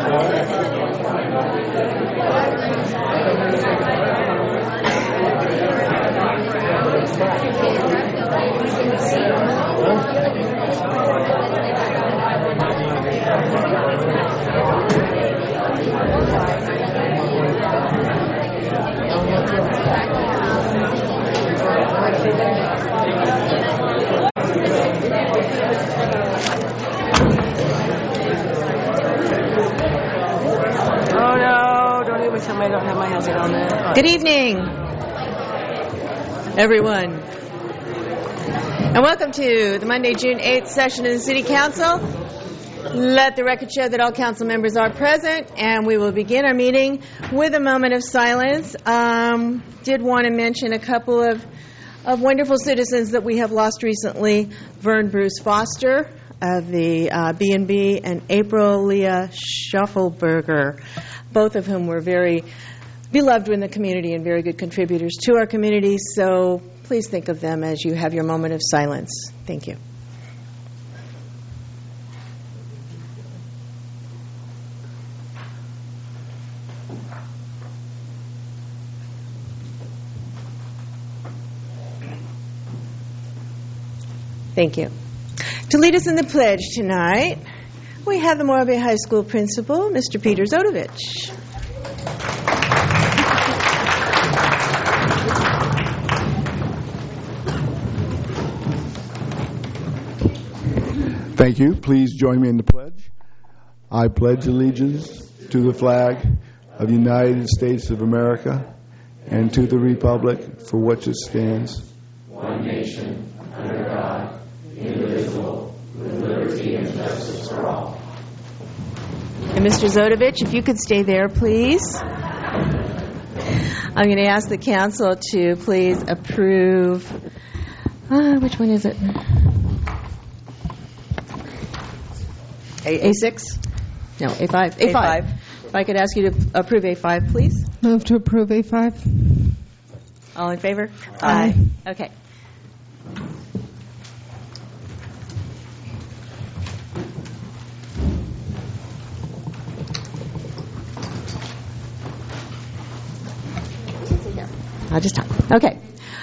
Good evening, everyone, and welcome to the Monday, June 8th session of the City Council. Let the record show that all council members are present, and we will begin our meeting with a moment of silence. Did want to mention a couple of wonderful citizens that we have lost recently. Vern Bruce Foster of the B&B and April Leah Schaffelberger, both of whom were very beloved in the community and very good contributors to our community. So please think of them as you have your moment of silence. Thank you. Thank you. To lead us in the pledge tonight, we have the Morro Bay High School principal, Mr. Peter Zodovich. Thank you. Please join me in the pledge. I pledge allegiance to the flag of the United States of America and to the republic for which it stands, one nation, under God, indivisible, with liberty and justice for all. And Mr. Zodovich, if you could stay there, please. I'm going to ask the council to please approve. Which one is it? A6? No, A5. A5. If I could ask you to approve A5, please. Move to approve A5. All in favor? Aye. Okay. I'll just talk. Okay.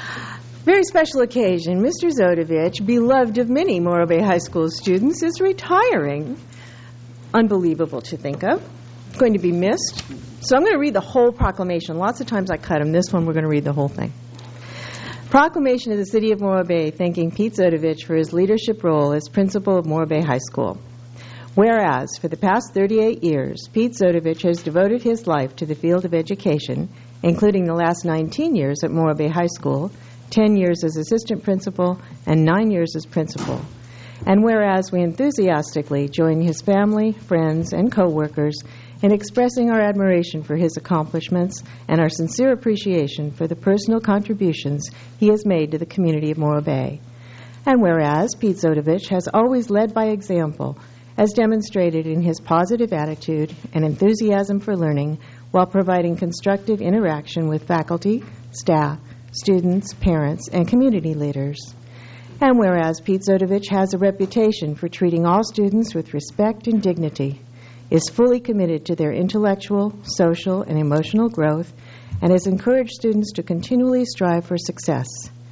Very special occasion. Mr. Zodovich, beloved of many Morro Bay High School students, is retiring. Unbelievable to think of. Going to be missed. So I'm going to read the whole proclamation. Lots of times I cut them. This one we're going to read the whole thing. Proclamation of the City of Morro Bay thanking Pete Zodovich for his leadership role as principal of Morro Bay High School. Whereas, for the past 38 years, Pete Zodovich has devoted his life to the field of education, including the last 19 years at Morro Bay High School, 10 years as assistant principal, and 9 years as principal. And whereas we enthusiastically join his family, friends, and co-workers in expressing our admiration for his accomplishments and our sincere appreciation for the personal contributions he has made to the community of Morro Bay. And whereas Pete Zodovich has always led by example, as demonstrated in his positive attitude and enthusiasm for learning while providing constructive interaction with faculty, staff, students, parents, and community leaders. And whereas Pete Zodovich has a reputation for treating all students with respect and dignity, is fully committed to their intellectual, social, and emotional growth, and has encouraged students to continually strive for success.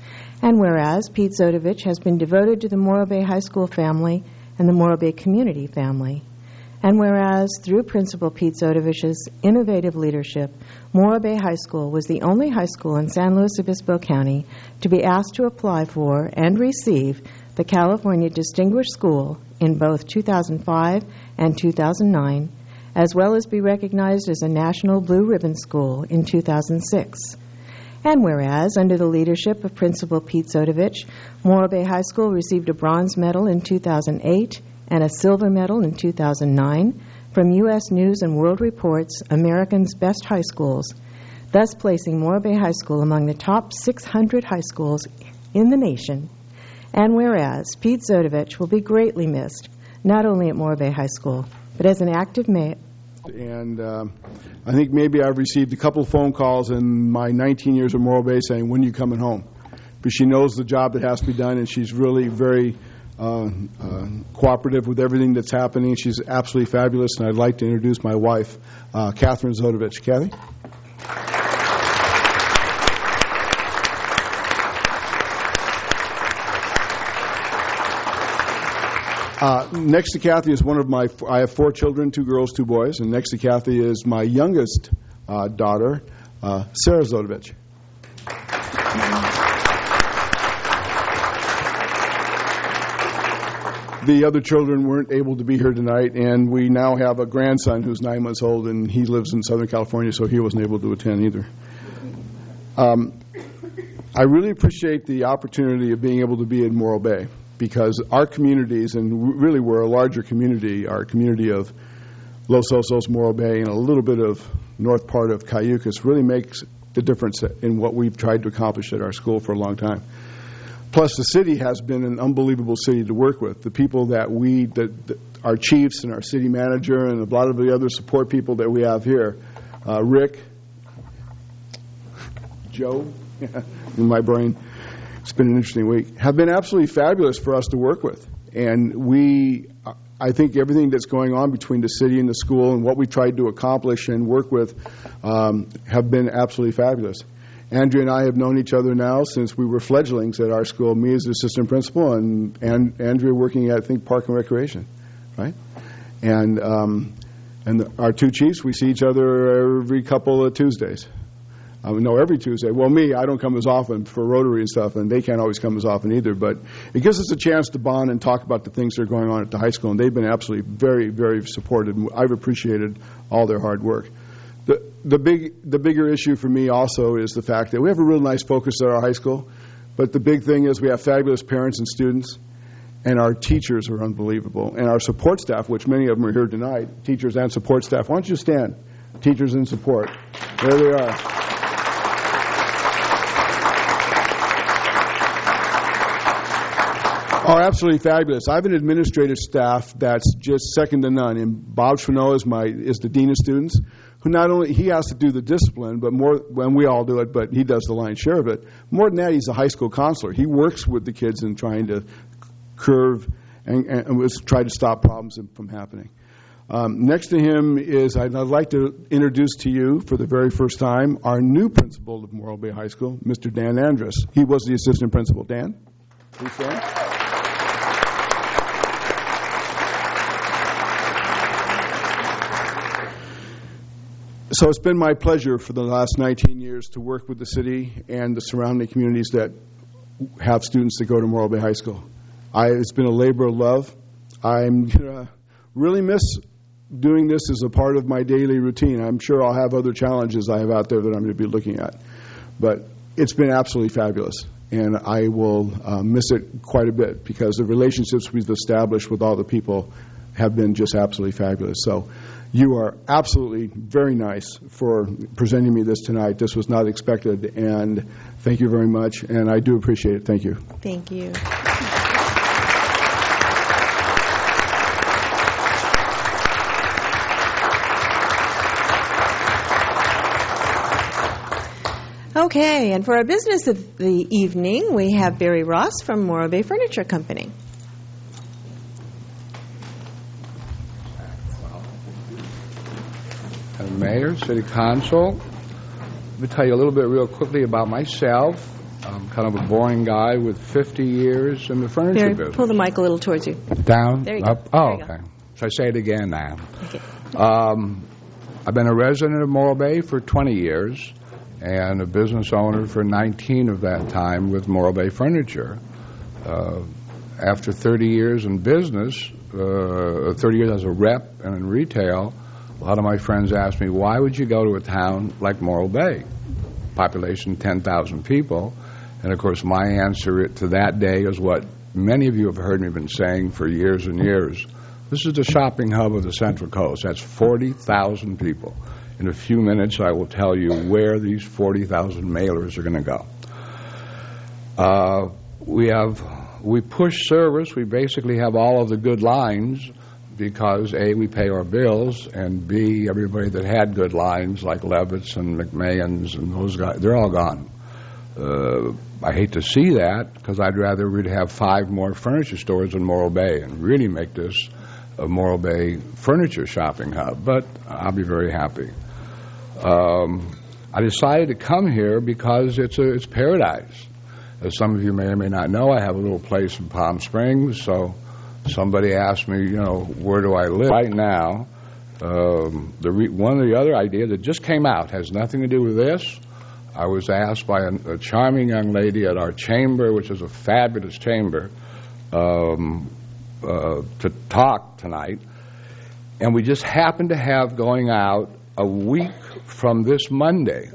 And whereas Pete Zodovich has been devoted to the Morro Bay High School family and the Morro Bay community family. And whereas, through Principal Pete Zodovich's innovative leadership, Morro Bay High School was the only high school in San Luis Obispo County to be asked to apply for and receive the California Distinguished School in both 2005 and 2009, as well as be recognized as a National Blue Ribbon School in 2006. And whereas, under the leadership of Principal Pete Zodovich, Morro Bay High School received a bronze medal in 2008 and a silver medal in 2009 from U.S. News and World Report's America's Best High Schools, thus placing Morro Bay High School among the top 600 high schools in the nation. And whereas Pete Zodovich will be greatly missed, not only at Morro Bay High School, but as an active mayor. And I think maybe I've received a couple of phone calls in my 19 years of Morro Bay saying, when are you coming home? But she knows the job that has to be done, and she's really very cooperative with everything that's happening. She's absolutely fabulous, and I'd like to introduce my wife, Catherine Zodovich. Kathy? Next to Kathy is I have 4 children, 2 girls, 2 boys, and next to Kathy is my youngest daughter, Sarah Zodovich. The other children weren't able to be here tonight, and we now have a grandson who's 9 months old, and he lives in Southern California, so he wasn't able to attend either. I really appreciate the opportunity of being able to be in Morro Bay, because our communities, and really we're a larger community, our community of Los Osos, Morro Bay, and a little bit of north part of Cayucas really makes the difference in what we've tried to accomplish at our school for a long time. Plus, the city has been an unbelievable city to work with. The people that our chiefs and our city manager and a lot of the other support people that we have here, Rick, Joe, in my brain, it's been an interesting week, have been absolutely fabulous for us to work with. And I think everything that's going on between the city and the school and what we tried to accomplish and work with have been absolutely fabulous. Andrea and I have known each other now since we were fledglings at our school, me as the assistant principal and Andrea working at, I think, Park and Recreation, right? And our 2 chiefs, we see each other every couple of Tuesdays. Every Tuesday. Well, I don't come as often for Rotary and stuff, and they can't always come as often either, but it gives us a chance to bond and talk about the things that are going on at the high school, and they've been absolutely very, very supportive, and I've appreciated all their hard work. The bigger issue for me also is the fact that we have a real nice focus at our high school, but the big thing is we have fabulous parents and students, and our teachers are unbelievable. And our support staff, which many of them are here tonight, teachers and support staff. Why don't you stand? Teachers and support. There they are. Are absolutely fabulous. I have an administrative staff that's just second to none. And Bob Schwano is the dean of students, who not only he has to do the discipline, but when we all do it, but he does the lion's share of it. More than that, he's a high school counselor. He works with the kids in trying to curve and try to stop problems from happening. Next to him I'd like to introduce to you for the very first time our new principal of Morro Bay High School, Mr. Dan Andrus. He was the assistant principal. Dan, please stand. So it's been my pleasure for the last 19 years to work with the city and the surrounding communities that have students that go to Morro Bay High School. It's been a labor of love. I'm going to really miss doing this as a part of my daily routine. I'm sure I'll have other challenges I have out there that I'm going to be looking at. But it's been absolutely fabulous, and I will miss it quite a bit because the relationships we've established with all the people have been just absolutely fabulous. So you are absolutely very nice for presenting me this tonight. This was not expected, and thank you very much, and I do appreciate it. Thank you. Thank you. Okay, and for our business of the evening, we have Barry Ross from Morro Bay Furniture Company. Mayor, City Council. Let me tell you a little bit real quickly about myself. I'm kind of a boring guy with 50 years in the furniture Barry, business. pull the mic a little towards you. Down? There you up? go. Oh, There you okay. So I say it again now. Okay. I've been a resident of Morro Bay for 20 years and a business owner for 19 of that time with Morro Bay Furniture. After 30 years in business, 30 years as a rep and in retail, a lot of my friends ask me, why would you go to a town like Morro Bay? Population 10,000 people. And, of course, my answer to that day is what many of you have heard me been saying for years and years. This is the shopping hub of the Central Coast. That's 40,000 people. In a few minutes, I will tell you where these 40,000 mailers are going to go. We push service. We basically have all of the good lines because, A, we pay our bills, and B, everybody that had good lines like Levitt's and McMahon's and those guys, they're all gone. I hate to see that because I'd rather we'd have 5 more furniture stores in Morro Bay and really make this a Morro Bay furniture shopping hub, but I'll be very happy. I decided to come here because it's paradise. As some of you may or may not know, I have a little place in Palm Springs, so somebody asked me, where do I live? Right now, one of the other ideas that just came out has nothing to do with this. I was asked by a charming young lady at our chamber, which is a fabulous chamber, to talk tonight. And we just happened to have going out a week from this Monday,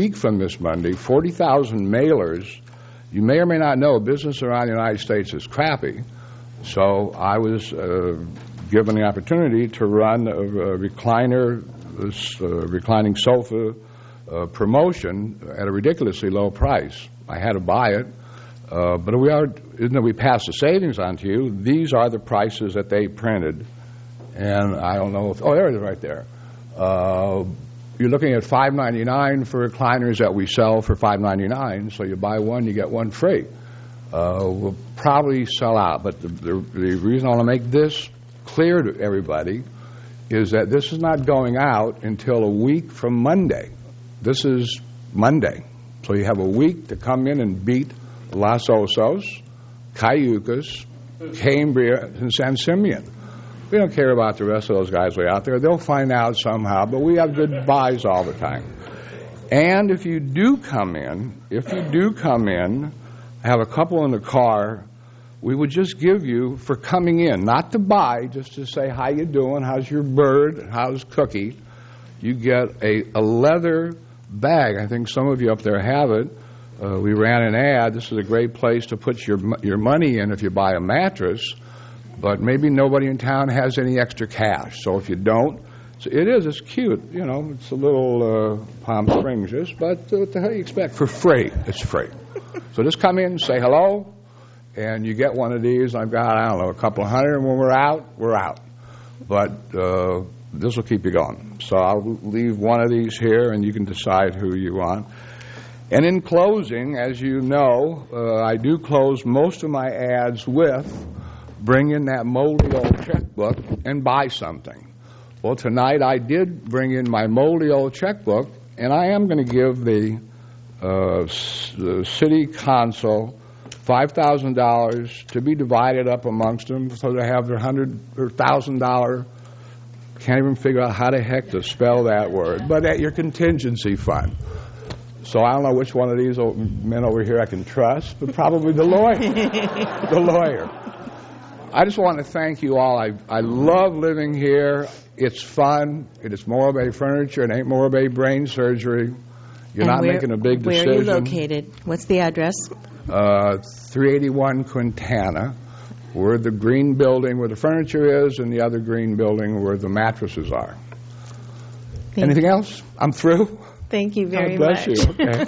40,000 mailers. You may or may not know, business around the United States is crappy. So I was given the opportunity to run a reclining sofa promotion at a ridiculously low price. I had to buy it, but we passed the savings on to you. These are the prices that they printed, and I don't know if there it is right there. You're looking at $5.99 for recliners that we sell for $5.99. So you buy one, you get one free. We'll probably sell out, but the reason I want to make this clear to everybody is that this is not going out until a week from Monday. This is Monday. So you have a week to come in and beat Los Osos, Cayucas, Cambria, and San Simeon. We don't care about the rest of those guys way out there. They'll find out somehow, but we have good buys all the time. And if you do come in, I have a couple in the car, we would just give you for coming in, not to buy, just to say, how you doing, how's your bird, how's Cookie, you get a leather bag. I think some of you up there have it. We ran an ad. This is a great place to put your money in if you buy a mattress, but maybe nobody in town has any extra cash. So if you don't, it's cute. It's a little Palm Springs-ish, but what the hell do you expect? For free. It's free. So just come in and say hello, and you get one of these. I've got, a couple of hundred, and when we're out, we're out. But this will keep you going. So I'll leave one of these here, and you can decide who you want. And in closing, as you know, I do close most of my ads with bring in that moldy old checkbook and buy something. Well, tonight I did bring in my moldy old checkbook, and I am going to give the city council $5,000 to be divided up amongst them so they have their $100 or $1,000. Can't even figure out how the heck to spell that word, but at your contingency fund. So I don't know which one of these men over here I can trust, but probably the lawyer. The lawyer. I just want to thank you all. I love living here. It's fun. It is Morro Bay furniture. It ain't Morro Bay brain surgery. You're not making a big decision. Where are you located? What's the address? 381 Quintana, where the green building where the furniture is and the other green building where the mattresses are. Anything else? I'm through. Thank you very much. God bless you. Okay.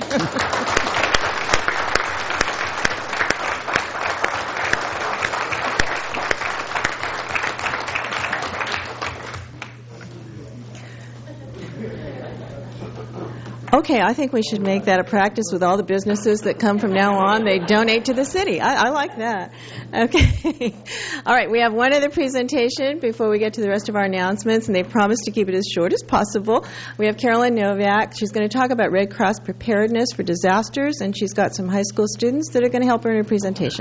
Okay, I think we should make that a practice with all the businesses that come from now on. They donate to the city. I like that. Okay. All right, we have one other presentation before we get to the rest of our announcements, and they've promised to keep it as short as possible. We have Carolyn Novak. She's going to talk about Red Cross preparedness for disasters, and she's got some high school students that are going to help her in her presentation.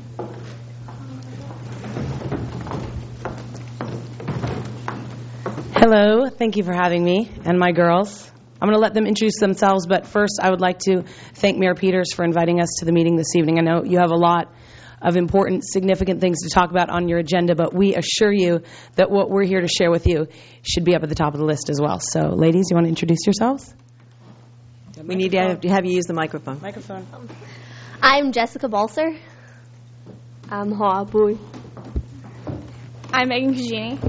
Hello. Thank you for having me and my girls. I'm going to let them introduce themselves, but first I would like to thank Mayor Peters for inviting us to the meeting this evening. I know you have a lot of important, significant things to talk about on your agenda, but we assure you that what we're here to share with you should be up at the top of the list as well. So, ladies, you want to introduce yourselves? We need to have you use the microphone. I'm Jessica Balser. I'm Hoa Bui. I'm Megan Cugini.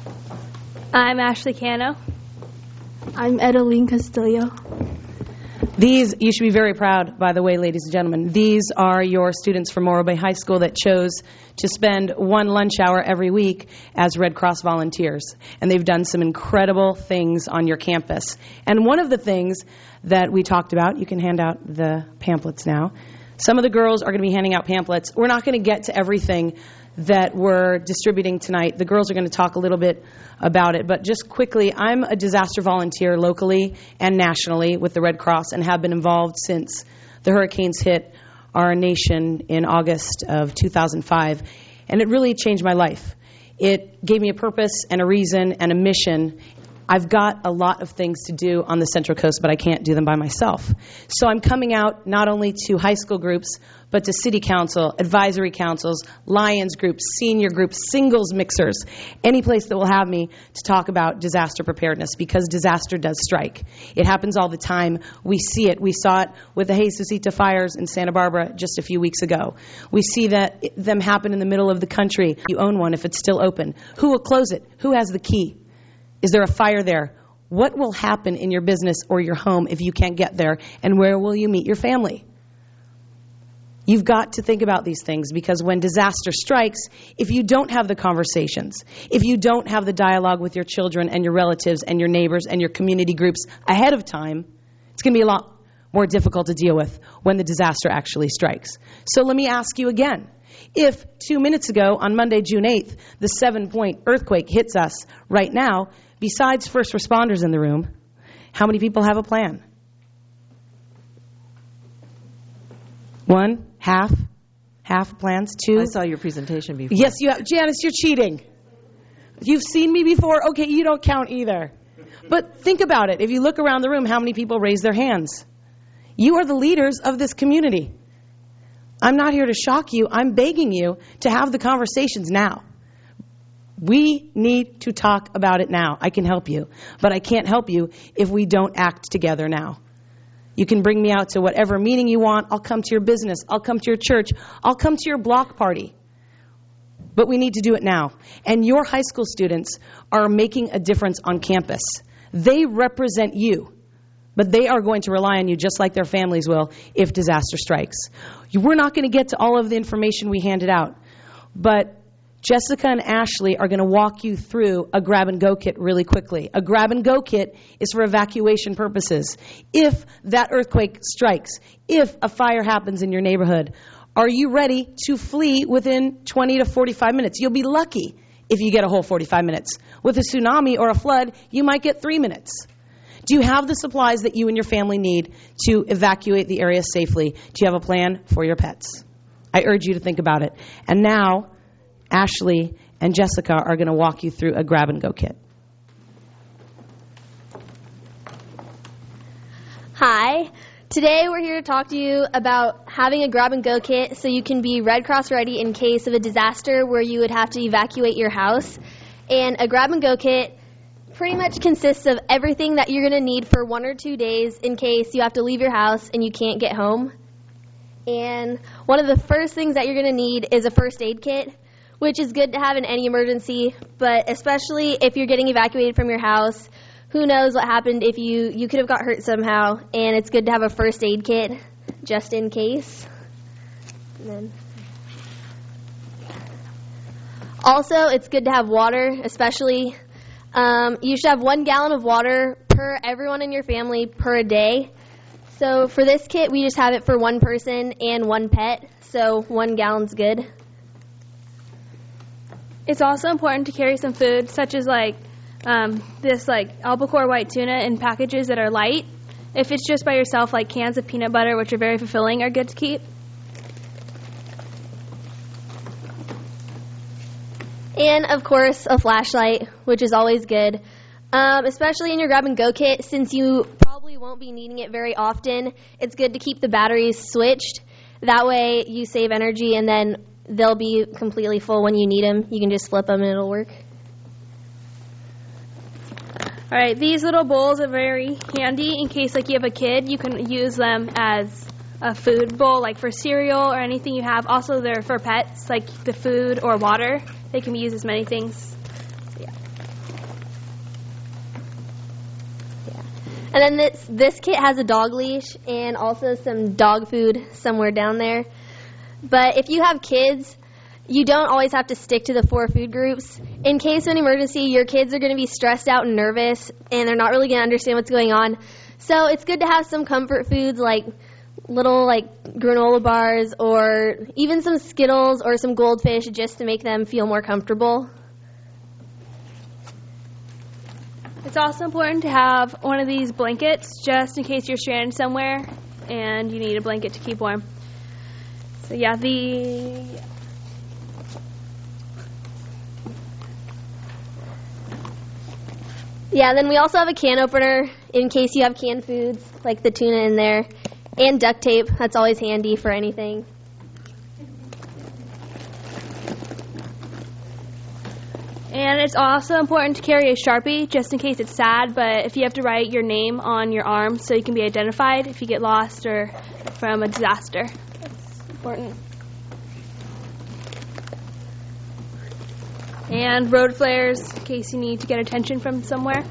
I'm Ashley Cano. I'm Edeline Castillo. These, you should be very proud, by the way, ladies and gentlemen. These are your students from Morro Bay High School that chose to spend one lunch hour every week as Red Cross volunteers. And they've done some incredible things on your campus. And one of the things that we talked about, you can hand out the pamphlets now. Some of the girls are going to be handing out pamphlets. We're not going to get to everything that we're distributing tonight. The girls are going to talk a little bit about it. But just quickly, I'm a disaster volunteer locally and nationally with the Red Cross and have been involved since the hurricanes hit our nation in August of 2005. And it really changed my life. It gave me a purpose and a reason and a mission. I've got a lot of things to do on the Central Coast, but I can't do them by myself. So I'm coming out not only to high school groups, but to city council, advisory councils, Lions groups, senior groups, singles mixers, any place that will have me to talk about disaster preparedness, because disaster does strike. It happens all the time. We see it. We saw it with the Jesucita fires in Santa Barbara just a few weeks ago. We see them happen in the middle of the country. You own one if it's still open. Who will close it? Who has the key? Is there a fire there? What will happen in your business or your home if you can't get there? And where will you meet your family? You've got to think about these things, because when disaster strikes, if you don't have the conversations, if you don't have the dialogue with your children and your relatives and your neighbors and your community groups ahead of time, it's going to be a lot more difficult to deal with when the disaster actually strikes. So let me ask you again. If 2 minutes ago, on Monday, June 8th, the 7-point earthquake hits us right now, besides first responders in the room, how many people have a plan? One? Half? Half plans? Two? I saw your presentation before. Yes, you have. Janice, you're cheating. You've seen me before? Okay, you don't count either. But think about it. If you look around the room, how many people raise their hands? You are the leaders of this community. I'm not here to shock you. I'm begging you to have the conversations now. We need to talk about it now. I can help you, but I can't help you if we don't act together now. You can bring me out to whatever meeting you want. I'll come to your business. I'll come to your church. I'll come to your block party. But we need to do it now. And your high school students are making a difference on campus. They represent you. But they are going to rely on you just like their families will if disaster strikes. We're not going to get to all of the information we handed out. But Jessica and Ashley are going to walk you through a grab-and-go kit really quickly. A grab-and-go kit is for evacuation purposes. If that earthquake strikes, if a fire happens in your neighborhood, are you ready to flee within 20 to 45 minutes? You'll be lucky if you get a whole 45 minutes. With a tsunami or a flood, you might get 3 minutes. Do you have the supplies that you and your family need to evacuate the area safely? Do you have a plan for your pets? I urge you to think about it. And now, Ashley and Jessica are going to walk you through a grab-and-go kit. Hi. Today we're here to talk to you about having a grab-and-go kit so you can be Red Cross ready in case of a disaster where you would have to evacuate your house. And a grab-and-go kit pretty much consists of everything that you're going to need for 1 or 2 days in case you have to leave your house and you can't get home. And one of the first things that you're going to need is a first aid kit, which is good to have in any emergency, but especially if you're getting evacuated from your house. Who knows what happened if you could have got hurt somehow, and it's good to have a first aid kit just in case. Also, it's good to have water, especially. You should have 1 gallon of water per everyone in your family per day. So for this kit, we just have it for 1 person and 1 pet, so 1 gallon's good. It's also important to carry some food, such as this albacore white tuna in packages that are light. If it's just by yourself, like cans of peanut butter, which are very fulfilling, are good to keep. And, of course, a flashlight, which is always good, especially in your grab-and-go kit. Since you probably won't be needing it very often, it's good to keep the batteries switched. That way you save energy, and then they'll be completely full when you need them. You can just flip them, and it'll work. All right, these little bowls are very handy in case you have a kid. You can use them as a food bowl, like for cereal or anything you have. Also, they're for pets, like the food or water. They can be used as many things. And then this kit has a dog leash and also some dog food somewhere down there. But if you have kids, you don't always have to stick to the 4 food groups. In case of an emergency, your kids are going to be stressed out and nervous, and they're not really going to understand what's going on. So it's good to have some comfort foods like little granola bars or even some Skittles or some Goldfish just to make them feel more comfortable. It's also important to have one of these blankets just in case you're stranded somewhere and you need a blanket to keep warm. So yeah, then we also have a can opener in case you have canned foods, like the tuna in there, and duct tape. That's always handy for anything. And it's also important to carry a Sharpie just in case it's sad, but if you have to write your name on your arm so you can be identified if you get lost or from a disaster. That's important. And road flares in case you need to get attention from somewhere.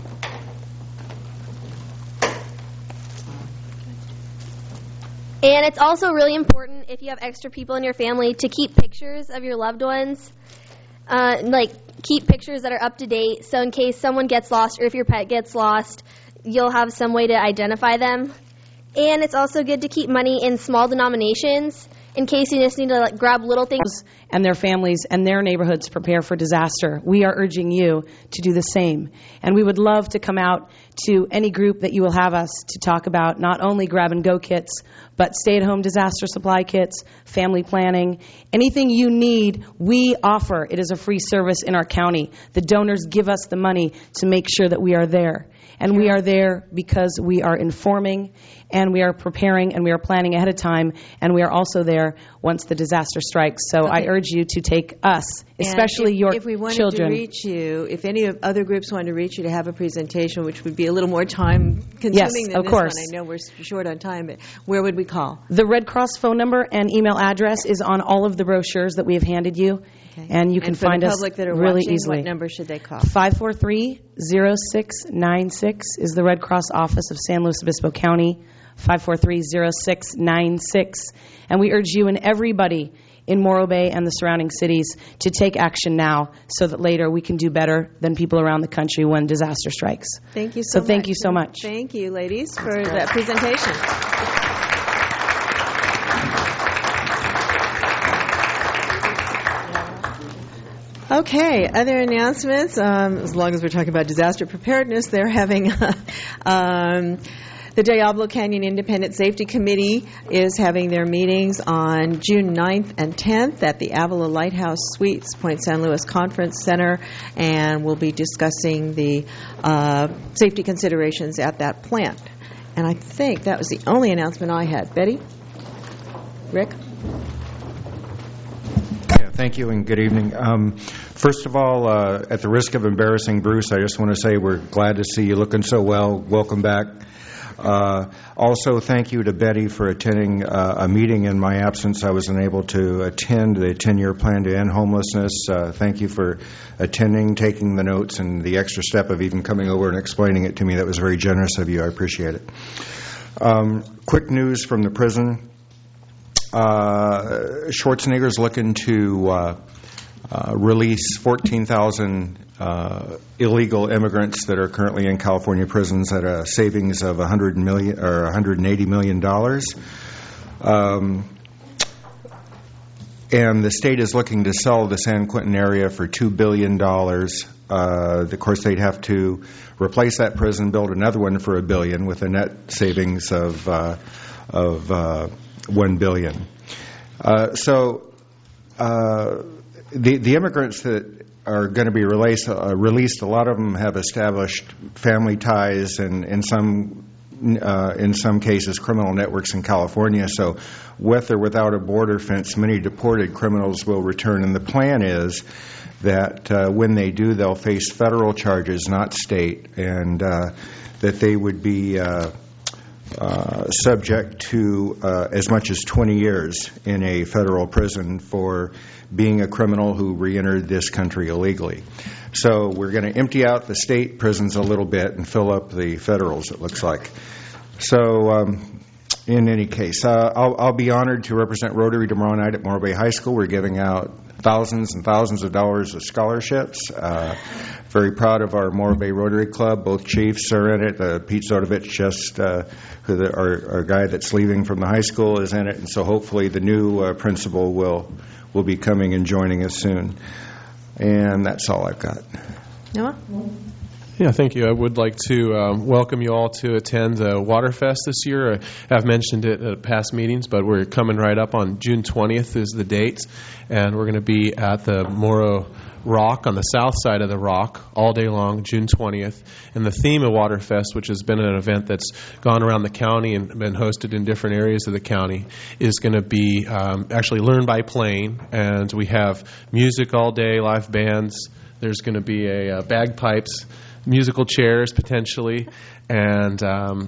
And it's also really important if you have extra people in your family to keep pictures of your loved ones. Keep pictures that are up to date, so in case someone gets lost or if your pet gets lost, you'll have some way to identify them. And it's also good to keep money in small denominations in case you just need to grab little things. And their families and their neighborhoods prepare for disaster. We are urging you to do the same. And we would love to come out to any group that you will have us to talk about not only grab-and-go kits, but stay-at-home disaster supply kits, family planning. Anything you need, we offer. It is a free service in our county. The donors give us the money to make sure that we are there. And we are there because we are informing and we are preparing and we are planning ahead of time, and we are also there once the disaster strikes. So I urge you to take us, especially your children. If we wanted to reach you, if any of other groups wanted to reach you to have a presentation, which would be a little more time-consuming than of this course. one. I know we're short on time, but where would we call? The Red Cross phone number and email address is on all of the brochures that we have handed you, and you can find us public that are really watching, easily. What number should they call? 543-0696 is the Red Cross office of San Luis Obispo County, 543-0696. And we urge you and everybody in Morro Bay and the surrounding cities to take action now so that later we can do better than people around the country when disaster strikes. Thank you so much. Thank you so much. Thank you, ladies, for that presentation. Okay, other announcements. As long as we're talking about disaster preparedness, they're having the Diablo Canyon Independent Safety Committee is having their meetings on June 9th and 10th at the Avila Lighthouse Suites, Point San Luis Conference Center, and we'll be discussing the safety considerations at that plant. And I think that was the only announcement I had. Betty? Rick? Thank you and good evening. First of all, at the risk of embarrassing Bruce, I just want to say we're glad to see you looking so well. Welcome back. Also, thank you to Betty for attending a meeting in my absence. I was unable to attend the 10-year plan to end homelessness. Thank you for attending, taking the notes, and the extra step of even coming over and explaining it to me. That was very generous of you. I appreciate it. Quick news from the prison. Schwarzenegger's looking to release 14,000 illegal immigrants that are currently in California prisons at a savings of $100 million or $180 million. And the state is looking to sell the San Quentin area for $2 billion. Of course, they'd have to replace that prison, build another one for $1 billion, with a net savings of $1 billion. The immigrants that are going to be released, a lot of them have established family ties and in some cases criminal networks in California. So with or without a border fence, many deported criminals will return. And the plan is that when they do, they'll face federal charges, not state, and that they would be subject to as much as 20 years in a federal prison for being a criminal who re-entered this country illegally. So we're going to empty out the state prisons a little bit and fill up the federals, it looks like. So in any case, I'll be honored to represent Rotary tomorrow night at Morro Bay High School. We're giving out thousands and thousands of dollars of scholarships. Very proud of our Morro Bay Rotary Club. Both chiefs are in it. Pete Zodovich, our guy that's leaving from the high school, is in it. And so hopefully the new principal will be coming and joining us soon. And that's all I've got. Noah? Yeah, thank you. I would like to welcome you all to attend the Waterfest this year. I've mentioned it at past meetings, but we're coming right up on June 20th is the date, and we're going to be at the Morro Rock on the south side of the rock all day long, June 20th. And the theme of Waterfest, which has been an event that's gone around the county and been hosted in different areas of the county, is going to be actually Learn by Playing. And we have music all day, live bands. There's going to be a bagpipes, musical chairs potentially, and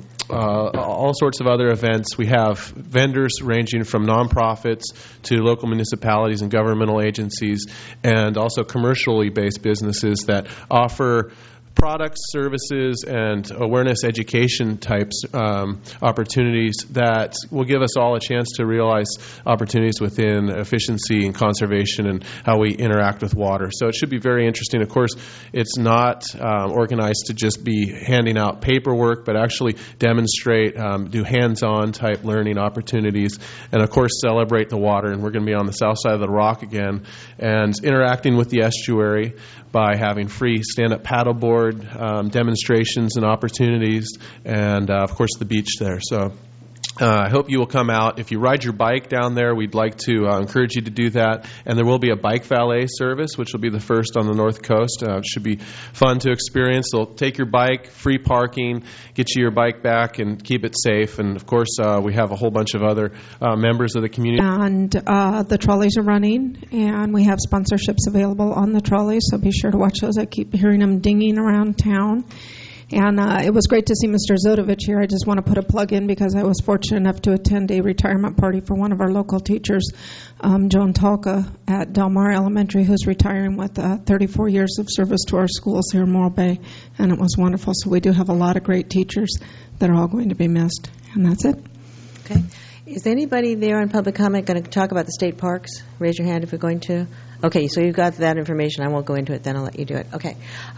all sorts of other events. We have vendors ranging from nonprofits to local municipalities and governmental agencies, and also commercially based businesses that offer products, services, and awareness education types opportunities that will give us all a chance to realize opportunities within efficiency and conservation and how we interact with water. So it should be very interesting. Of course, it's not organized to just be handing out paperwork, but actually demonstrate, do hands-on type learning opportunities, and of course celebrate the water. And we're going to be on the south side of the rock again and interacting with the estuary by having free stand-up paddleboard demonstrations and opportunities, and of course the beach there. So I hope you will come out. If you ride your bike down there, we'd like to encourage you to do that. And there will be a bike valet service, which will be the first on the North Coast. It should be fun to experience. They'll take your bike, free parking, get you your bike back, and keep it safe. And, of course, we have a whole bunch of other members of the community. And the trolleys are running, and we have sponsorships available on the trolleys, so be sure to watch those. I keep hearing them dinging around town. And it was great to see Mr. Zodovich here. I just want to put a plug in because I was fortunate enough to attend a retirement party for one of our local teachers, Joan Talka at Del Mar Elementary, who's retiring with 34 years of service to our schools here in Morro Bay. And it was wonderful. So we do have a lot of great teachers that are all going to be missed. And that's it. Okay. Is anybody there on public comment going to talk about the state parks? Raise your hand if you're going to. Okay, so you've got that information. I won't go into it then. I'll let you do it. Okay.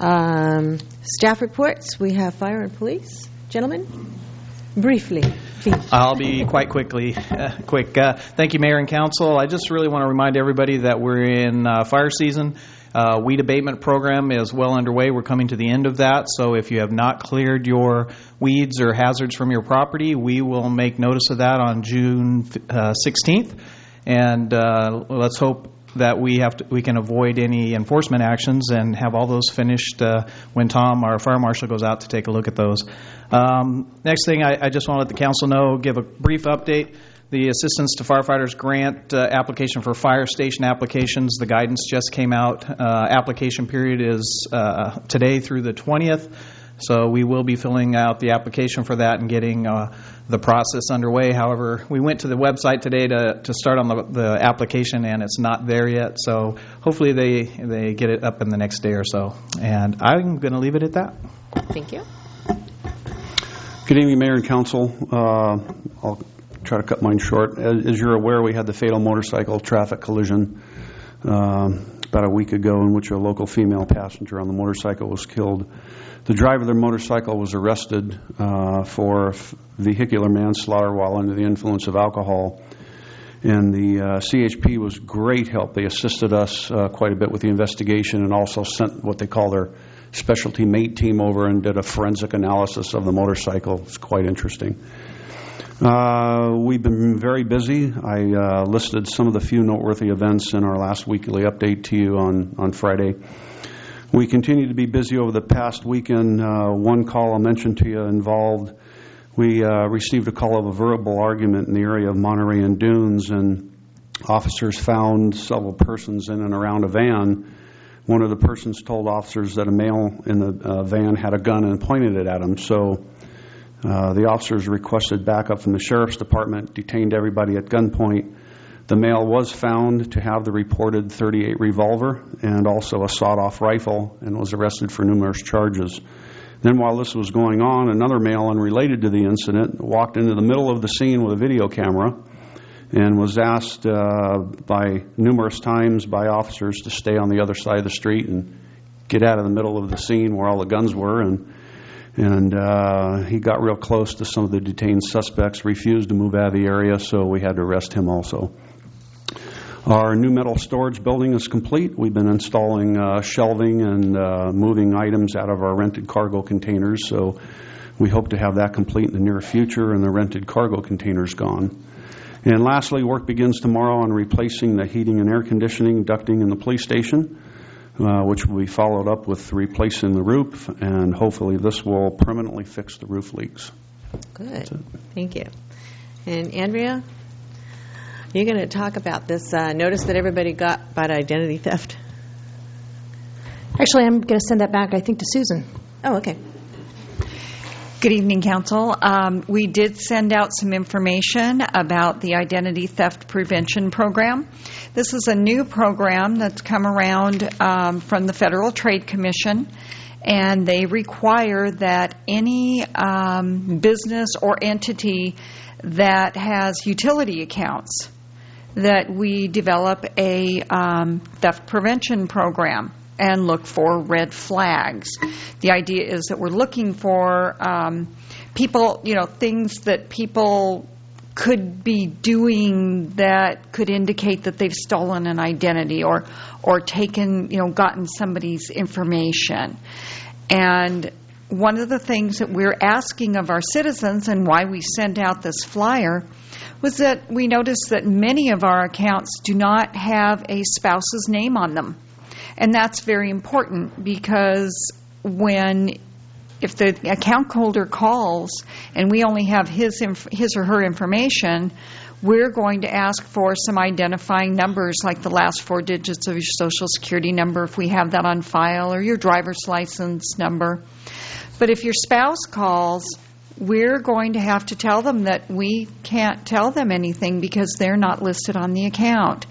Staff reports. We have fire and police. Gentlemen, briefly, please. I'll be quite quick. Thank you, Mayor and Council. I just really want to remind everybody that we're in fire season. Weed abatement program is well underway. We're coming to the end of that. So if you have not cleared your weeds or hazards from your property, we will make notice of that on June 16th. And let's hope that we can avoid any enforcement actions and have all those finished when Tom, our fire marshal, goes out to take a look at those. Next thing, I just want to let the council know, give a brief update. The Assistance to Firefighters Grant application for fire station applications, the guidance just came out. Application period is today through the 20th. So we will be filling out the application for that and getting the process underway. However, we went to the website today to start on the application, and it's not there yet. So hopefully they get it up in the next day or so. And I'm going to leave it at that. Thank you. Good evening, Mayor and Council. I'll try to cut mine short. As you're aware, we had the fatal motorcycle traffic collision about a week ago in which a local female passenger on the motorcycle was killed. The driver of the motorcycle was arrested for vehicular manslaughter while under the influence of alcohol. And the CHP was great help. They assisted us quite a bit with the investigation and also sent what they call their specialty mate team over and did a forensic analysis of the motorcycle. It's quite interesting. We've been very busy. I listed some of the few noteworthy events in our last weekly update to you on Friday. We continue to be busy over the past weekend. One call I'll mention to you involved, we received a call of a verbal argument in the area of Monterey and Dunes, and officers found several persons in and around a van. One of the persons told officers that a male in the van had a gun and pointed it at him. So The officers requested backup from the Sheriff's Department, detained everybody at gunpoint. The male was found to have the reported .38 revolver and also a sawed-off rifle and was arrested for numerous charges. Then while this was going on, another male unrelated to the incident walked into the middle of the scene with a video camera and was asked by numerous times by officers to stay on the other side of the street and get out of the middle of the scene where all the guns were. And he got real close to some of the detained suspects, refused to move out of the area, so we had to arrest him also. Our new metal storage building is complete. We've been installing shelving and moving items out of our rented cargo containers, so we hope to have that complete in the near future and the rented cargo containers gone. And lastly, work begins tomorrow on replacing the heating and air conditioning ducting in the police station, which will be followed up with replacing the roof, and hopefully this will permanently fix the roof leaks. Good. Thank you. And Andrea, you're going to talk about this notice that everybody got about identity theft. Actually, I'm going to send that back, I think, to Susan. Oh, okay. Good evening, Council. We did send out some information about the Identity Theft Prevention Program. This is a new program that's come around from the Federal Trade Commission, and they require that any business or entity that has utility accounts, that we develop a theft prevention program and look for red flags. The idea is that we're looking for people, things that people could be doing that could indicate that they've stolen an identity or taken, gotten somebody's information. And one of the things that we're asking of our citizens and why we sent out this flyer was that we noticed that many of our accounts do not have a spouse's name on them. And that's very important because if the account holder calls and we only have his or her information, we're going to ask for some identifying numbers like the last 4 digits of your Social Security number if we have that on file, or your driver's license number. But if your spouse calls, we're going to have to tell them that we can't tell them anything because they're not listed on the account.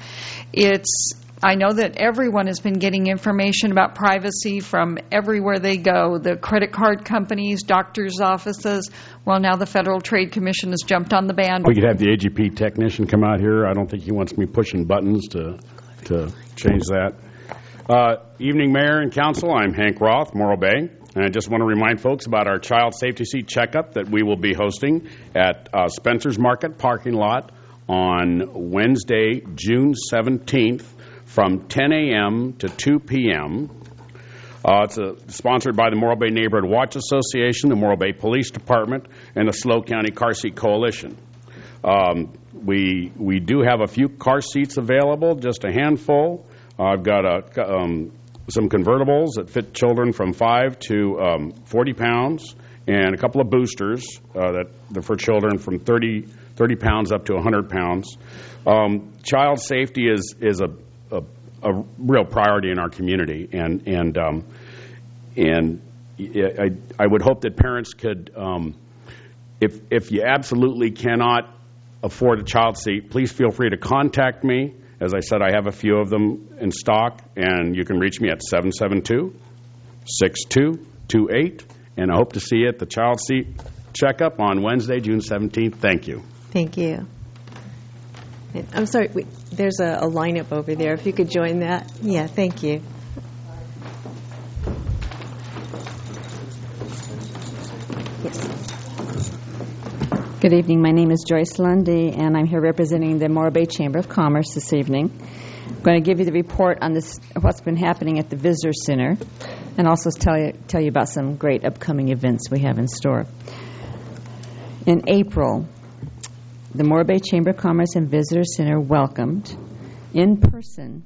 I know that everyone has been getting information about privacy from everywhere they go, the credit card companies, doctors' offices. Well, now the Federal Trade Commission has jumped on the band. We could have the AGP technician come out here. I don't think he wants me pushing buttons to change that. Evening, Mayor and Council. I'm Hank Roth, Morro Bay. And I just want to remind folks about our child safety seat checkup that we will be hosting at Spencer's Market parking lot on Wednesday, June 17th from 10 a.m. to 2 p.m. It's sponsored by the Morro Bay Neighborhood Watch Association, the Morro Bay Police Department, and the SLO County Car Seat Coalition. We do have a few car seats available, just a handful. I've got some convertibles that fit children from 5 to 40 pounds, and a couple of boosters that are for children from 30 pounds up to 100 pounds. Child safety is a real priority in our community, and I would hope that parents could, if you absolutely cannot afford a child seat, please feel free to contact me. As I said, I have a few of them in stock, and you can reach me at 772-6228, and I hope to see you at the child seat checkup on Wednesday, June 17th. Thank you. Thank you. I'm sorry, there's a lineup over there. If you could join that. Yeah, thank you. Yes. Good evening. My name is Joyce Lundy, and I'm here representing the Morro Bay Chamber of Commerce this evening. I'm going to give you the report on what's been happening at the Visitor Center, and also tell you about some great upcoming events we have in store. In April, the Morro Bay Chamber of Commerce and Visitor Center welcomed, in person,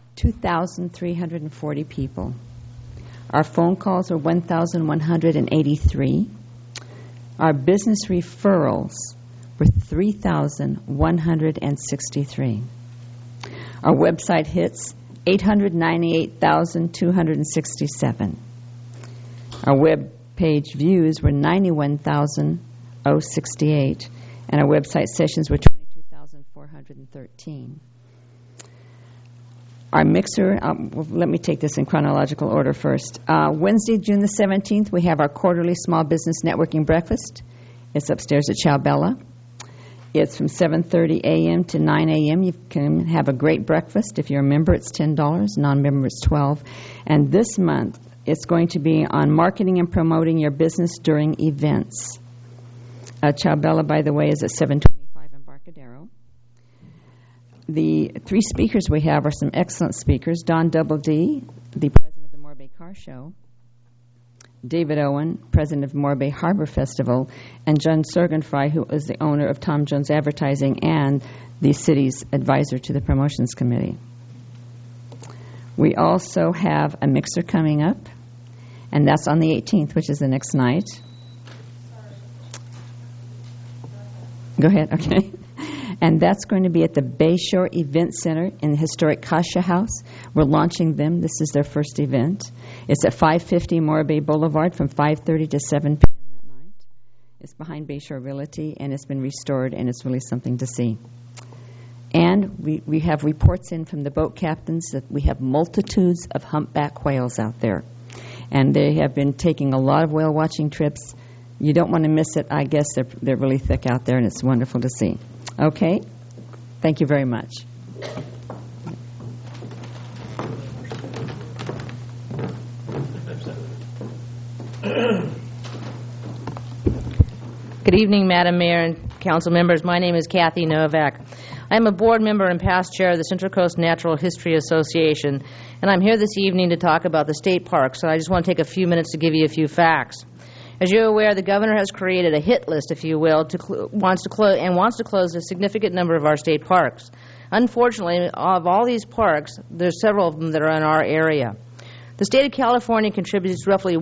2,340 people. Our phone calls were 1,183. Our business referrals were 3,163. Our website hits 898,267. Our web page views were 91,000. 068. And our website sessions were 22,413. Our mixer, let me take this in chronological order first. Wednesday, June the 17th, we have our quarterly small business networking breakfast. It's upstairs at Chow Bella. It's from 7:30 a.m. to 9 a.m. You can have a great breakfast. If you're a member, it's $10. Non-member, it's $12. And this month, it's going to be on marketing and promoting your business during events. Chow Bella, by the way, is at 725 Embarcadero. The three speakers we have are some excellent speakers. Don Double D, the president of the Morro Bay Car Show. David Owen, president of Morro Bay Harbor Festival. And John Sorgenfrey, who is the owner of Tom Jones Advertising and the city's advisor to the promotions committee. We also have a mixer coming up, and that's on the 18th, which is the next night. Go ahead, okay. And that's going to be at the Bayshore Event Center in the historic Kasha House. We're launching them. This is their first event. It's at 550 Morro Bay Boulevard from 5:30 to 7 p.m. that night. It's behind Bayshore Realty, and it's been restored, and it's really something to see. And we have reports in from the boat captains that we have multitudes of humpback whales out there. And they have been taking a lot of whale watching trips. You don't want to miss it. I guess they're really thick out there, and it's wonderful to see. Okay? Thank you very much. Good evening, Madam Mayor and council members. My name is Kathy Novak. I am a board member and past chair of the Central Coast Natural History Association, and I'm here this evening to talk about the state parks. So I just want to take a few minutes to give you a few facts. As you're aware, the governor has created a hit list, if you will, wants to close a significant number of our state parks. Unfortunately, of all these parks, there's several of them that are in our area. The state of California contributes roughly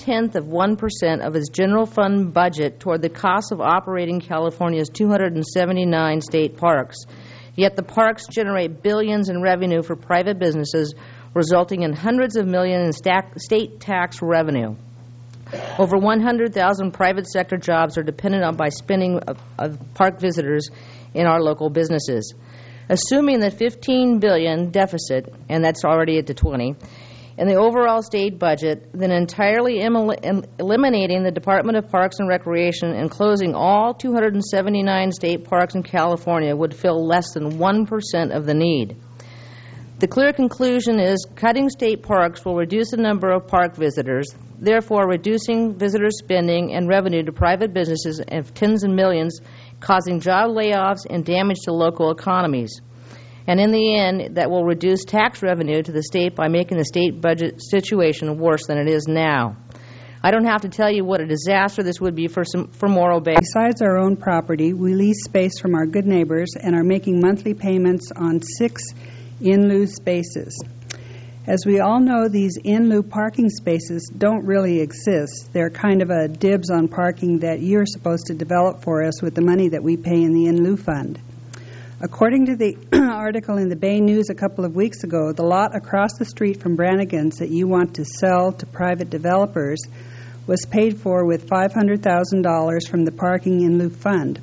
0.1% of its general fund budget toward the cost of operating California's 279 state parks. Yet the parks generate billions in revenue for private businesses, resulting in hundreds of millions in state tax revenue. Over 100,000 private sector jobs are dependent on by spending of park visitors in our local businesses. Assuming the $15 billion deficit, and that's already at the 20, in the overall state budget, then entirely eliminating the Department of Parks and Recreation and closing all 279 state parks in California would fill less than 1% of the need. The clear conclusion is cutting state parks will reduce the number of park visitors, therefore reducing visitor spending and revenue to private businesses of tens of millions, causing job layoffs and damage to local economies. And in the end, that will reduce tax revenue to the state by making the state budget situation worse than it is now. I don't have to tell you what a disaster this would be for Morro Bay. Besides our own property, we lease space from our good neighbors and are making monthly payments on 6 in-lieu spaces. As we all know, these in-lieu parking spaces don't really exist. They're kind of a dibs on parking that you're supposed to develop for us with the money that we pay in the in-lieu fund. According to the article in the Bay News a couple of weeks ago, the lot across the street from Brannigan's that you want to sell to private developers was paid for with $500,000 from the parking in-lieu fund.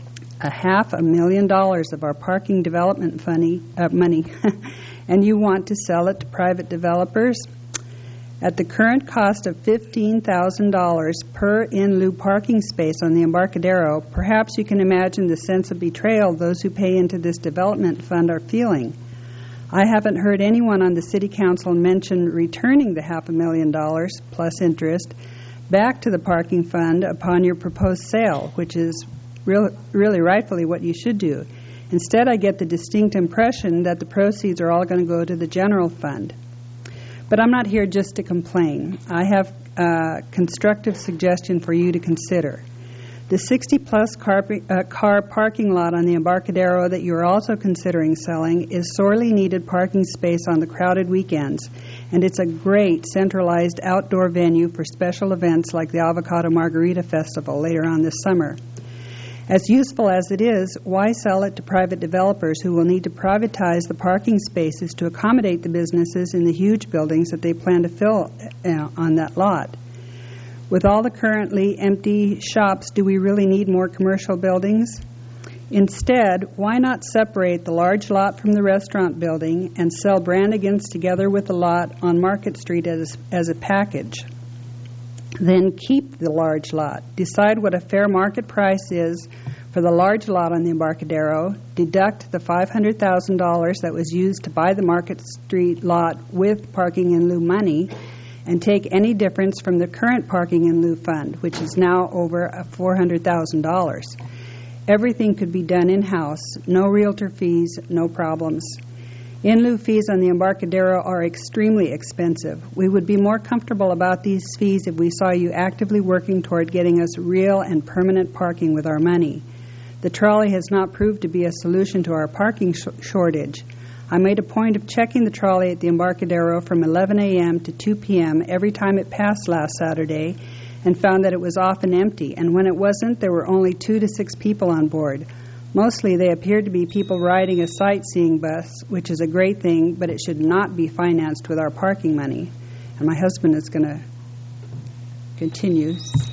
$500,000 of our parking development money, and you want to sell it to private developers? At the current cost of $15,000 per in-lieu parking space on the Embarcadero, perhaps you can imagine the sense of betrayal those who pay into this development fund are feeling. I haven't heard anyone on the City Council mention returning the $500,000 plus interest back to the parking fund upon your proposed sale, which is really rightfully what you should do. Instead, I get the distinct impression that the proceeds are all going to go to the general fund. But I'm not here just to complain. I have a constructive suggestion for you to consider. The 60-plus car parking lot on the Embarcadero that you are also considering selling is sorely needed parking space on the crowded weekends, and it's a great centralized outdoor venue for special events like the Avocado Margarita Festival later on this summer. As useful as it is, why sell it to private developers who will need to privatize the parking spaces to accommodate the businesses in the huge buildings that they plan to fill on that lot? With all the currently empty shops, do we really need more commercial buildings? Instead, why not separate the large lot from the restaurant building and sell Brannigan's together with the lot on Market Street as a package? Then keep the large lot. Decide what a fair market price is for the large lot on the Embarcadero. Deduct the $500,000 that was used to buy the Market Street lot with parking in lieu money, and take any difference from the current parking in lieu fund, which is now over $400,000. Everything could be done in-house, no realtor fees, no problems. In lieu fees on the Embarcadero are extremely expensive. We would be more comfortable about these fees if we saw you actively working toward getting us real and permanent parking with our money. The trolley has not proved to be a solution to our parking shortage. I made a point of checking the trolley at the Embarcadero from 11 a.m. to 2 p.m. every time it passed last Saturday, and found that it was often empty, and when it wasn't, there were only 2 to 6 people on board. Mostly they appeared to be people riding a sightseeing bus, which is a great thing, but it should not be financed with our parking money. And my husband is going to continue.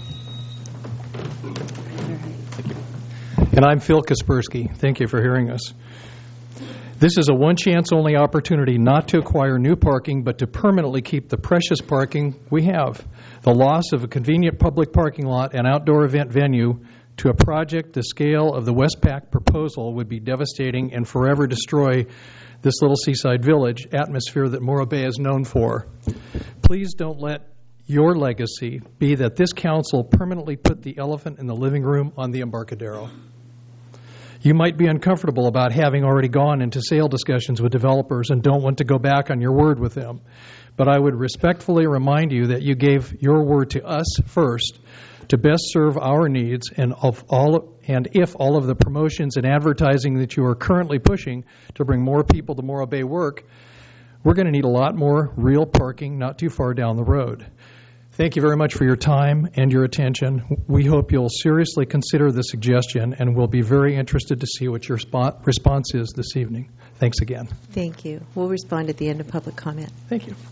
And I'm Phil Kaspersky. Thank you for hearing us. This is a one-chance-only opportunity not to acquire new parking, but to permanently keep the precious parking we have. The loss of a convenient public parking lot and outdoor event venue to a project the scale of the Westpac proposal would be devastating and forever destroy this little seaside village atmosphere that Morro Bay is known for. Please don't let your legacy be that this council permanently put the elephant in the living room on the Embarcadero. You might be uncomfortable about having already gone into sale discussions with developers and don't want to go back on your word with them. But I would respectfully remind you that you gave your word to us first to best serve our needs, and if all of the promotions and advertising that you are currently pushing to bring more people to Morro Bay work, we're going to need a lot more real parking not too far down the road. Thank you very much for your time and your attention. We hope you'll seriously consider the suggestion, and we'll be very interested to see what your response is this evening. Thanks again. Thank you. We'll respond at the end of public comment. Thank you.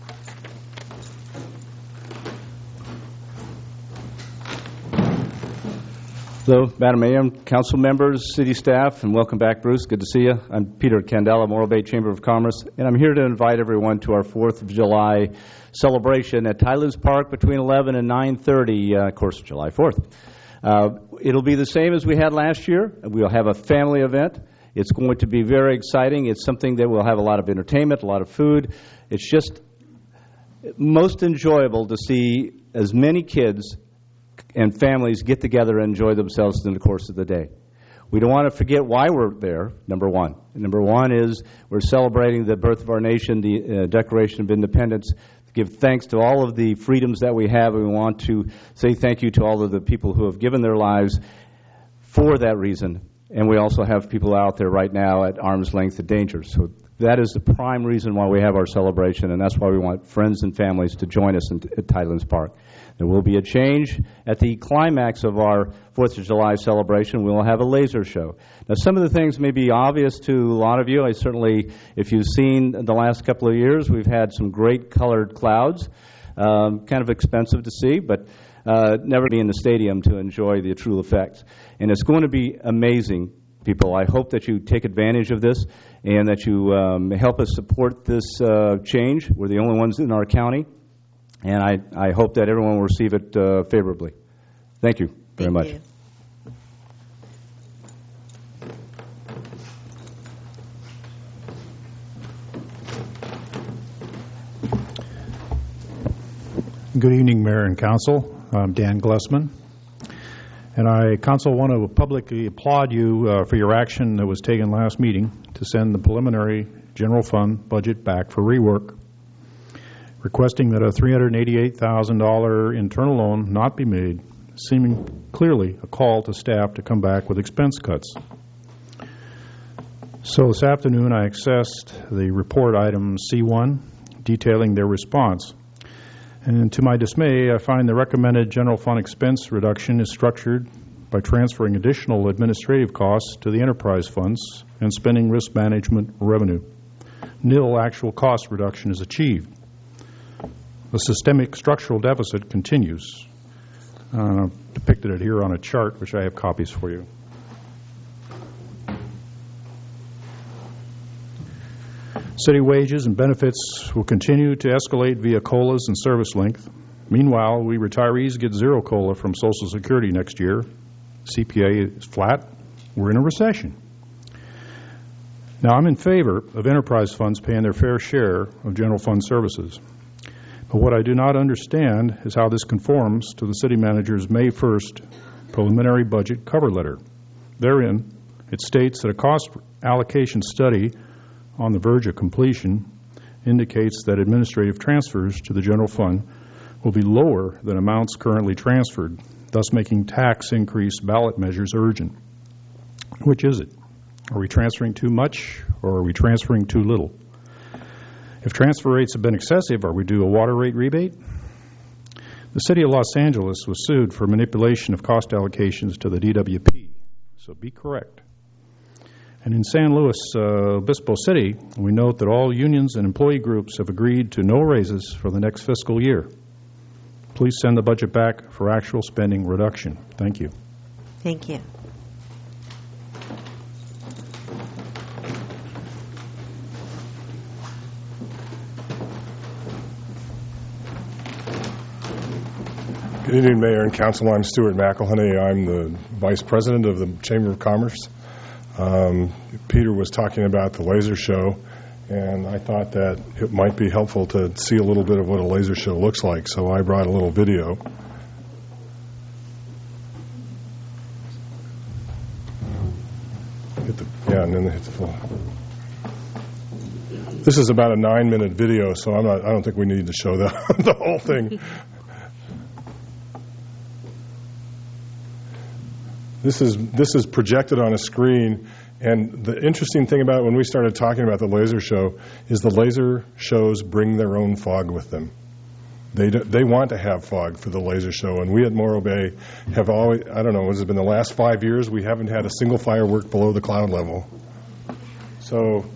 Hello, Madam Mayor, council members, city staff, and welcome back, Bruce. Good to see you. I'm Peter Candela, Morro Bay Chamber of Commerce, and I'm here to invite everyone to our 4th of July celebration at Tylands Park between 11 and 9:30, of course, July 4th. It'll be the same as we had last year. We'll have a family event. It's going to be very exciting. It's something that will have a lot of entertainment, a lot of food. It's just most enjoyable to see as many kids and families get together and enjoy themselves in the course of the day. We don't want to forget why we're there, number one. Number one is we're celebrating the birth of our nation, the Declaration of Independence, to give thanks to all of the freedoms that we have. We want to say thank you to all of the people who have given their lives for that reason. And we also have people out there right now at arm's length of danger. So that is the prime reason why we have our celebration, and that's why we want friends and families to join us at Tylands Park. There will be a change at the climax of our 4th of July celebration. We will have a laser show. Now, some of the things may be obvious to a lot of you. I certainly, if you've seen the last couple of years, we've had some great colored clouds, kind of expensive to see, but never be in the stadium to enjoy the true effects. And it's going to be amazing, people. I hope that you take advantage of this and that you help us support this change. We're the only ones in our county. And I hope that everyone will receive it favorably. Thank you very much. You. Good evening, Mayor and Council. I'm Dan Glessman. And Council, want to publicly applaud you for your action that was taken last meeting to send the preliminary general fund budget back for rework, requesting that a $388,000 internal loan not be made, seeming clearly a call to staff to come back with expense cuts. So this afternoon I accessed the report item C1 detailing their response. And to my dismay, I find the recommended general fund expense reduction is structured by transferring additional administrative costs to the enterprise funds and spending risk management revenue. Nil actual cost reduction is achieved. The systemic structural deficit continues. I've depicted it here on a chart, which I have copies for you. City wages and benefits will continue to escalate via COLAs and service length. Meanwhile, we retirees get zero COLA from Social Security next year. CPA is flat. We're in a recession. Now, I'm in favor of enterprise funds paying their fair share of general fund services. But what I do not understand is how this conforms to the city manager's May 1st preliminary budget cover letter. Therein, it states that a cost allocation study on the verge of completion indicates that administrative transfers to the general fund will be lower than amounts currently transferred, thus making tax increase ballot measures urgent. Which is it? Are we transferring too much, or are we transferring too little? If transfer rates have been excessive, are we due a water rate rebate? The city of Los Angeles was sued for manipulation of cost allocations to the DWP, so be correct. And in San Luis Obispo City, we note that all unions and employee groups have agreed to no raises for the next fiscal year. Please send the budget back for actual spending reduction. Thank you. Thank you. Good evening, Mayor and Council. I'm Stuart McElhenney. I'm the Vice President of the Chamber of Commerce. Peter was talking about the laser show, and I thought that it might be helpful to see a little bit of what a laser show looks like, so I brought a little video. And then hit the full. This is about a 9-minute video, so I don't think we need to show the whole thing. This is projected on a screen, and the interesting thing about it when we started talking about the laser show is the laser shows bring their own fog with them. They want to have fog for the laser show, and we at Morro Bay have always, I don't know, has it been the last 5 years, we haven't had a single firework below the cloud level. So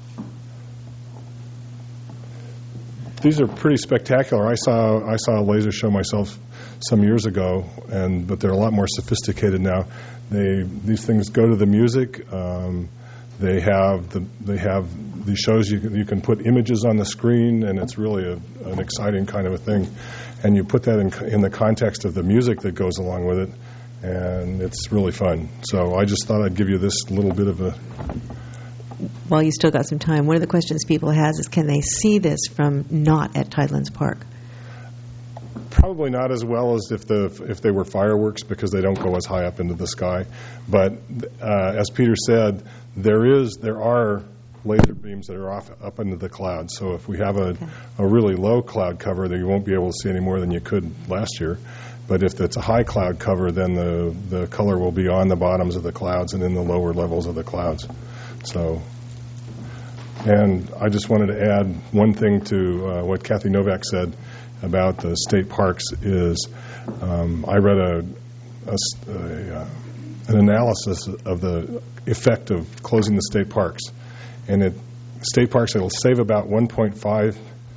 these are pretty spectacular. I saw a laser show myself some years ago, but they're a lot more sophisticated now. These things go to the music. They have these shows you can put images on the screen, and it's really an exciting kind of a thing. And you put that in the context of the music that goes along with it, and it's really fun. So I just thought I'd give you this little bit of a. While you still got some time, one of the questions people has is, can they see this from not at Tidelands Park? Probably not as well as if they were fireworks, because they don't go as high up into the sky. But as Peter said, there are laser beams that are up into the clouds. So if we have a really low cloud cover, then you won't be able to see any more than you could last year. But if it's a high cloud cover, then the color will be on the bottoms of the clouds and in the lower levels of the clouds. So, and I just wanted to add one thing to what Kathy Novak said about the state parks is I read an analysis of the effect of closing the state parks. And state parks, it'll save about $150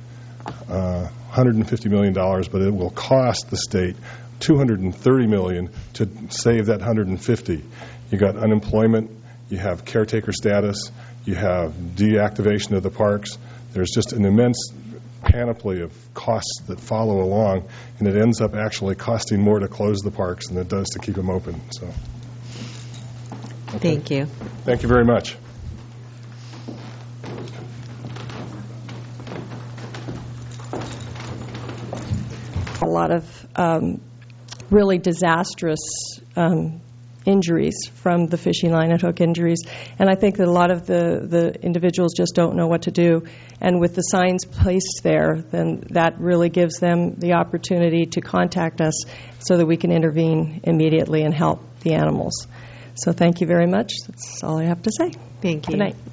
million, but it will cost the state $230 million to save that 150. You got unemployment, you have caretaker status, you have deactivation of the parks. There's just an immense panoply of costs that follow along, and it ends up actually costing more to close the parks than it does to keep them open. So, okay. Thank you. Thank you very much. A lot of really disastrous injuries from the fishing line and hook injuries, and I think that a lot of the individuals just don't know what to do, and with the signs placed there, then that really gives them the opportunity to contact us so that we can intervene immediately and help the animals. So thank you very much. That's all I have to say. Thank you. Good night.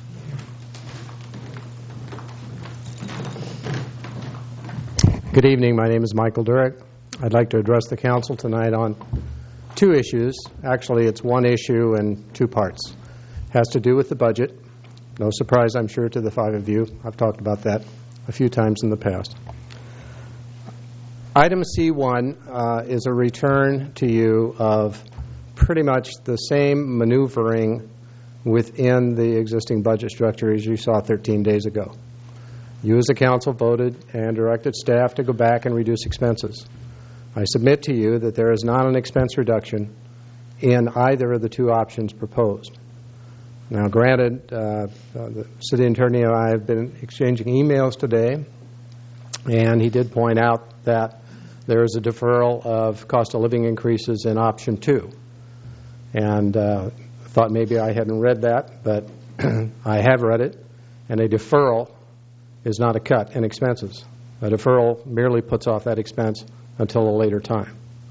Good evening. My name is Michael Durek. I'd like to address the council tonight on two issues. Actually, it's one issue in two parts. It has to do with the budget. No surprise, I'm sure, to the five of you. I've talked about that a few times in the past. Item C1 is a return to you of pretty much the same maneuvering within the existing budget structure as you saw 13 days ago. You as a council voted and directed staff to go back and reduce expenses. I submit to you that there is not an expense reduction in either of the two options proposed. Now, granted, the city attorney and I have been exchanging emails today, and he did point out that there is a deferral of cost of living increases in option 2. And thought maybe I hadn't read that, but I have read it, and a deferral is not a cut in expenses. A deferral merely puts off that expense until a later time.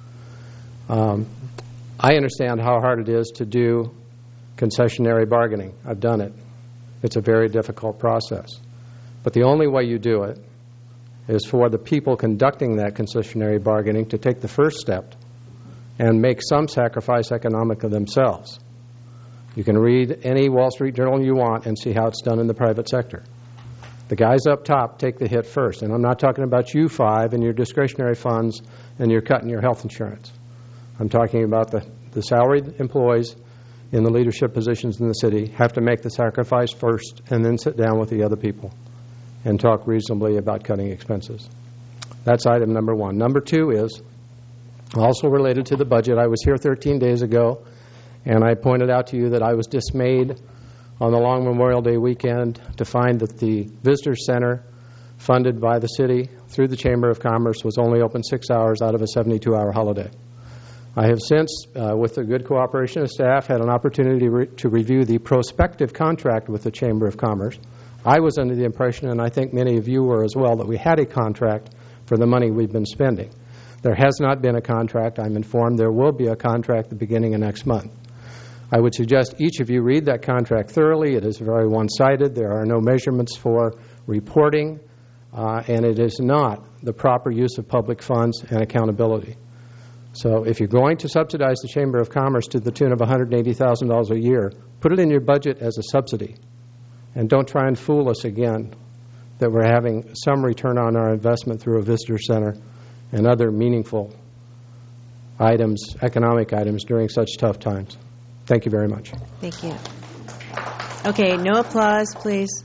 I understand how hard it is to do concessionary bargaining. I've done it. It's a very difficult process. But the only way you do it is for the people conducting that concessionary bargaining to take the first step and make some sacrifice economic of themselves. You can read any Wall Street Journal you want and see how it's done in the private sector. The guys up top take the hit first. And I'm not talking about you five and your discretionary funds and your cut in your health insurance. I'm talking about the salaried employees in the leadership positions in the city have to make the sacrifice first and then sit down with the other people and talk reasonably about cutting expenses. That's item number 1. Number 2 is also related to the budget. I was here 13 days ago, and I pointed out to you that I was dismayed on the long Memorial Day weekend to find that the Visitor Center, funded by the city through the Chamber of Commerce, was only open 6 hours out of a 72-hour holiday. I have since, with the good cooperation of staff, had an opportunity to review the prospective contract with the Chamber of Commerce. I was under the impression, and I think many of you were as well, that we had a contract for the money we've been spending. There has not been a contract. I'm informed there will be a contract at the beginning of next month. I would suggest each of you read that contract thoroughly. It is very one-sided. There are no measurements for reporting, and it is not the proper use of public funds and accountability. So if you're going to subsidize the Chamber of Commerce to the tune of $180,000 a year, put it in your budget as a subsidy. And don't try and fool us again that we're having some return on our investment through a visitor center and other meaningful items, economic items, during such tough times. Thank you very much. Thank you. Okay, no applause, please.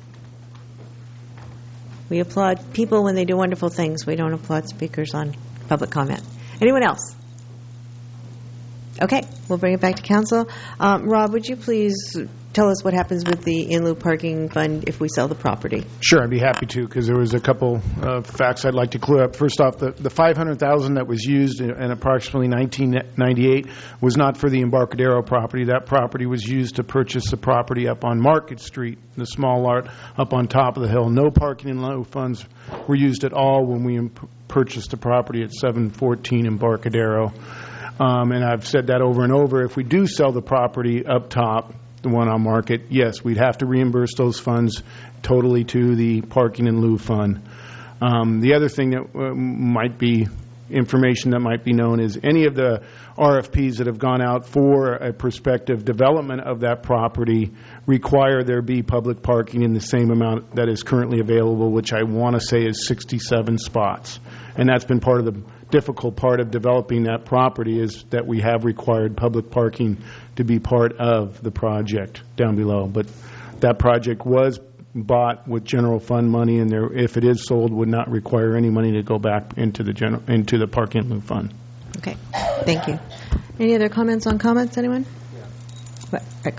We applaud people when they do wonderful things. We don't applaud speakers on public comment. Anyone else? Okay, we'll bring it back to council. Rob, would you please tell us what happens with the in-lieu parking fund if we sell the property? Sure, I'd be happy to, because there was a couple of facts I'd like to clear up. First off, the $500,000 that was used in approximately 1998 was not for the Embarcadero property. That property was used to purchase the property up on Market Street, the small lot up on top of the hill. No parking in lieu funds were used at all when we purchased the property at 714 Embarcadero. And I've said that over and over. If we do sell the property up top, the one on Market, yes, we'd have to reimburse those funds totally to the parking in lieu fund. The other thing that might be information that might be known is any of the RFPs that have gone out for a prospective development of that property require there be public parking in the same amount that is currently available, which I want to say is 67 spots. And that's been part of the difficult part of developing that property, is that we have required public parking to be part of the project down below. But that project was bought with general fund money, and there, if it is sold, would not require any money to go back into the parking lot fund. Okay, thank you. Any other comments on comments, anyone? What? Rick.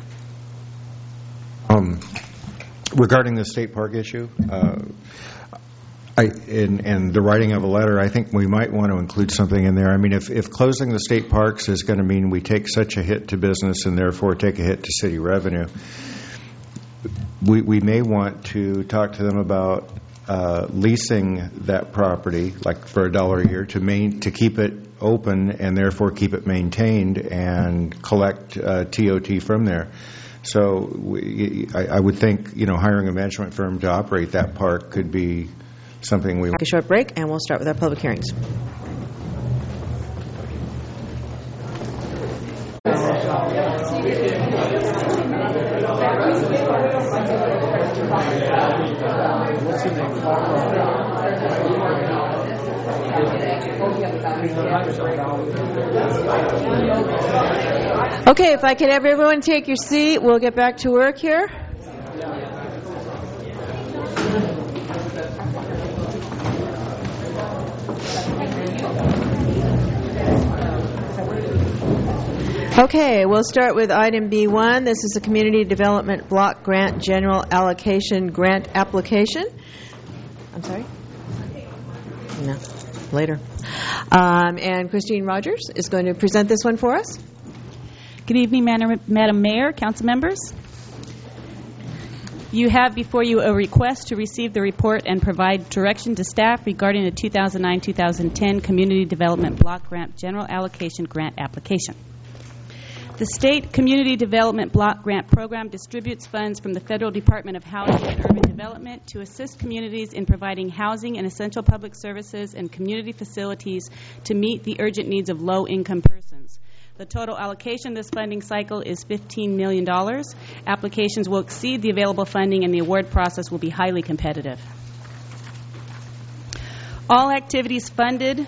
Regarding the state park issue, in the writing of a letter, I think we might want to include something in there. I mean, if closing the state parks is going to mean we take such a hit to business and therefore take a hit to city revenue, we may want to talk to them about leasing that property, like for $1 a year, to keep it open and therefore keep it maintained and collect TOT from there. So I would think, hiring a management firm to operate that park could be something we... Take a short break, and we'll start with our public hearings. Okay, if I could have everyone take your seat, we'll get back to work here. Okay, we'll start with item B1. This is a Community Development Block Grant General Allocation Grant Application. I'm sorry? No, later. And Christine Rogers is going to present this one for us. Good evening, Madam Mayor, council members. You have before you a request to receive the report and provide direction to staff regarding the 2009-2010 Community Development Block Grant General Allocation Grant Application. The State Community Development Block Grant Program distributes funds from the Federal Department of Housing and Urban Development to assist communities in providing housing and essential public services and community facilities to meet the urgent needs of low-income persons. The total allocation this funding cycle is $15 million. Applications will exceed the available funding and the award process will be highly competitive. All activities funded,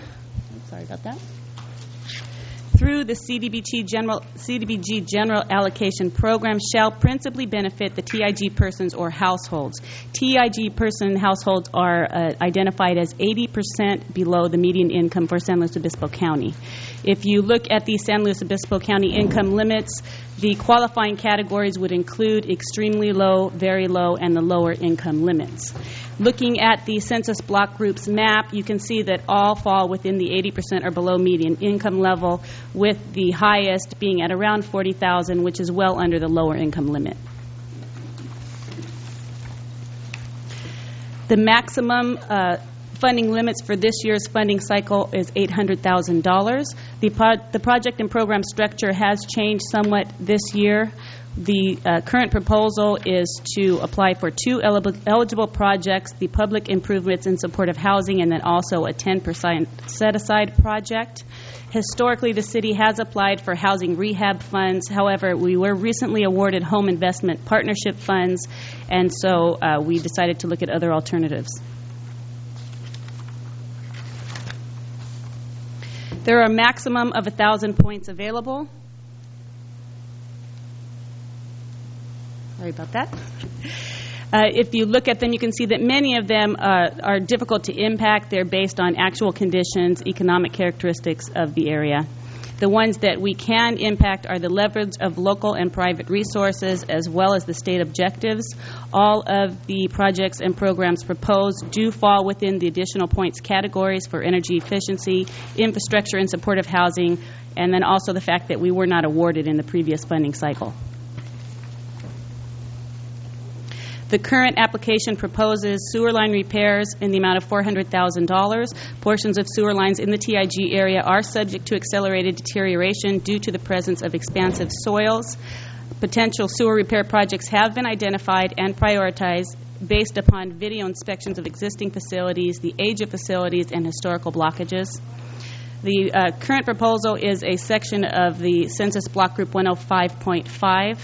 through the CDBG General Allocation Program shall principally benefit the TIG persons or households. TIG person households are identified as 80% below the median income for San Luis Obispo County. If you look at the San Luis Obispo County income limits, the qualifying categories would include extremely low, very low, and the lower income limits. Looking at the census block groups map, you can see that all fall within the 80% or below median income level, with the highest being at around $40,000, which is well under the lower income limit. The maximum funding limits for this year's funding cycle is $800,000. The project and program structure has changed somewhat this year. The current proposal is to apply for 2 eligible projects, the public improvements in support of housing, and then also a 10% set-aside project. Historically, the city has applied for housing rehab funds. However, we were recently awarded home investment partnership funds, and so we decided to look at other alternatives. There are a maximum of 1,000 points available. Sorry about that. If you look at them, you can see that many of them are difficult to impact. They're based on actual conditions, economic characteristics of the area. The ones that we can impact are the leverage of local and private resources as well as the state objectives. All of the projects and programs proposed do fall within the additional points categories for energy efficiency, infrastructure and supportive housing, and then also the fact that we were not awarded in the previous funding cycle. The current application proposes sewer line repairs in the amount of $400,000. Portions of sewer lines in the TIG area are subject to accelerated deterioration due to the presence of expansive soils. Potential sewer repair projects have been identified and prioritized based upon video inspections of existing facilities, the age of facilities, and historical blockages. The current proposal is a section of the Census Block Group 105.5.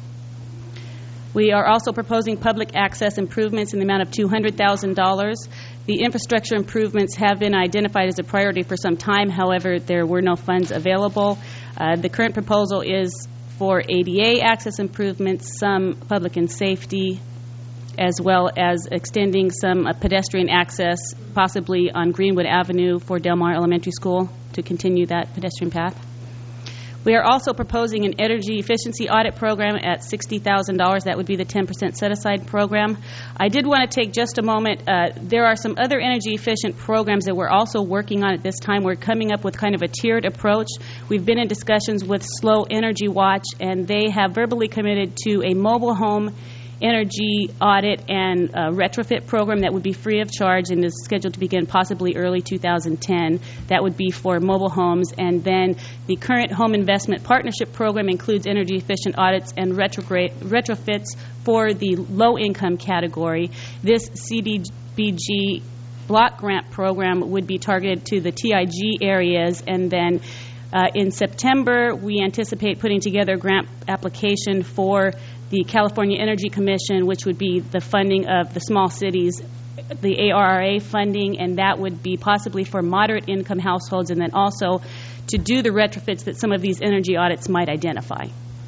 We are also proposing public access improvements in the amount of $200,000. The infrastructure improvements have been identified as a priority for some time. However, there were no funds available. The current proposal is for ADA access improvements, some public and safety, as well as extending some pedestrian access, possibly on Greenwood Avenue for Del Mar Elementary School to continue that pedestrian path. We are also proposing an energy efficiency audit program at $60,000. That would be the 10% set-aside program. I did want to take just a moment. There are some other energy efficient programs that we're also working on at this time. We're coming up with kind of a tiered approach. We've been in discussions with Slow Energy Watch, and they have verbally committed to a mobile home energy audit and retrofit program that would be free of charge and is scheduled to begin possibly early 2010. That would be for mobile homes. And then the current home investment partnership program includes energy efficient audits and retrofits for the low income category. This CDBG block grant program would be targeted to the TIG areas, and then in September we anticipate putting together a grant application for the California Energy Commission, which would be the funding of the small cities the ARRA funding, and that would be possibly for moderate income households, and then also to do the retrofits that some of these energy audits might identify.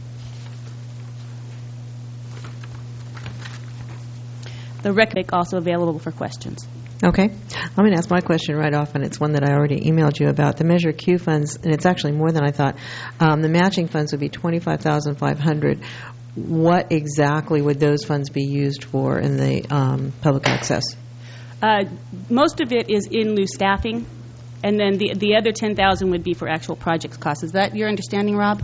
The rec also available for questions. Okay. I'm going to ask my question right off, and it's one that I already emailed you about. The Measure Q funds, and it's actually more than I thought. The matching funds would be $25,500. What exactly would those funds be used for in the public access? Most of it is in lieu staffing, and then the other $10,000 would be for actual project costs. Is that your understanding, Rob?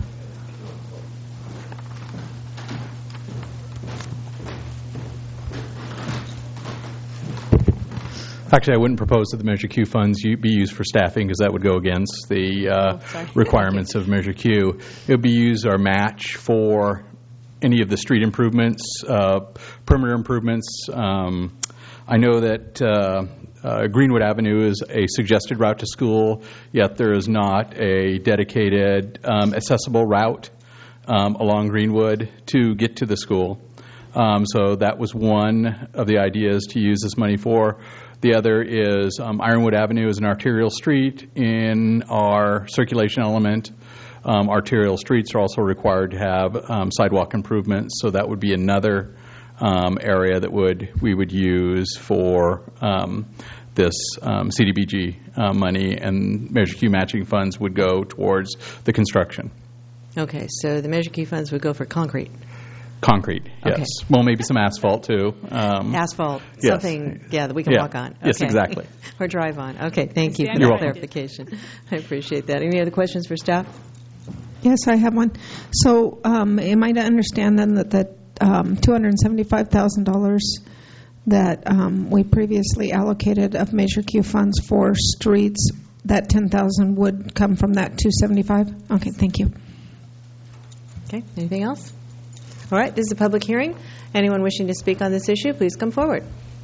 Actually, I wouldn't propose that the Measure Q funds be used for staffing because that would go against the requirements of Measure Q. It would be used or match for any of the street improvements, perimeter improvements. I know that Greenwood Avenue is a suggested route to school, yet there is not a dedicated accessible route along Greenwood to get to the school. So that was one of the ideas to use this money for. The other is Ironwood Avenue is an arterial street in our circulation element. Arterial streets are also required to have sidewalk improvements, so that would be another area that we would use for this CDBG money, and Measure Q matching funds would go towards the construction. Okay, so the Measure Q funds would go for concrete. Concrete, yes. Okay. Well, maybe some asphalt, too. Asphalt, yes. something, that we can walk on. Okay. Yes, exactly. Or drive on. Okay, thank you for You're that welcome. clarification. I appreciate that. Any other questions for staff? Yes, I have one. So am I to understand then that $275,000 that we previously allocated of Measure Q funds for streets, that $10,000 would come from that $275,000? Okay, thank you. Okay, anything else? All right, this is a public hearing. Anyone wishing to speak on this issue, please come forward.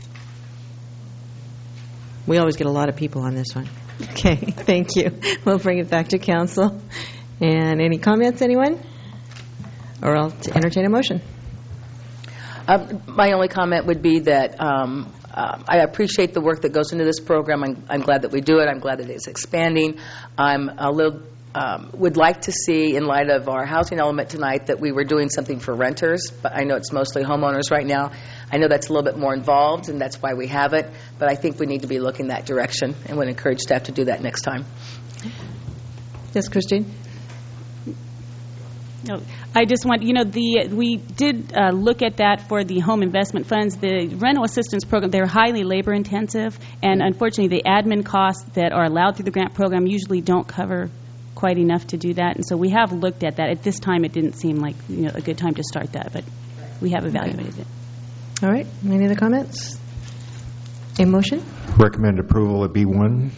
We always get a lot of people on this one. Okay, thank you. We'll bring it back to council. And any comments, anyone? Or I'll entertain a motion. My only comment would be that I appreciate the work that goes into this program. I'm glad that we do it. I'm glad that it's expanding. I'm a little would like to see, in light of our housing element tonight, that we were doing something for renters, but I know it's mostly homeowners right now. I know that's a little bit more involved, and that's why we have it, but I think we need to be looking that direction and would encourage staff to do that next time. Yes, Christine? No, I just want, we did look at that for the home investment funds. The rental assistance program, they're highly labor intensive, and unfortunately the admin costs that are allowed through the grant program usually don't cover quite enough to do that. And so we have looked at that. At this time, it didn't seem like a good time to start that, but we have evaluated it. All right. Any other comments? A motion? Recommend approval at B1.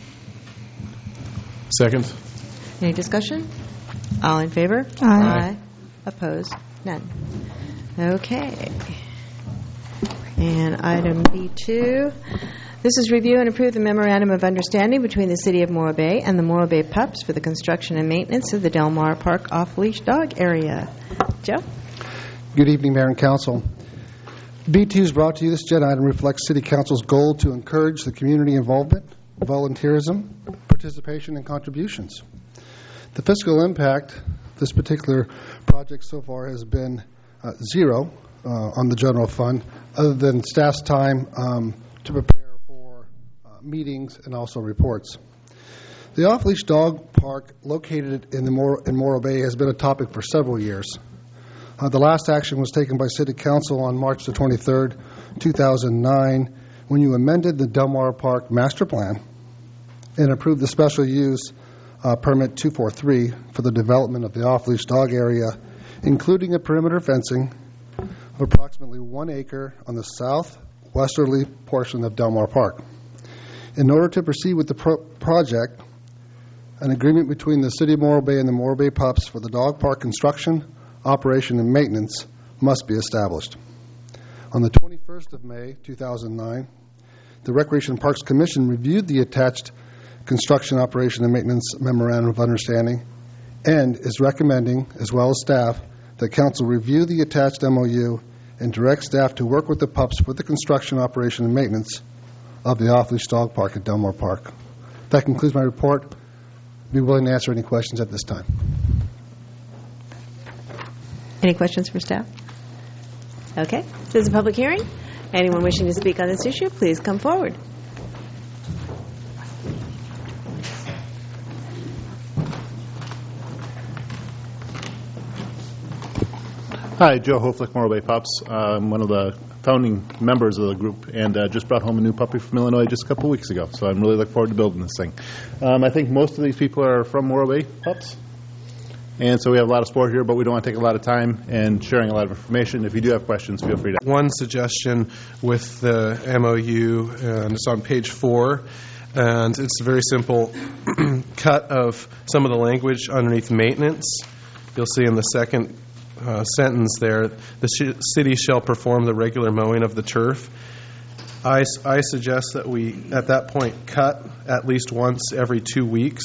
Second. Any discussion? All in favor? Aye. Opposed? None. Okay. And item B2. This is review and approve the memorandum of understanding between the City of Morro Bay and the Morro Bay Pups for the construction and maintenance of the Del Mar Park off-leash dog area. Joe? Good evening, Mayor and Council. B2 is brought to you. This agenda item reflects City Council's goal to encourage the community involvement, volunteerism, participation, and contributions. The fiscal impact of this particular project so far has been zero on the general fund, other than staff's time to prepare meetings and also reports. The off-leash dog park located in Morro Bay has been a topic for several years. The last action was taken by City Council on March the 23rd, 2009, when you amended the Del Mar Park Master Plan and approved the special use permit 243 for the development of the off-leash dog area, including a perimeter fencing of approximately 1 acre on the southwesterly portion of Del Mar Park. In order to proceed with the project, an agreement between the City of Morro Bay and the Morro Bay Pups for the dog park construction, operation, and maintenance must be established. On the 21st of May, 2009, the Recreation and Parks Commission reviewed the attached construction, operation, and maintenance memorandum of understanding and is recommending, as well as staff, that Council review the attached MOU and direct staff to work with the Pups for the construction, operation, and maintenance of the off-leash dog park at Delmar Park. That concludes my report. I'd be willing to answer any questions at this time. Any questions for staff? Okay. This is a public hearing. Anyone wishing to speak on this issue, please come forward. Hi, Joe Hoflick, Morro Bay Pups. I'm one of the founding members of the group and just brought home a new puppy from Illinois just a couple weeks ago. So I'm really looking forward to building this thing. I think most of these people are from Morro Bay Pups. And so we have a lot of support here, but we don't want to take a lot of time and sharing a lot of information. If you do have questions, feel free to. One suggestion with the MOU, and it's on page 4, and it's a very simple cut of some of the language underneath maintenance. You'll see in the second sentence there, the city shall perform the regular mowing of the turf. I suggest that we, at that point, cut at least once every 2 weeks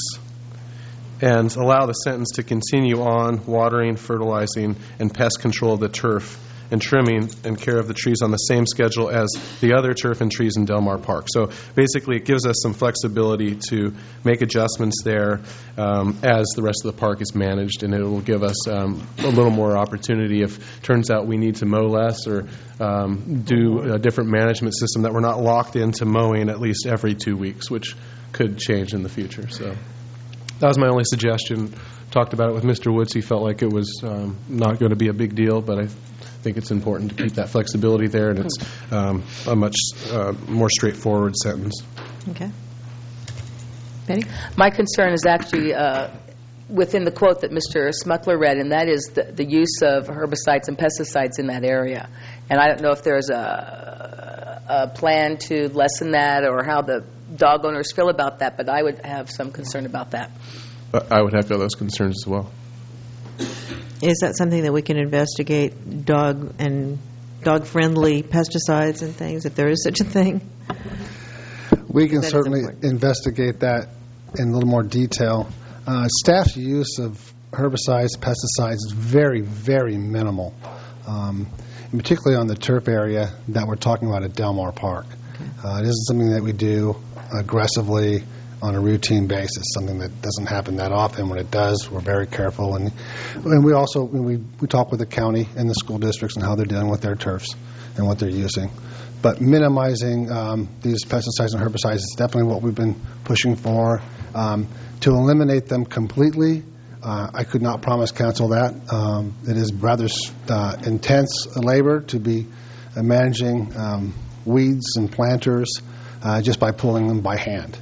and allow the sentence to continue on watering, fertilizing, and pest control of the turf and trimming and care of the trees on the same schedule as the other turf and trees in Delmar Park. So basically it gives us some flexibility to make adjustments there as the rest of the park is managed, and it will give us a little more opportunity if it turns out we need to mow less or do a different management system, that we're not locked into mowing at least every 2 weeks, which could change in the future. So that was my only suggestion. Talked about it with Mr. Woods. He felt like it was not going to be a big deal, but I think it's important to keep that flexibility there, and it's a much more straightforward sentence. Okay. Betty? My concern is actually within the quote that Mr. Smuckler read, and that is the use of herbicides and pesticides in that area. And I don't know if there's a plan to lessen that or how the dog owners feel about that, but I would have some concern about that. I would echo those concerns as well. Is that something that we can investigate, dog-friendly pesticides and things, if there is such a thing? We can certainly investigate that in a little more detail. Staff's use of herbicides, pesticides is very, very minimal, and particularly on the turf area that we're talking about at Delmar Park. It isn't something that we do aggressively on a routine basis, something that doesn't happen that often. When it does, we're very careful, and we also we talk with the county and the school districts and how they're dealing with their turfs and what they're using. But minimizing these pesticides and herbicides is definitely what we've been pushing for. To eliminate them completely, I could not promise council that. It is rather intense labor to be managing weeds and planters just by pulling them by hand.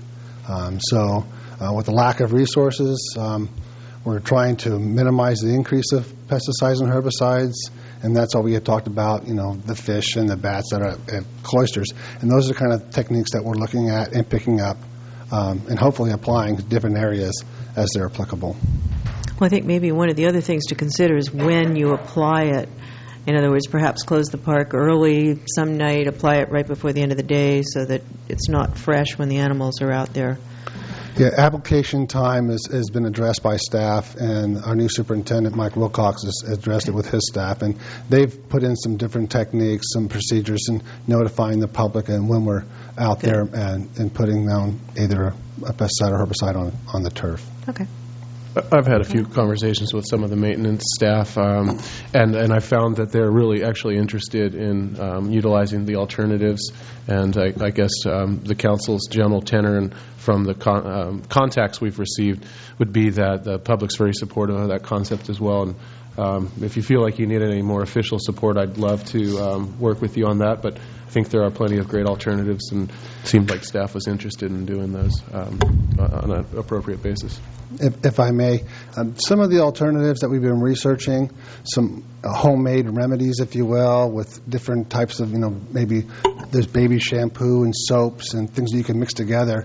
So with the lack of resources, we're trying to minimize the increase of pesticides and herbicides, and that's all we had talked about, the fish and the bats that are at cloisters. And those are the kind of techniques that we're looking at and picking up and hopefully applying to different areas as they're applicable. Well, I think maybe one of the other things to consider is when you apply it. In other words, perhaps close the park early some night, apply it right before the end of the day so that it's not fresh when the animals are out there. Yeah, application time has been addressed by staff, and our new superintendent, Mike Wilcox, has addressed it with his staff. And they've put in some different techniques, some procedures, in notifying the public and when we're out there and putting down either a pesticide or herbicide on the turf. Okay. I've had a few conversations with some of the maintenance staff, and I found that they're really actually interested in utilizing the alternatives. And I guess the council's general tenor and from the contacts we've received would be that the public's very supportive of that concept as well. And if you feel like you need any more official support, I'd love to work with you on that. But I think there are plenty of great alternatives, and it seemed like staff was interested in doing those on an appropriate basis. If I may, some of the alternatives that we've been researching, some homemade remedies, if you will, with different types of, maybe there's baby shampoo and soaps and things that you can mix together.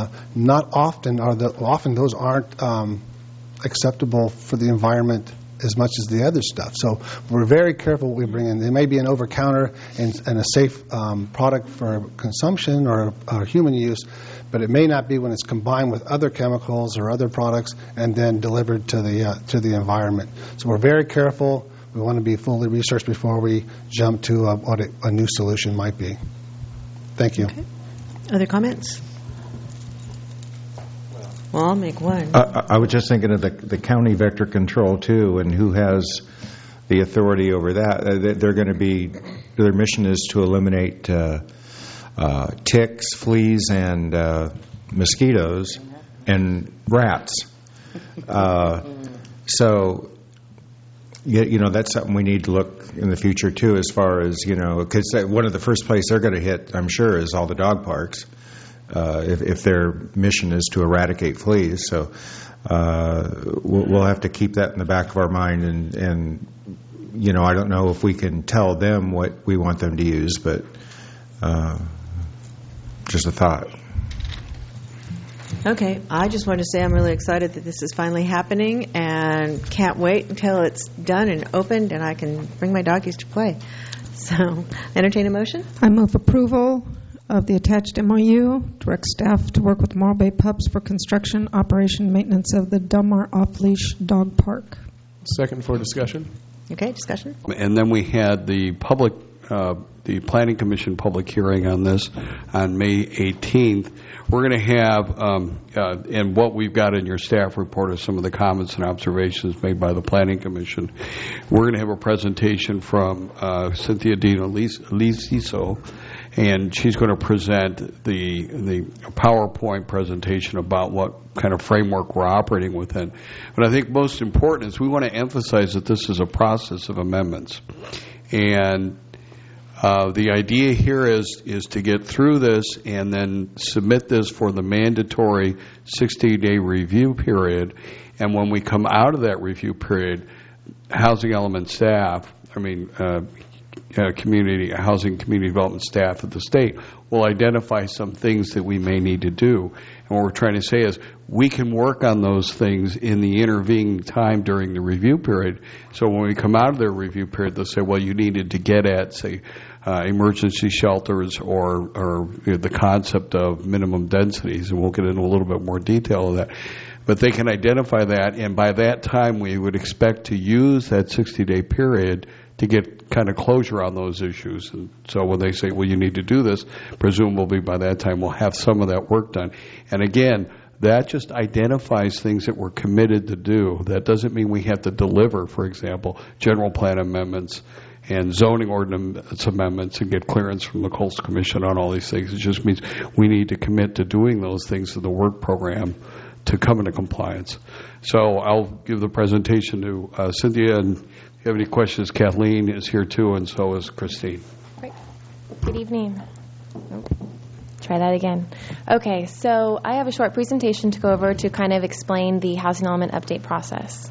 Often those aren't acceptable for the environment as much as the other stuff. So we're very careful what we bring in. It may be an over-counter and a safe product for consumption or human use, but it may not be when it's combined with other chemicals or other products and then delivered to the environment. So we're very careful. We want to be fully researched before we jump to what a new solution might be. Thank you. Okay. Other comments? Well, I'll make one. I was just thinking of the county vector control, too, and who has the authority over that. They're going to be, their mission is to eliminate ticks, fleas, and mosquitoes, and rats. So, that's something we need to look in the future, too, as far as, because one of the first places they're going to hit, I'm sure, is all the dog parks. If their mission is to eradicate fleas. So we'll have to keep that in the back of our mind. And I don't know if we can tell them what we want them to use, but just a thought. Okay, I just want to say I'm really excited that this is finally happening and can't wait until it's done and opened and I can bring my doggies to play. So, entertain a motion? I move approval of the attached MOU, direct staff to work with Morro Bay Pups for construction, operation, and maintenance of the Del Mar off-leash dog park. Second for discussion. Okay, discussion. And then we had the Planning Commission public hearing on this on May 18th. We're going to have, and what we've got in your staff report are some of the comments and observations made by the Planning Commission. We're going to have a presentation from Cynthia Dino Lisiso, and she's going to present the PowerPoint presentation about what kind of framework we're operating within. But I think most important is we want to emphasize that this is a process of amendments. And the idea here is to get through this and then submit this for the mandatory 60-day review period. And when we come out of that review period, housing element staff, community development staff at the state will identify some things that we may need to do. And what we're trying to say is we can work on those things in the intervening time during the review period. So when we come out of their review period, they'll say, well, you needed to get at, say, emergency shelters or the concept of minimum densities, and we'll get into a little bit more detail of that. But they can identify that, and by that time we would expect to use that 60-day period to get kind of closure on those issues. And so when they say, well, you need to do this, presumably by that time we'll have some of that work done. And again, that just identifies things that we're committed to do. That doesn't mean we have to deliver, for example, general plan amendments and zoning ordinance amendments and get clearance from the Coastal Commission on all these things. It just means we need to commit to doing those things in the work program to come into compliance. So I'll give the presentation to Cynthia, and if you have any questions, Kathleen is here too, and so is Christine. Great. Good evening. Try that again. Okay, so I have a short presentation to go over to kind of explain the housing element update process.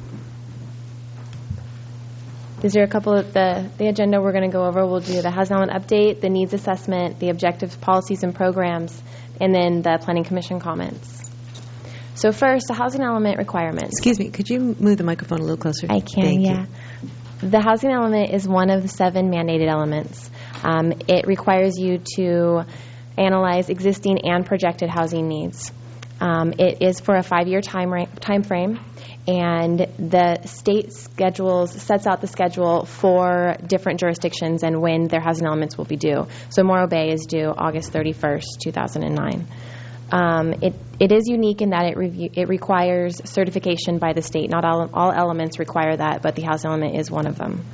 These are a couple of the agenda we're going to go over. We'll do the housing element update, the needs assessment, the objectives, policies, and programs, and then the Planning Commission comments. So first, the housing element requirements. Excuse me, could you move the microphone a little closer? I can, Thank yeah. you. The housing element is one of the 7 mandated elements. It requires you to analyze existing and projected housing needs. It is for a 5-year time frame, and the state sets out the schedule for different jurisdictions and when their housing elements will be due. So Morro Bay is due August 31st, 2009. It is unique in that it requires certification by the state. Not all elements require that, but the housing element is one of them.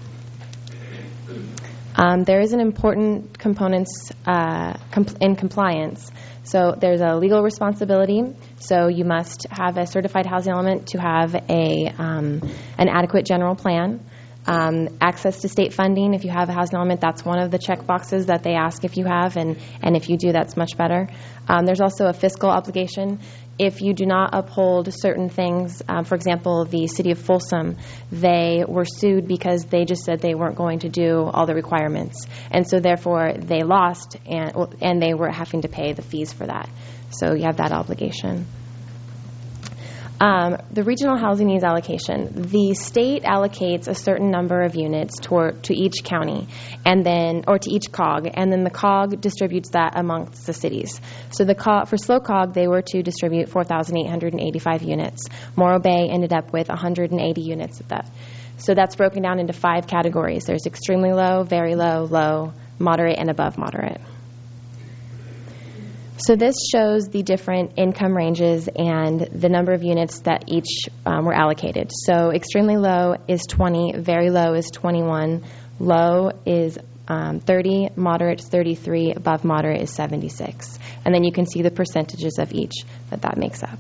There is an important components in compliance. So there's a legal responsibility. So you must have a certified housing element to have an adequate general plan. Access to state funding. If you have a housing element, that's one of the check boxes that they ask if you have, and if you do, that's much better. There's also a fiscal obligation. If you do not uphold certain things, for example, the city of Folsom, they were sued because they just said they weren't going to do all the requirements, and so therefore they lost, and they were having to pay the fees for that. So you have that obligation. The regional housing needs allocation. The state allocates a certain number of units to each county, or to each COG, and then the COG distributes that amongst the cities. So for Slow COG, they were to distribute 4,885 units. Morro Bay ended up with 180 units of that. So that's broken down into 5 categories. There's extremely low, very low, low, moderate, and above moderate. So this shows the different income ranges and the number of units that each were allocated. So extremely low is 20, very low is 21, low is 30, moderate is 33, above moderate is 76. And then you can see the percentages of each that makes up.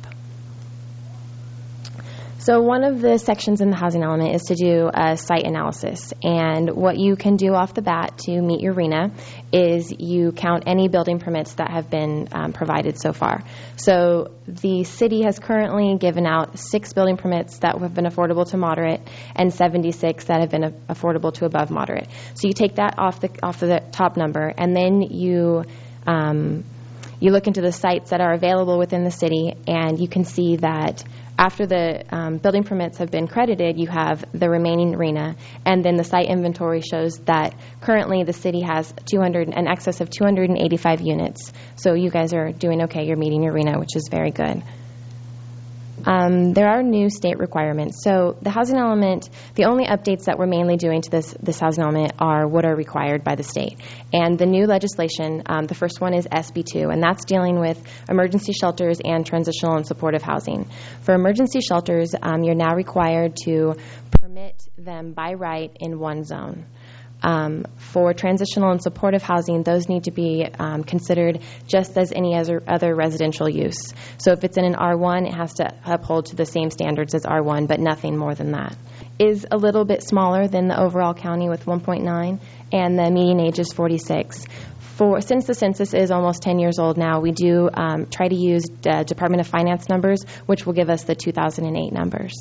So one of the sections in the housing element is to do a site analysis. And what you can do off the bat to meet your RHNA is you count any building permits that have been provided so far. So the city has currently given out 6 building permits that have been affordable to moderate and 76 that have been affordable to above moderate. So you take that off the top number, and then you look into the sites that are available within the city, and you can see that after the building permits have been credited, you have the remaining RHNA, and then the site inventory shows that currently the city has an excess of 285 units. So you guys are doing okay. You're meeting your RHNA, which is very good. There are new state requirements. So the housing element, the only updates that we're mainly doing to this housing element are what are required by the state. And the new legislation, the first one is SB2, and that's dealing with emergency shelters and transitional and supportive housing. For emergency shelters, you're now required to permit them by right in one zone. For transitional and supportive housing, those need to be considered just as any other residential use. So if it's in an R1, it has to uphold to the same standards as R1, but nothing more than that. Is a little bit smaller than the overall county with 1.9, and the median age is 46. Since the census is almost 10 years old now, we do try to use Department of Finance numbers, which will give us the 2008 numbers.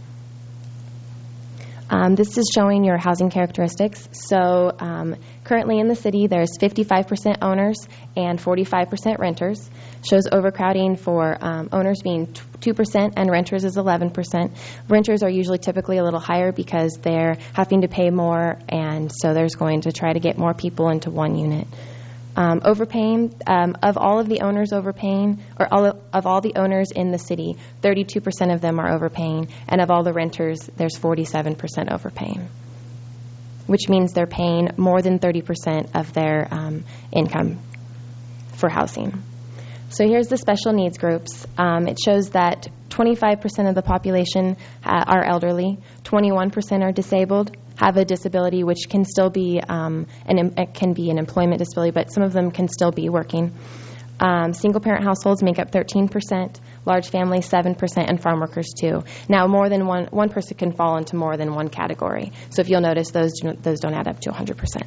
This is showing your housing characteristics. So currently in the city, there's 55% owners and 45% renters. Shows overcrowding for owners being 2% and renters is 11%. Renters are usually typically a little higher because they're having to pay more, and so there's going to try to get more people into one unit. Overpaying, of all of the owners overpaying, or of all the owners in the city, 32% of them are overpaying, and of all the renters, there's 47% overpaying, which means they're paying more than 30% of their income for housing. So here's the special needs groups. It shows that 25% of the population are elderly, 21% are disabled, have a disability, which can still be it can be an employment disability, but some of them can still be working. Single-parent households make up 13%, large families 7%, and farm workers 2%. Now, more than one person can fall into more than one category. So if you'll notice, those don't add up to 100%.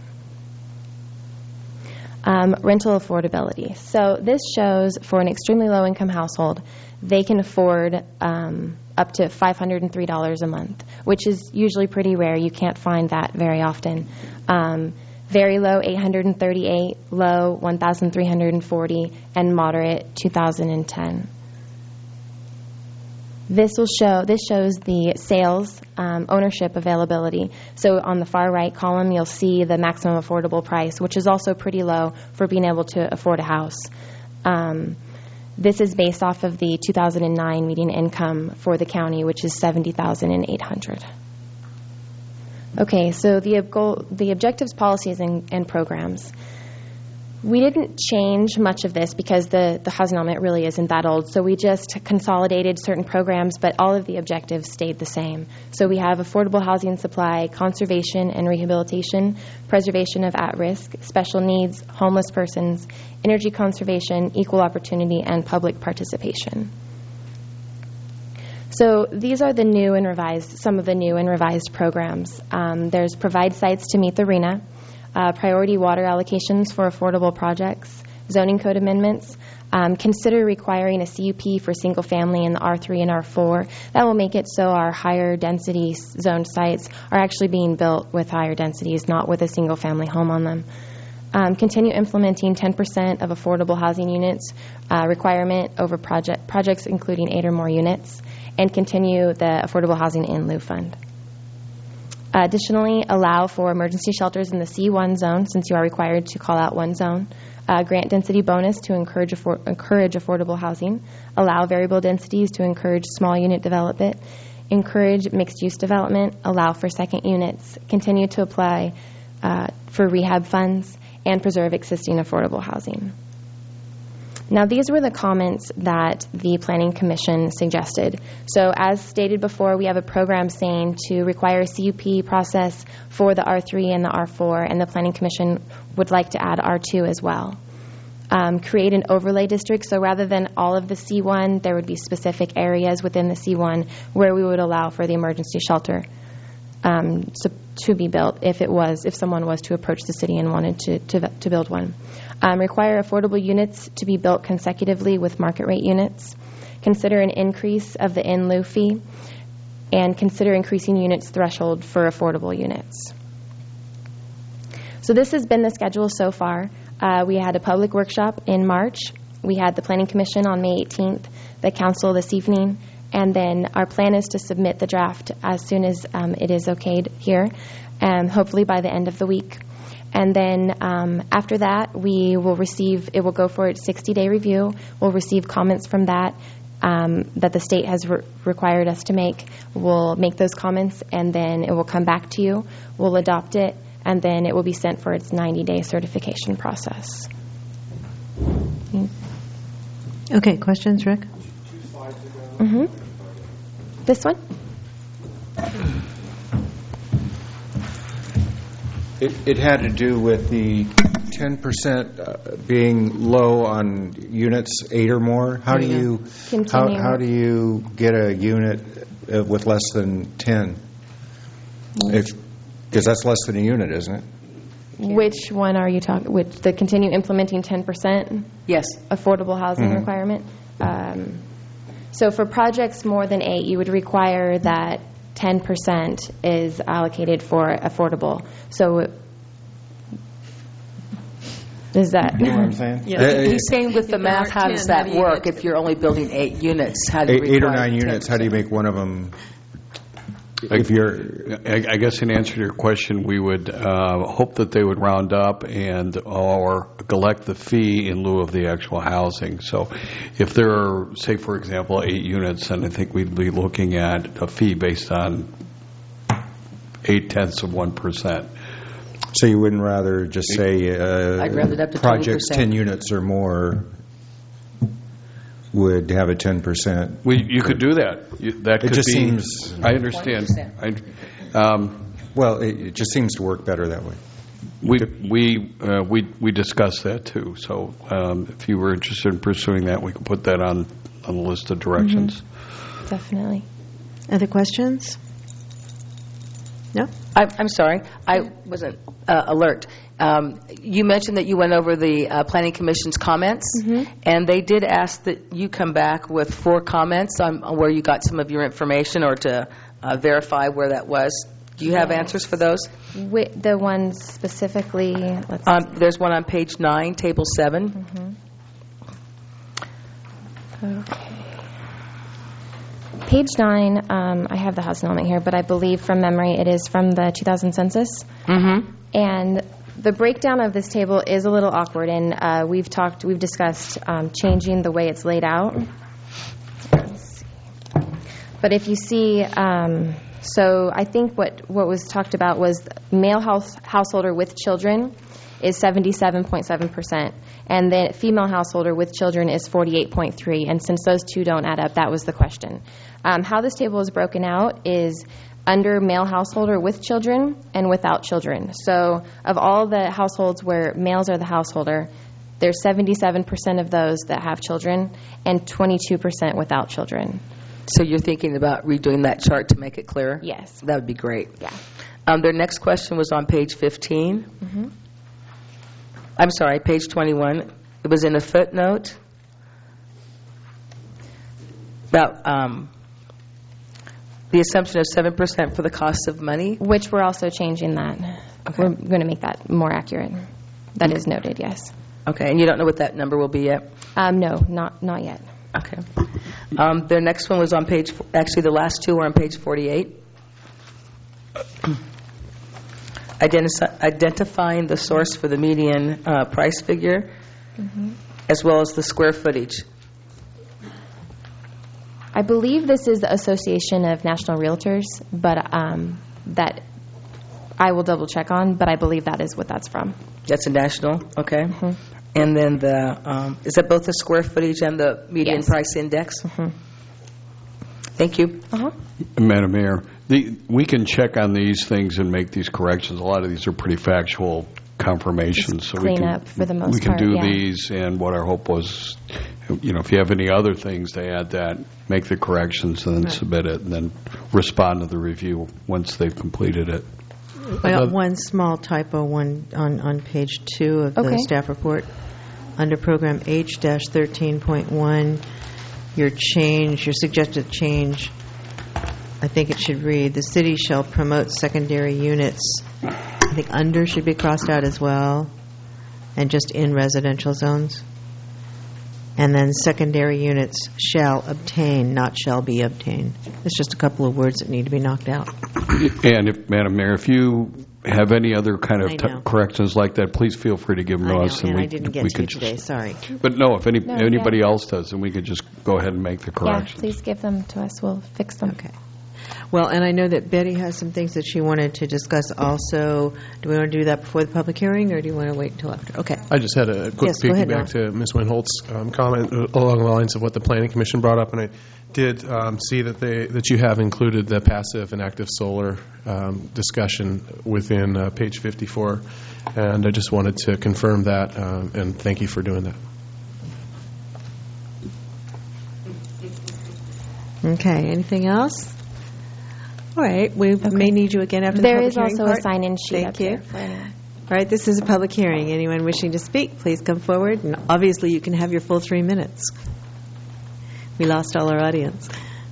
Rental affordability. So this shows for an extremely low-income household, they can afford up to $503 a month, which is usually pretty rare. You can't find that very often. Very low, $838, low, $1,340, and moderate, $2,010. This shows the sales ownership availability. So on the far right column, you'll see the maximum affordable price, which is also pretty low for being able to afford a house. This is based off of the 2009 median income for the county, which is $70,800. Okay, so the objectives, policies, and programs. We didn't change much of this because the housing element really isn't that old. So we just consolidated certain programs, but all of the objectives stayed the same. So we have affordable housing supply, conservation and rehabilitation, preservation of at-risk, special needs, homeless persons, energy conservation, equal opportunity, and public participation. So these are some of the new and revised programs. There's provide sites to meet the RHNA, priority water allocations for affordable projects, zoning code amendments, consider requiring a CUP for single family in the R3 and R4. That will make it so our higher density zoned sites are actually being built with higher densities, not with a single family home on them. Continue implementing 10% of affordable housing units requirement over projects including 8 or more units, and continue the Affordable Housing in Lieu Fund. Additionally, allow for emergency shelters in the C1 zone, since you are required to call out one zone. Grant density bonus to encourage affordable housing. Allow variable densities to encourage small unit development. Encourage mixed-use development. Allow for second units. Continue to apply for rehab funds, and preserve existing affordable housing. Now, these were the comments that the Planning Commission suggested. So as stated before, we have a program saying to require a CUP process for the R3 and the R4, and the Planning Commission would like to add R2 as well. Create an overlay district, so rather than all of the C1, there would be specific areas within the C1 where we would allow for the emergency shelter to be built if someone was to approach the city and wanted to build one. Require affordable units to be built consecutively with market rate units. Consider an increase of the in lieu fee, and consider increasing units threshold for affordable units. So this has been the schedule so far. We had a public workshop in March. We had the Planning Commission on May 18th, the Council this evening, and then our plan is to submit the draft as soon as it is okayed here, hopefully by the end of the week. And then after that, it will go for its 60-day review. We'll receive comments from that the state has required us to make. We'll make those comments, and then it will come back to you. We'll adopt it, and then it will be sent for its 90-day certification process. Okay, questions, Rick? Mm-hmm. This one? It had to do with the 10% being low on units 8 or more. How do you get a unit with less than 10? Because that's less than a unit, isn't it? Which one are you talking? The continue implementing 10%? Yes. Affordable housing requirement. So for projects more than 8, you would require that 10% is allocated for affordable. So is that... You know what I'm saying? Yeah. He's saying with the math, how does that work if you're only building 8 units? How do you 8 or 9 units, how do you make one of them... I guess in answer to your question, we would hope that they would round up or collect the fee in lieu of the actual housing. So if there are, say, for example, 8 units, then I think we'd be looking at a fee based on 0.8%. So you wouldn't rather just say I'd round it up to projects 20%. 10 units or more would have a 10%. You could do that. That could just be. Seems. I understand. Well, it just seems to work better that way. We discussed that too. So if you were interested in pursuing that, we could put that on the list of directions. Mm-hmm. Definitely. Other questions? No? I'm sorry. I wasn't alert. You mentioned that you went over the Planning Commission's comments, and they did ask that you come back with 4 comments on where you got some of your information or to verify where that was. Do you have answers for those? The ones specifically, let's see. There's one on page 9, table 7. Okay. Page 9, I have the housing element here, but I believe from memory it is from the 2000 census. And the breakdown of this table is a little awkward, and we've discussed changing the way it's laid out. Let's see. But if you see, so I think what was talked about was male householder with children is 77.7%, and the female householder with children is 48.3%. And since those two don't add up, that was the question. How this table is broken out is under male householder with children and without children. So of all the households where males are the householder, there's 77% of those that have children and 22% without children. So you're thinking about redoing that chart to make it clearer? Yes. That would be great. Yeah. Their next question was on page 15. I'm sorry, page 21. It was in a footnote about the assumption of 7% for the cost of money. Which we're also changing that. Okay. We're going to make that more accurate. That is noted, yes. Okay, and you don't know what that number will be yet? No, not yet. Okay. Their next one was on page, actually the last 2 were on page 48. Identifying the source for the median price figure, as well as the square footage. I believe this is the Association of National Realtors, but that I will double check on, but I believe that is what that's from. That's a national, okay. And then is that both the square footage and the median Yes. price index? Thank you. Madam Mayor, we can check on these things and make these corrections. A lot of these are pretty factual confirmations. Just clean up for the most we can part, do yeah. these, and what our hope was, if you have any other things to add that, make the corrections and then submit it, and then respond to the review once they've completed it. I got one small typo on page 2 of the staff report. Under program H-13.1, your suggested change, I think it should read, the city shall promote secondary units. I think under should be crossed out as well, and just in residential zones. And then secondary units shall obtain, not shall be obtained. It's just a couple of words that need to be knocked out. And Madam Mayor, if you have any other kind I know. of corrections like that, please feel free to give them to us. I didn't get to today, sorry. But no, if anybody yeah. else does, then we could just go ahead and make the Yeah, corrections. please give them to us. We'll fix them. Okay. Well, and I know that Betty has some things that she wanted to discuss also. Do we want to do that before the public hearing, or do you want to wait until after? Okay. I just had a quick Yes, go ahead, piggyback to Ms. Winholt's comment along the lines of what the Planning Commission brought up, and I did see that you have included the passive and active solar discussion within page 54, and I just wanted to confirm that, and thank you for doing that. Okay. Anything else? All right. We may need you again after the There public is hearing also part. a sign-in sheet Thank up you. there for anyone. All right. This is a public hearing. Anyone wishing to speak, please come forward. And obviously, you can have your full 3 minutes. We lost all our audience.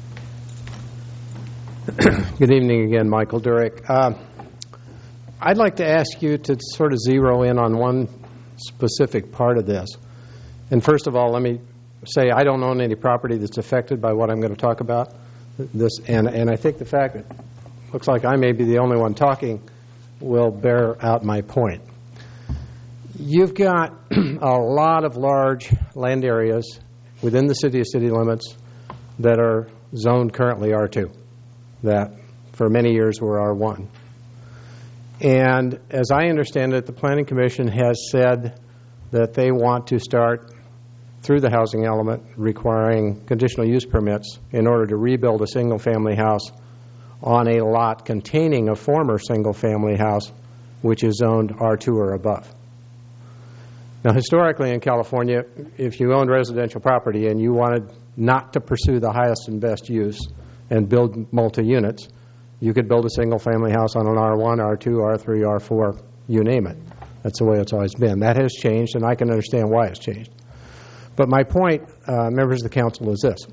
Good evening again, Michael Durick. I'd like to ask you to sort of zero in on one specific part of this. And first of all, let me say I don't own any property that's affected by what I'm going to talk about. And I think the fact that it looks like I may be the only one talking will bear out my point. You've got a lot of large land areas within the city limits that are zoned currently R2, that for many years were R1. And as I understand it, the Planning Commission has said that they want to start through the housing element requiring conditional use permits in order to rebuild a single-family house on a lot containing a former single-family house which is zoned R2 or above. Now, historically in California, if you owned residential property and you wanted not to pursue the highest and best use and build multi-units, you could build a single-family house on an R1, R2, R3, R4, you name it. That's the way it's always been. That has changed, and I can understand why it's changed. But my point, members of the council, is this.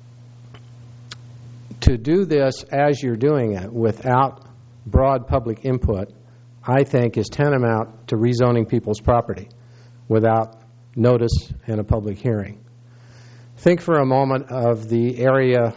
To do this as you're doing it without broad public input, I think is tantamount to rezoning people's property without notice and a public hearing. Think for a moment of the area,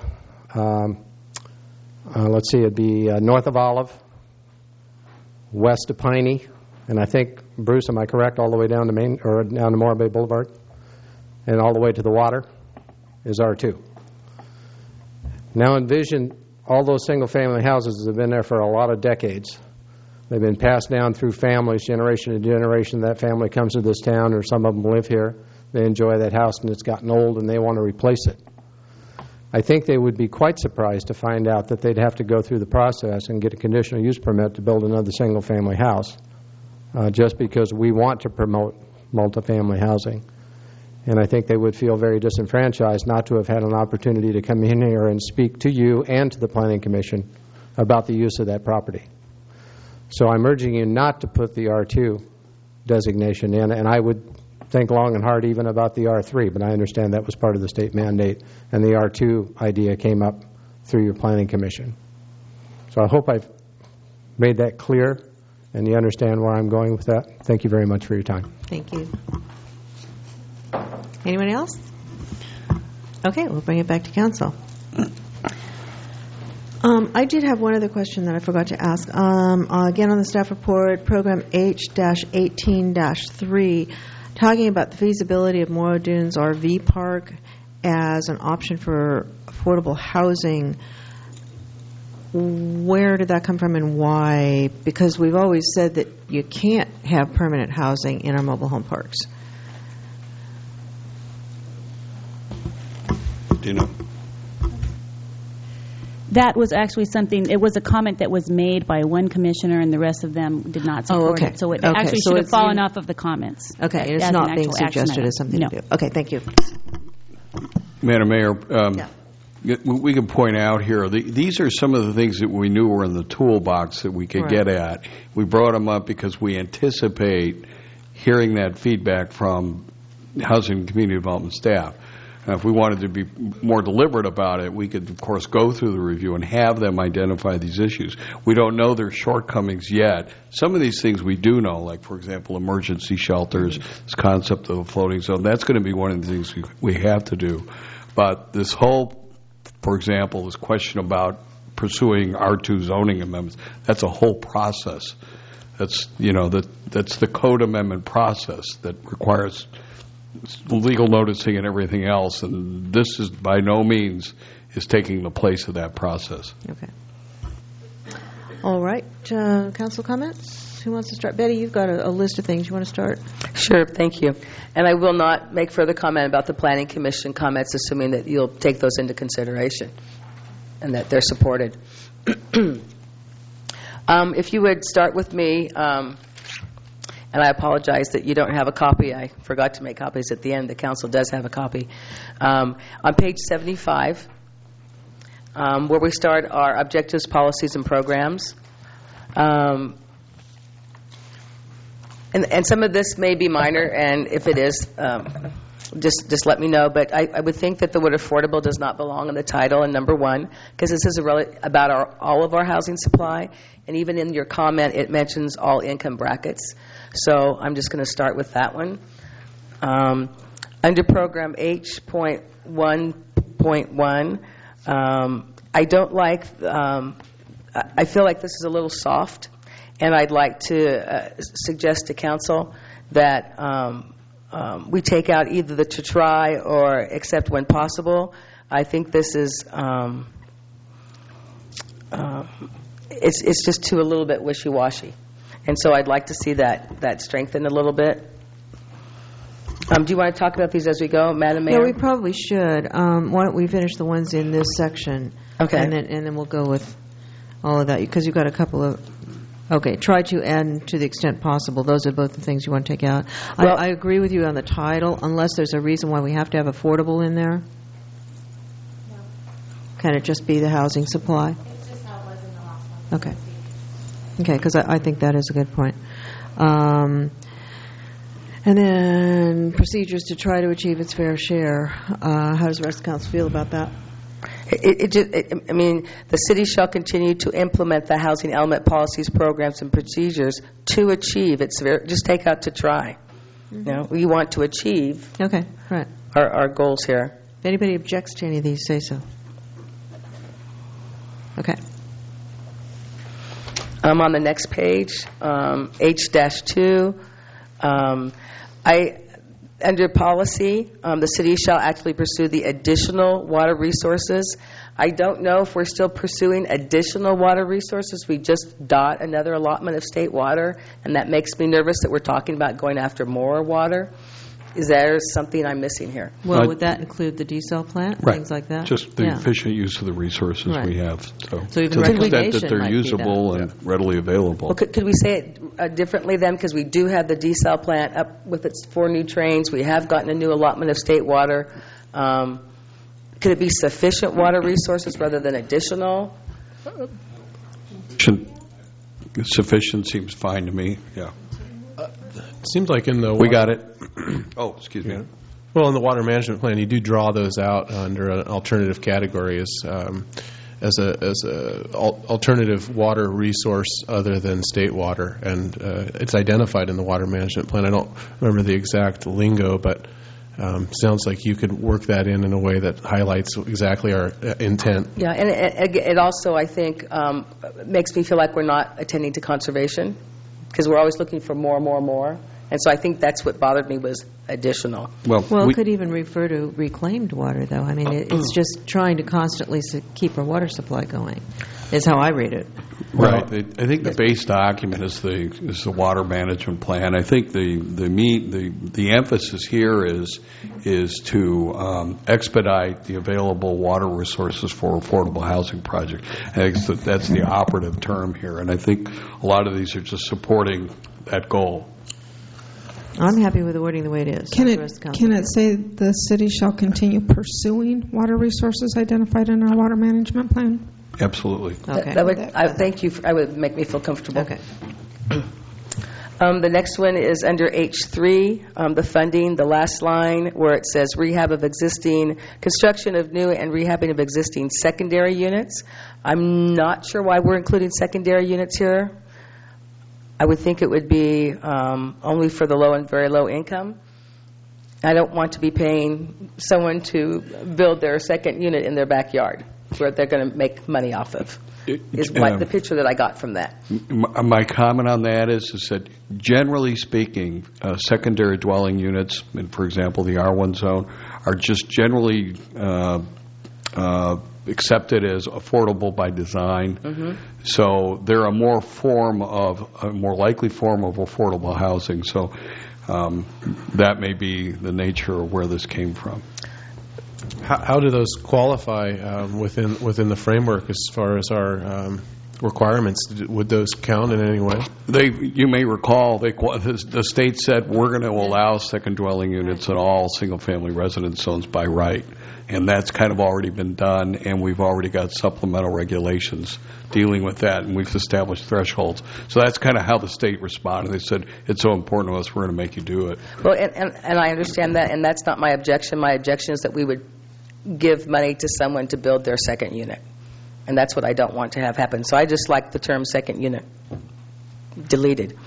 let's see, it'd be north of Olive, west of Piney, and I think, Bruce, am I correct, all the way down to Main, or down to Morro Bay Boulevard, and all the way to the water is R2. Now envision all those single-family houses that have been there for a lot of decades. They've been passed down through families, generation to generation. That family comes to this town, or some of them live here. They enjoy that house, and it's gotten old, and they want to replace it. I think they would be quite surprised to find out that they'd have to go through the process and get a conditional use permit to build another single-family house, just because we want to promote multifamily housing. And I think they would feel very disenfranchised not to have had an opportunity to come in here and speak to you and to the Planning Commission about the use of that property. So I'm urging you not to put the R2 designation in, and I would think long and hard even about the R3, but I understand that was part of the state mandate, and the R2 idea came up through your Planning Commission. So I hope I've made that clear, and you understand where I'm going with that. Thank you very much for your time. Thank you. Anyone else? Okay, we'll bring it back to council. I did have one other question that I forgot to ask. Again, on the staff report, program H-18-3, talking about the feasibility of Morro Dunes RV Park as an option for affordable housing. Where did that come from and why? Because we've always said that you can't have permanent housing in our mobile home parks. Do you know? That was actually something, it was a comment that was made by one commissioner, and the rest of them did not support it. So it actually should have fallen off of the comments. Okay, it's as not an being actual action suggested item. as something No. to do. Okay, thank you. Madam Mayor, we can point out here, these are some of the things that we knew were in the toolbox that we could get at. We brought them up because we anticipate hearing that feedback from Housing and Community Development staff. Now, if we wanted to be more deliberate about it, we could, of course, go through the review and have them identify these issues. We don't know their shortcomings yet. Some of these things we do know, like, for example, emergency shelters, this concept of a floating zone. That's going to be one of the things we have to do. But this whole, for example, this question about pursuing R2 zoning amendments, that's a whole process. That's, that's the code amendment process that requires legal noticing and everything else, and this is by no means is taking the place of that process. Okay. All right. Council comments? Who wants to start? Betty, you've got a list of things. You want to start? Sure, thank you. And I will not make further comment about the Planning Commission comments, assuming that you'll take those into consideration and that they're supported. If you would start with me, and I apologize that you don't have a copy. I forgot to make copies at the end. The council does have a copy. On page 75, where we start our objectives, policies, and programs. And some of this may be minor, and if it is, just let me know. But I would think that the word affordable does not belong in the title in number 1, because this is about all of our housing supply. And even in your comment, it mentions all income brackets. So I'm just going to start with that one. Under program H.1.1, I don't like, I feel like this is a little soft, and I'd like to suggest to council that we take out either the to try or except when possible. I think this is, it's just too a little bit wishy-washy. And so I'd like to see that strengthened a little bit. Do you want to talk about these as we go, Madam Mayor? Yeah, we probably should. Why don't we finish the ones in this section? Okay. And then we'll go with all of that, because you've got a couple of... Okay, try to add to the extent possible. Those are both the things you want to take out. Well, I agree with you on the title, unless there's a reason why we have to have affordable in there. No. Can it just be the housing supply? It's just how it was in the last one. Okay. Okay, because I think that is a good point. And then procedures to try to achieve its fair share. How does the rest of the council feel about that? I mean, the city shall continue to implement the housing element policies, programs, and procedures to achieve its fair. Just take out to try. Mm-hmm. We want to achieve. Okay, right. Our goals here. If anybody objects to any of these, say so. Okay. On the next page, H-2, under policy, the city shall actively pursue the additional water resources. I don't know if we're still pursuing additional water resources. We just dot another allotment of state water, and that makes me nervous that we're talking about going after more water. Is there something I'm missing here? Well, would that include the desal plant, right. things like that? Just the efficient use of the resources we have. So even to the extent that they're might usable and readily available. Well, could we say it differently then? Because we do have the desal plant up with its 4 new trains. We have gotten a new allotment of state water. Could it be sufficient water resources rather than additional? Sufficient seems fine to me, yeah. It seems like in the... We got it. Oh, excuse me. Well, in the water management plan, you do draw those out under an alternative category as a alternative water resource other than state water, and it's identified in the water management plan. I don't remember the exact lingo, but sounds like you could work that in a way that highlights exactly our intent. Yeah, and it also, I think, makes me feel like we're not attending to conservation, because we're always looking for more. And so I think that's what bothered me was additional. Well, it could even refer to reclaimed water, though. I mean, it's just trying to constantly keep our water supply going. is how I read it. Right. I think the base document is the water management plan. I think the emphasis here is to expedite the available water resources for affordable housing projects. I think that's the operative term here, and I think a lot of these are just supporting that goal. I'm happy with the wording the way it is. Can it say the city shall continue pursuing water resources identified in our water management plan? Absolutely. Okay. Thank you. I would make me feel comfortable. Okay. The next one is under H3, the funding, the last line where it says construction of new and rehabbing of existing secondary units. I'm not sure why we're including secondary units here. I would think it would be only for the low and very low income. I don't want to be paying someone to build their second unit in their backyard where they're going to make money off of, is the picture that I got from that. My comment on that is that generally speaking, secondary dwelling units, for example, the R1 zone, are just generally accepted as affordable by design. Mm-hmm. So they're a more likely form of affordable housing. So that may be the nature of where this came from. How do those qualify within the framework as far as our requirements? Would those count in any way? You may recall the state said we're going to allow second dwelling units in all single-family residence zones by right, and that's kind of already been done, and we've already got supplemental regulations dealing with that, and we've established thresholds. So that's kind of how the state responded. They said, it's so important to us, we're going to make you do it. Well, and I understand that, and that's not my objection. My objection is that we would give money to someone to build their second unit. And that's what I don't want to have happen. So I just like the term second unit deleted.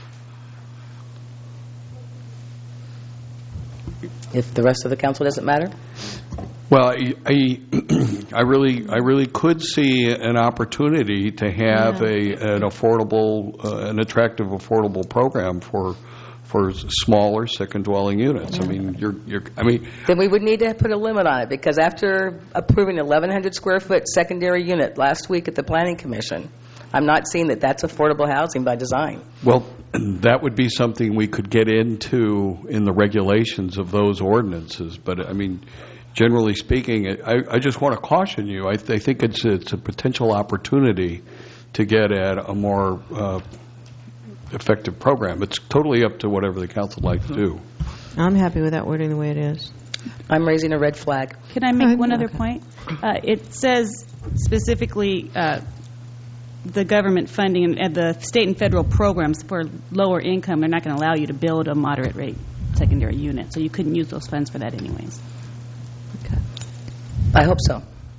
If the rest of the council doesn't matter? Well, I really could see an opportunity to have an attractive affordable program for smaller second dwelling units. I mean, then we would need to put a limit on it, because after approving an 1,100 square foot secondary unit last week at the Planning Commission, I'm not seeing that that's affordable housing by design. Well, that would be something we could get into in the regulations of those ordinances. But I mean, generally speaking, I just want to caution you. I think it's a potential opportunity to get at a more effective program. It's totally up to whatever the council would like to do. I'm happy with that wording the way it is. I'm raising a red flag. Can I make one other point? It says specifically the government funding and the state and federal programs for lower income, they're not going to allow you to build a moderate rate secondary unit, so you couldn't use those funds for that anyways. Okay. I hope so.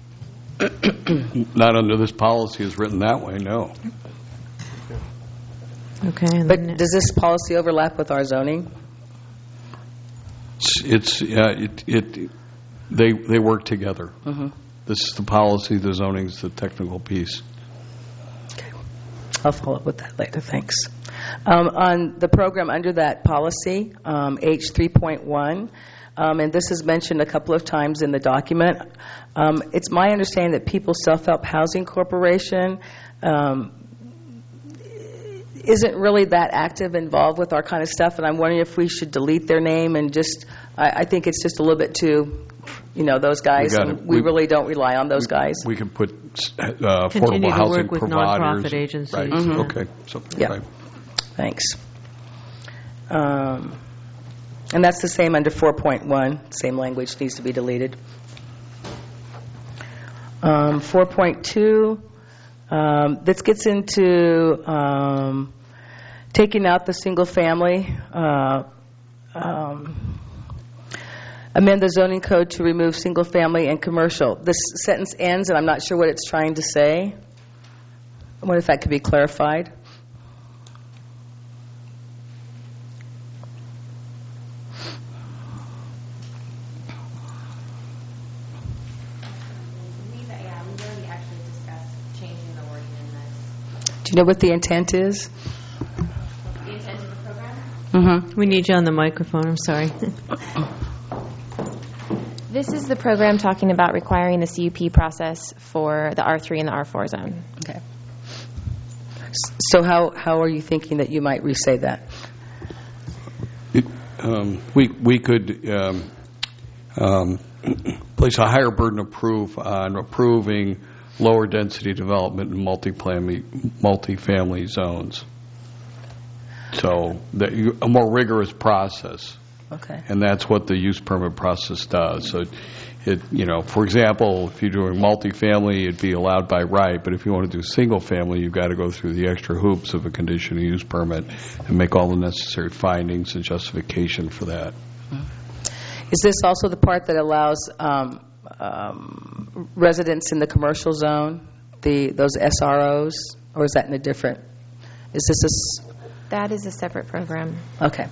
Not under this policy is written that way, no. Okay. But does this policy overlap with our zoning? They work together. Mm-hmm. This is the policy, the zoning is the technical piece. Okay. I'll follow up with that later. Thanks. On the program under that policy, H3.1, and this is mentioned a couple of times in the document, it's my understanding that People's Self-Help Housing Corporation isn't really that active involved with our kind of stuff, and I'm wondering if we should delete their name and just, I think it's just a little bit too, those guys, and we really don't rely on those guys. We can put affordable housing providers. Continue to work with nonprofit agencies. Right, Mm-hmm. Okay. So, yeah. Right. Thanks. And that's the same under 4.1. Same language needs to be deleted. 4.2, this gets into taking out the single family, amend the zoning code to remove single family and commercial. This sentence ends, and I'm not sure what it's trying to say. I wonder if that could be clarified. Do you know what the intent is? The intent of the program? Mm-hmm. We need you on the microphone. I'm sorry. This is the program talking about requiring the CUP process for the R3 and the R4 zone. Okay. So how are you thinking that you might resay that? We could place a higher burden of proof on approving lower density development in multifamily zones. So a more rigorous process. Okay. And that's what the use permit process does. So for example, if you're doing multifamily, it'd be allowed by right, but if you want to do single family, you've got to go through the extra hoops of a conditional use permit and make all the necessary findings and justification for that. Is this also the part that allows residents in the commercial zone, those SROs, or is that in a different? That is a separate program. Okay.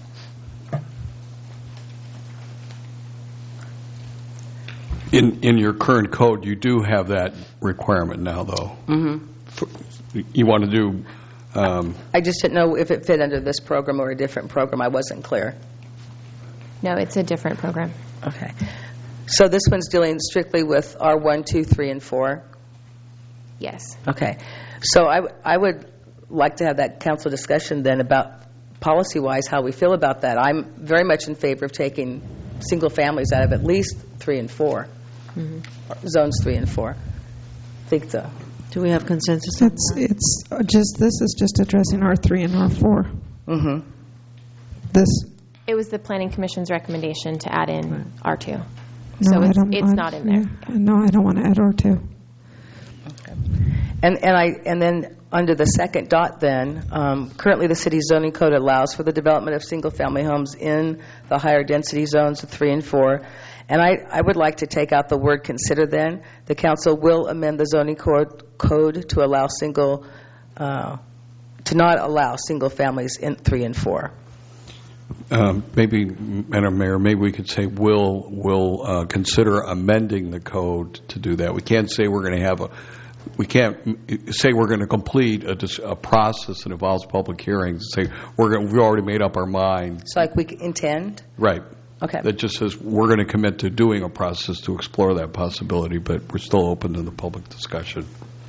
In your current code, you do have that requirement now, though. Mm-hmm. You want to do... I just didn't know if it fit under this program or a different program. I wasn't clear. No, it's a different program. Okay. So this one's dealing strictly with R1, 2, 3, and 4? Yes. Okay. So I would like to have that council discussion then about policy-wise how we feel about that. I'm very much in favor of taking single families out of at least 3 and 4. Mm-hmm. Zones 3 and 4. I think so. Do we have consensus? This is just addressing R3 and R4. Mm-hmm. It was the Planning Commission's recommendation to add in R2. No, So it's not in there. No, I don't want to add R2. Okay. And then under the second dot then, currently the city's zoning code allows for the development of single-family homes in the higher density zones of 3 and 4. And I would like to take out the word consider then. The council will amend the zoning code to allow to not allow single families in 3 and 4. Maybe, Madam Mayor, maybe we could say we'll consider amending the code to do that. We can't say we're going to complete a process that involves public hearings. Say we've already made up our mind. So like we intend? Right. Okay. That just says we're going to commit to doing a process to explore that possibility, but we're still open to the public discussion.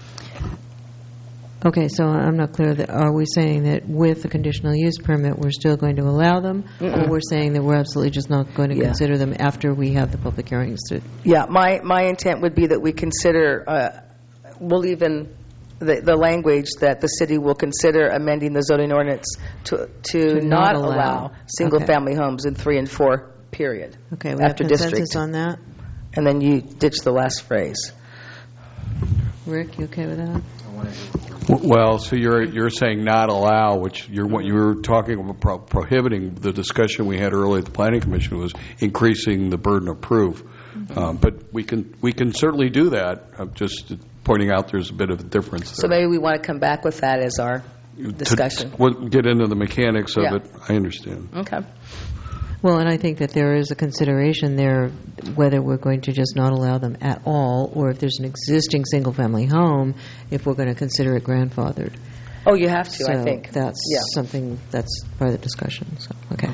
Okay, so I'm not clear. Are we saying that with the conditional use permit we're still going to allow them, or we're saying that we're absolutely just not going to consider them after we have the public hearings? Yeah, my intent would be that we consider, we'll leave in the language that the city will consider amending the zoning ordinance to not allow single-family homes in 3 and 4, period. Okay, we after have consensus district. on that? And then you ditch the last phrase. Rick, you okay with that? Well, so you're saying not allow, which you were talking about prohibiting. The discussion we had earlier at the Planning Commission was increasing the burden of proof. But we can certainly do that. I'm just pointing out there's a bit of a difference there. So maybe we want to come back with that as our discussion. We'll get into the mechanics of it. I understand. Okay. Well, and I think that there is a consideration there whether we're going to just not allow them at all, or if there's an existing single-family home, if we're going to consider it grandfathered. Oh, you have to, so I think. That's something that's part of the discussion. So, okay.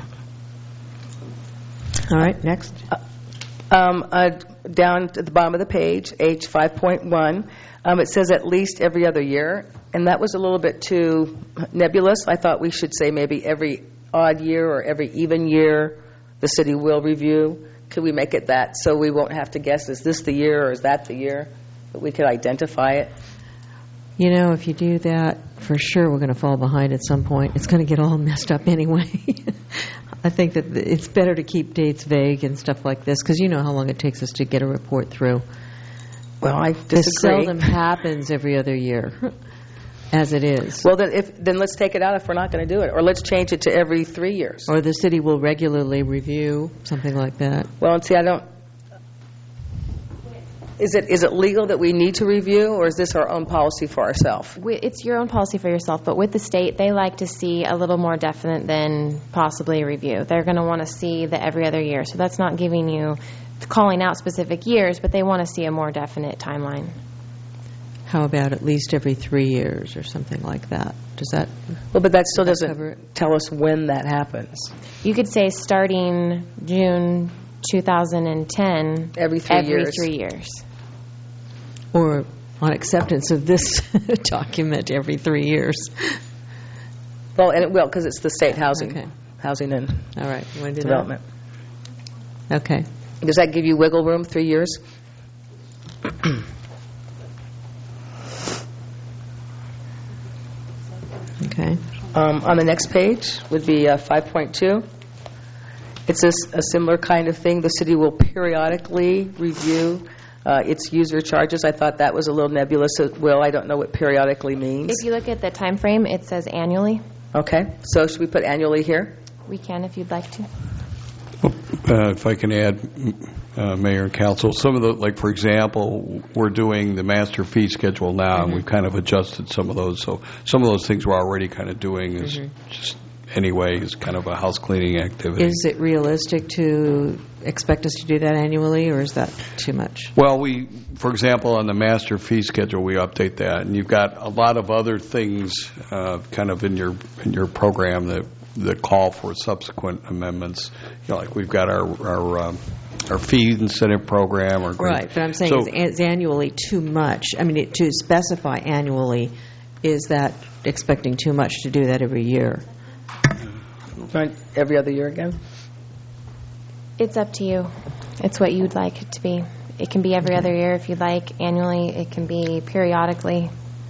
All right, next. Down at the bottom of the page, H5.1, it says at least every other year, and that was a little bit too nebulous. I thought we should say maybe every odd year or every even year the city will review. Could we make it that so we won't have to guess, is this the year or is that the year? That we could identify it. You know, if you do that, for sure we're going to fall behind at some point. It's going to get all messed up anyway. I think that it's better to keep dates vague and stuff like this, because you know how long it takes us to get a report through. Well, I disagree. This seldom happens every other year, as it is. Well, then let's take it out if we're not going to do it, or let's change it to every 3 years. Or the city will regularly review, something like that. Well, and see, I don't... Is it legal that we need to review, or is this our own policy for ourselves? It's your own policy for yourself, but with the state, they like to see a little more definite than possibly a review. They're going to want to see the every other year. So that's not giving you, calling out specific years, but they want to see a more definite timeline. How about at least every 3 years or something like that? Does that... Well, but that still doesn't tell us when that happens. You could say starting June 2010 every 3 years. 3 years. Or on acceptance of this document every 3 years. Well, and it will, because it's the state housing and all right. You want to do development. That? Okay. Does that give you wiggle room, 3 years? Okay. On the next page would be 5.2. It's a similar kind of thing. The city will periodically review its user charges. I thought that was a little nebulous. Will, I don't know what periodically means. If you look at the time frame, it says annually. Okay. So should we put annually here? We can if you'd like to. If I can add, Mayor and Council, some of the, like for example, we're doing the master fee schedule now, and we've kind of adjusted some of those. So some of those things we're already kind of doing is just anyway is kind of a house cleaning activity. Is it realistic to expect us to do that annually, or is that too much? Well, for example, on the master fee schedule, we update that, and you've got a lot of other things kind of in your program that call for subsequent amendments. You know, like we've got our fee incentive program. Right, but I'm saying is annually too much? I mean, to specify annually, is that expecting too much to do that every year? Every other year again? It's up to you. It's what you'd like it to be. It can be every other year if you'd like. Annually, it can be periodically.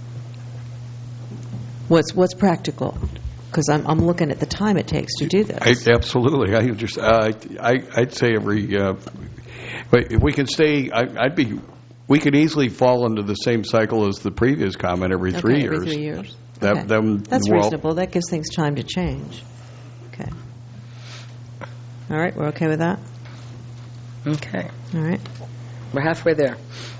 What's practical? Because I'm looking at the time it takes to do this. Absolutely. I'd say every. But if we can stay, we could easily fall into the same cycle as the previous comment every 3 years. Every 3 years. That's reasonable. That gives things time to change. Okay. All right, we're okay with that? Okay. All right. We're halfway there.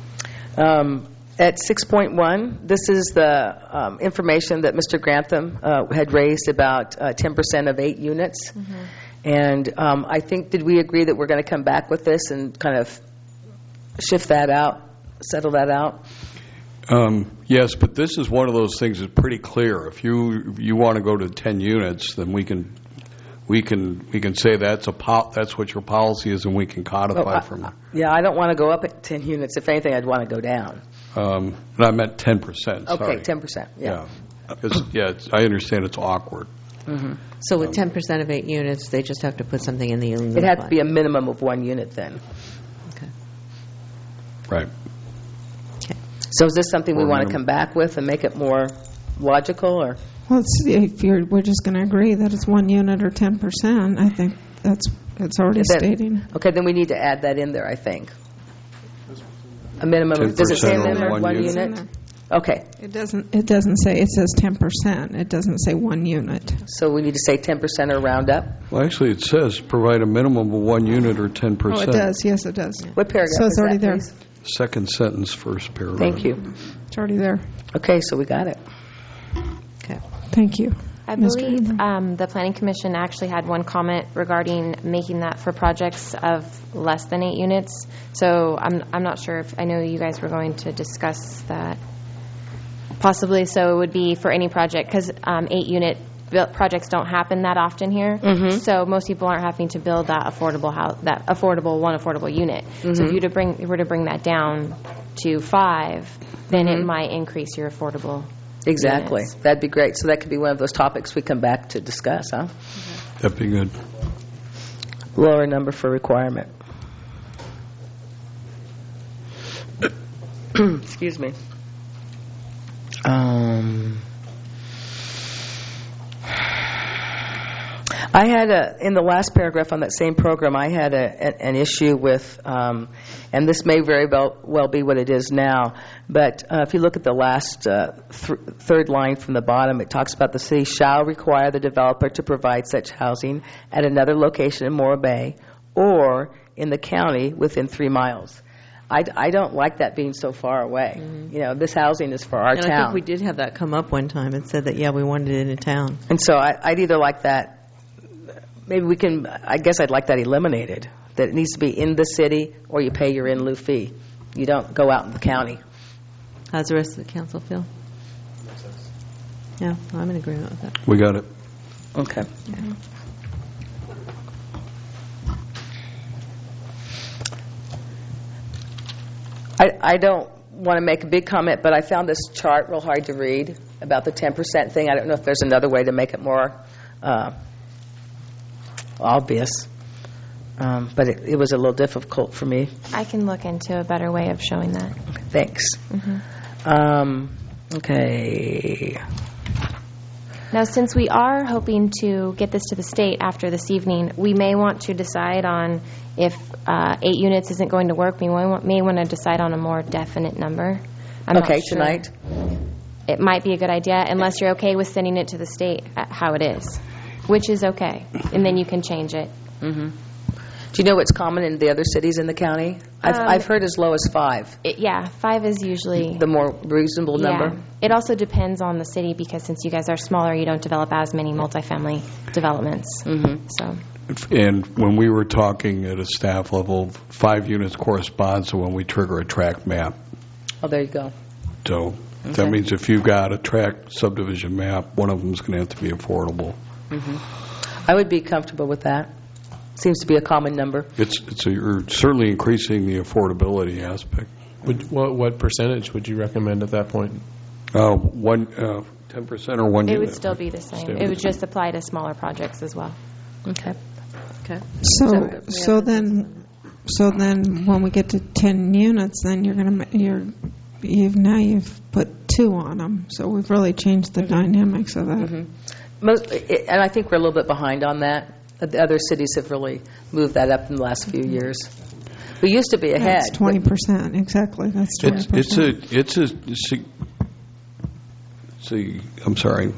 At 6.1, this is the information that Mr. Grantham had raised about 10% of 8 units. And I think, did we agree that we're going to come back with this and kind of shift that out, settle that out? Yes, but this is one of those things that's pretty clear. If you want to go to 10 units, then we can say that's what your policy is, and we can codify from it. Yeah, I don't want to go up at 10 units. If anything, I'd want to go down. And I meant 10%. Okay, 10%. Yeah. I understand it's awkward. So with 10% of 8 units, they just have to put something in the unit. It had to be a minimum of 1 unit then. Okay. Right. Okay. So is this something we want to come back with and make it more logical, or? Well, we're just going to agree that it's 1 unit or 10%. I think it's already stating. Okay, then we need to add that in there, I think. A minimum. Does it say a minimum of 1 unit? Okay. It doesn't say. It says 10%. It doesn't say 1 unit. So we need to say 10% or round up? Well, actually, it says provide a minimum of 1 unit or 10%. Oh, it does. Yes, it does. What paragraph so it's is already that, there. please? Second sentence, first paragraph. Thank you. It's already there. Okay, so we got it. Okay. Thank you. I believe the Planning Commission actually had one comment regarding making that for projects of less than 8 units. So I'm not sure if, I know you guys were going to discuss that possibly. So it would be for any project, because 8-unit projects don't happen that often here. So most people aren't having to build that affordable house, that one affordable unit. So if you were to bring that down to 5, then it might increase your affordable. Exactly. units. That'd be great. So that could be one of those topics we come back to discuss, huh? That'd be good. Lower number for requirement. Excuse me. I had in the last paragraph on that same program, I had an issue with, and this may very well be what it is now, but if you look at the last third line from the bottom, it talks about the city shall require the developer to provide such housing at another location in Morro Bay or in the county within 3 miles. I don't like that being so far away. You know, this housing is for our town. I think we did have that come up one time. It said that, we wanted it in a town. And so I'd either like that, maybe we can, I guess I'd like that eliminated, that it needs to be in the city or you pay your in lieu fee. You don't go out in the county. How's the rest of the council feel? Yeah, I'm in agreement with that. We got it. Okay. I don't want to make a big comment, but I found this chart real hard to read about the 10% thing. I don't know if there's another way to make it more obvious, but it was a little difficult for me. I can look into a better way of showing that. Thanks. Okay. Now, since we are hoping to get this to the state after this evening, we may want to decide on if 8 units isn't going to work. We may want to decide on a more definite number. I'm not sure. Tonight? It might be a good idea, unless you're okay with sending it to the state how it is, which is okay. And then you can change it. Mm-hmm. Do you know what's common in the other cities in the county? I've heard as low as 5. 5 is usually the more reasonable number. It also depends on the city, because since you guys are smaller, you don't develop as many multifamily developments. Mm-hmm. So. And when we were talking at a staff level, 5 units corresponds to when we trigger a tract map. Oh, there you go. So that means if you've got a tract subdivision map, one of them is going to have to be affordable. Mm-hmm. I would be comfortable with that. Seems to be a common number. You're certainly increasing the affordability aspect. What percentage would you recommend at that point? 10% or 1 unit. It would still be the same. It would just apply to smaller projects as well. Okay. So then when we get to 10 units, then you've put 2 on them. So we've really changed the dynamics of that. Mm-hmm. And I think we're a little bit behind on that. The other cities have really moved that up in the last few years. We used to be ahead. That's 20%, exactly. That's 20%. I'm sorry.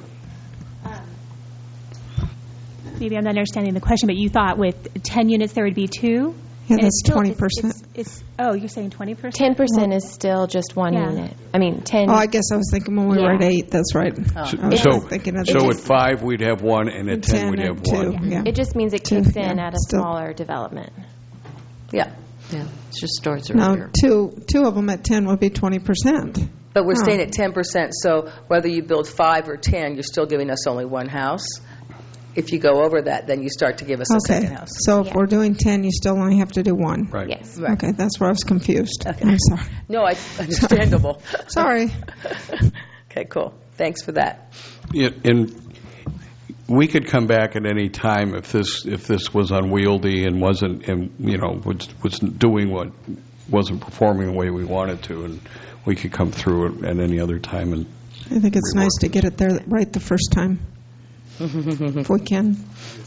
Maybe I'm not understanding the question, but you thought with 10 units there would be 2? Yeah, that's 20%. You're saying 20%? 10% is still just 1 unit. I mean, 10. Oh, I guess I was thinking when we were at 8. That's right. So at 5 we'd have 1, and at 10 we'd have 1. Yeah. It just means it kicks in at a smaller development. Yeah. It just starts Now, earlier. two of them at 10 would be 20%. But we're staying at 10%, so whether you build 5 or 10, you're still giving us only 1 house. If you go over that, then you start to give us a second house. So if we're doing 10, you still only have to do 1. Right. Yes. Right. Okay, that's where I was confused. Okay. I'm sorry. No, understandable. Sorry. Okay, cool. Thanks for that. Yeah, and we could come back at any time if this was unwieldy and was doing what wasn't performing the way we wanted to, and we could come through it at any other time. And I think it's nice to get it there right the first time. If we can.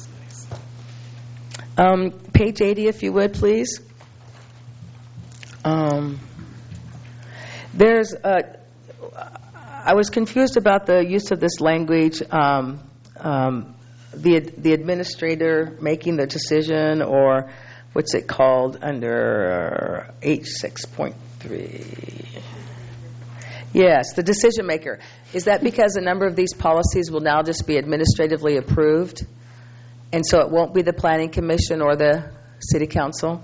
Page 80, if you would, please. I was confused about the use of this language, the administrator making the decision, or what's it called under H6.3? Yes, the decision maker. Is that because a number of these policies will now just be administratively approved, and so it won't be the Planning Commission or the City Council?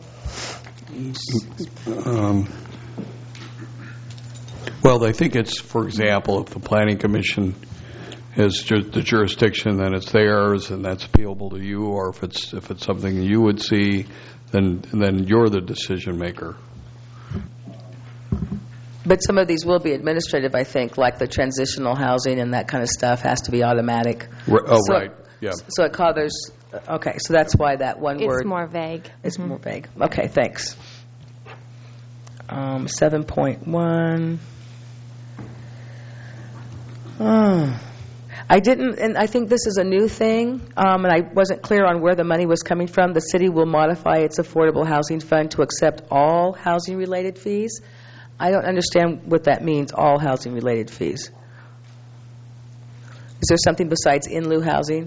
Well, I think it's, for example, if the Planning Commission has the jurisdiction, then it's theirs, and that's appealable to you. Or if it's something you would see, then you're the decision maker. But some of these will be administrative, I think, like the transitional housing and that kind of stuff has to be automatic. Right, yeah. So it covers, okay, so that's why that one word. It's more vague. It's more vague. Okay, thanks. 7.1. I didn't, and I think this is a new thing, and I wasn't clear on where the money was coming from. The city will modify its affordable housing fund to accept all housing-related fees. I don't understand what that means, all housing-related fees. Is there something besides in lieu housing?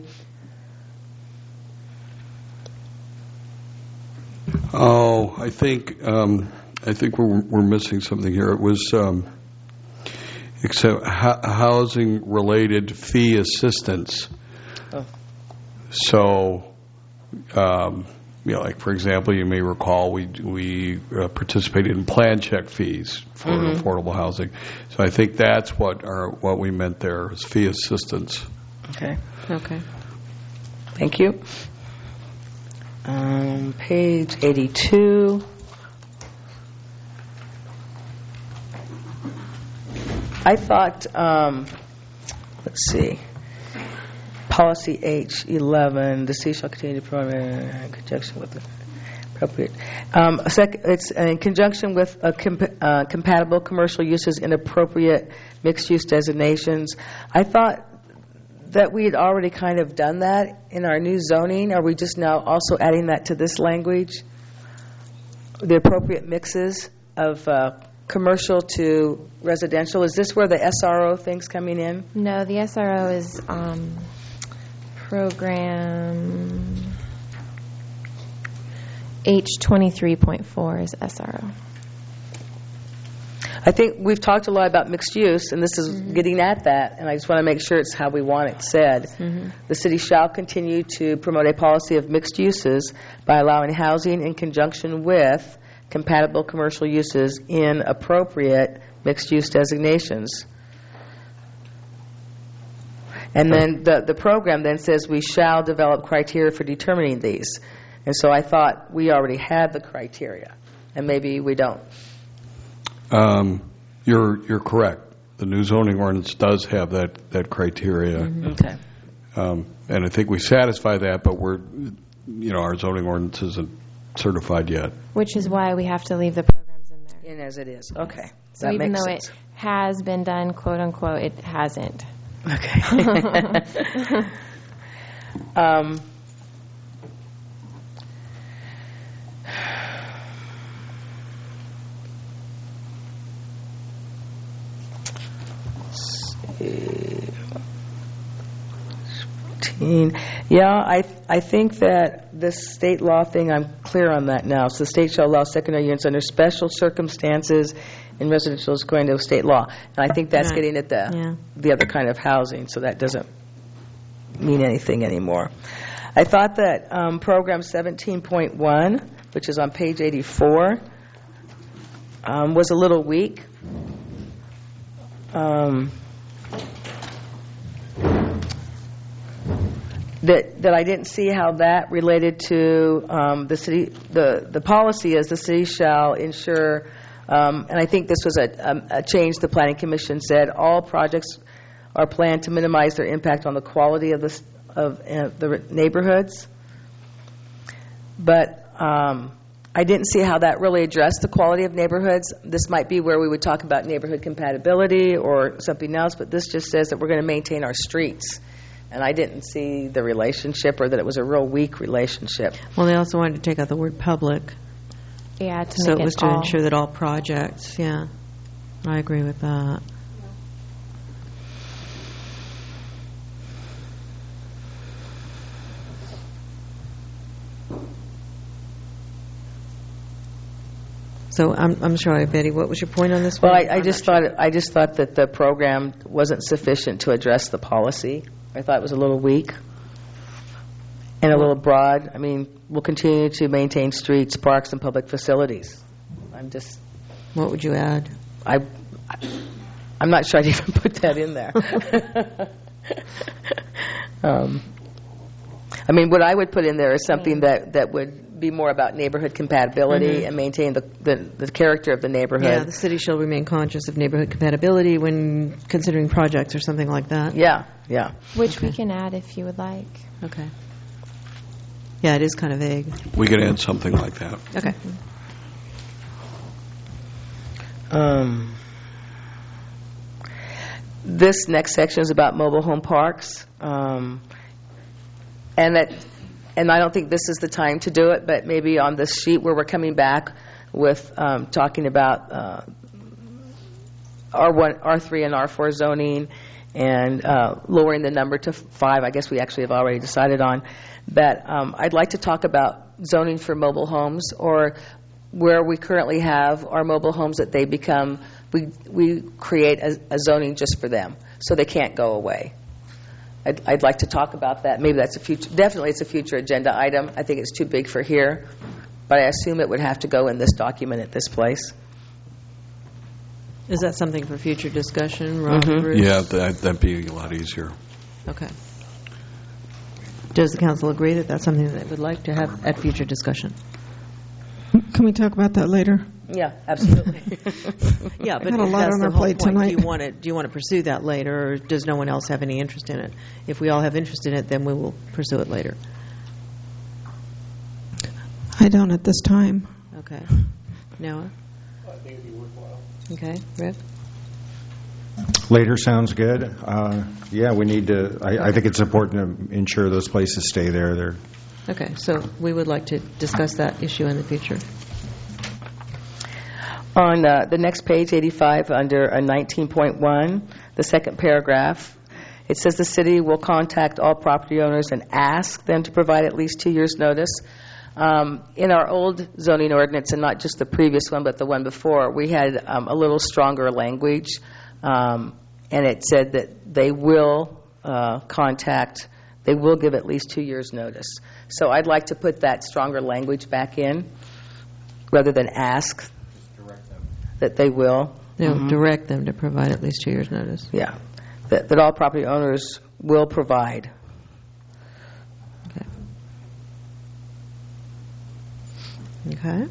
Oh, I think we're missing something here. It was except housing-related fee assistance. Oh. So. Like, for example, you may recall we participated in plan check fees for affordable housing. So I think that's what we meant there is fee assistance. Okay. Thank you. Page 82. I thought, let's see, policy H11, the city shall continue to promote in conjunction with the appropriate. It's in conjunction with compatible commercial uses in appropriate mixed-use designations. I thought that we had already kind of done that in our new zoning. Are we just now also adding that to this language? The appropriate mixes of commercial to residential. Is this where the SRO thing's coming in? No, the SRO is program H23.4 is SRO. I think we've talked a lot about mixed use, and this is getting at that, and I just want to make sure it's how we want it said. The city shall continue to promote a policy of mixed uses by allowing housing in conjunction with compatible commercial uses in appropriate mixed-use designations. And then the program then says we shall develop criteria for determining these. And so I thought we already had the criteria, and maybe we don't. You're correct. The new zoning ordinance does have that criteria. Okay. And I think we satisfy that, but our zoning ordinance isn't certified yet. Which is why we have to leave the programs in there. In as it is. Okay. So even though it has been done, quote unquote, it hasn't. Okay. Yeah, I think that this state law thing, I'm clear on that now. So the state shall allow secondary units under special circumstances in residential is going to state law. And I think that's getting at the other kind of housing, so that doesn't mean anything anymore. I thought that program 17.1, which is on page 84, was a little weak. That I didn't see how that related to the city. The policy is the city shall ensure, and I think this was a change the Planning Commission said, all projects are planned to minimize their impact on the quality of the neighborhoods. But I didn't see how that really addressed the quality of neighborhoods. This might be where we would talk about neighborhood compatibility or something else, but this just says that we're going to maintain our streets. And I didn't see the relationship, or that it was a real weak relationship. Well, they also wanted to take out the word public. Yeah, to so make it was it to all. ensure that all projects, I agree with that. So I'm sorry, Betty. What was your point on this? Well, I just thought that the program wasn't sufficient to address the policy. I thought it was a little weak and a little broad. I mean, we'll continue to maintain streets, parks, and public facilities. What would you add? I'm not sure I'd even put that in there. I mean, what I would put in there is something that would be more about neighborhood compatibility and maintain the character of the neighborhood. Yeah, the city shall remain conscious of neighborhood compatibility when considering projects or something like that. Yeah. Which we can add if you would like. Okay. Yeah, it is kind of vague. We could add something like that. Okay. This next section is about mobile home parks. And I don't think this is the time to do it, but maybe on this sheet where we're coming back with talking about R3 and R4 zoning and lowering the number to 5, I guess we actually have already decided on. But I'd like to talk about zoning for mobile homes, or where we currently have our mobile homes that they become, we create a zoning just for them, so they can't go away. I'd like to talk about that. Maybe that's definitely it's a future agenda item. I think it's too big for here, but I assume it would have to go in this document at this place. Is that something for future discussion, Rob? Bruce? Yeah, that'd be a lot easier. Okay. Does the council agree that that's something that they would like to have at future discussion? Can we talk about that later? Yeah, absolutely. Yeah, but Had a if lot that's on the our whole plate point, tonight. do you want to pursue that later, or does no one else have any interest in it? If we all have interest in it, then we will pursue it later. I don't at this time. Okay. Noah? I think it'd be worthwhile. Okay. Rick? Later sounds good. Yeah, we need to, I think it's important to ensure those places stay there. They're Okay, so we would like to discuss that issue in the future. On the next page, 85, under 19.1, the second paragraph, it says the city will contact all property owners and ask them to provide at least 2 years' notice. In our old zoning ordinance, and not just the previous one, but the one before, we had a little stronger language, and it said that they will they will give at least 2 years' notice. So I'd like to put that stronger language back in, rather than ask. That they will. No, direct them to provide at least 2 years' notice. Yeah, that all property owners will provide. Okay.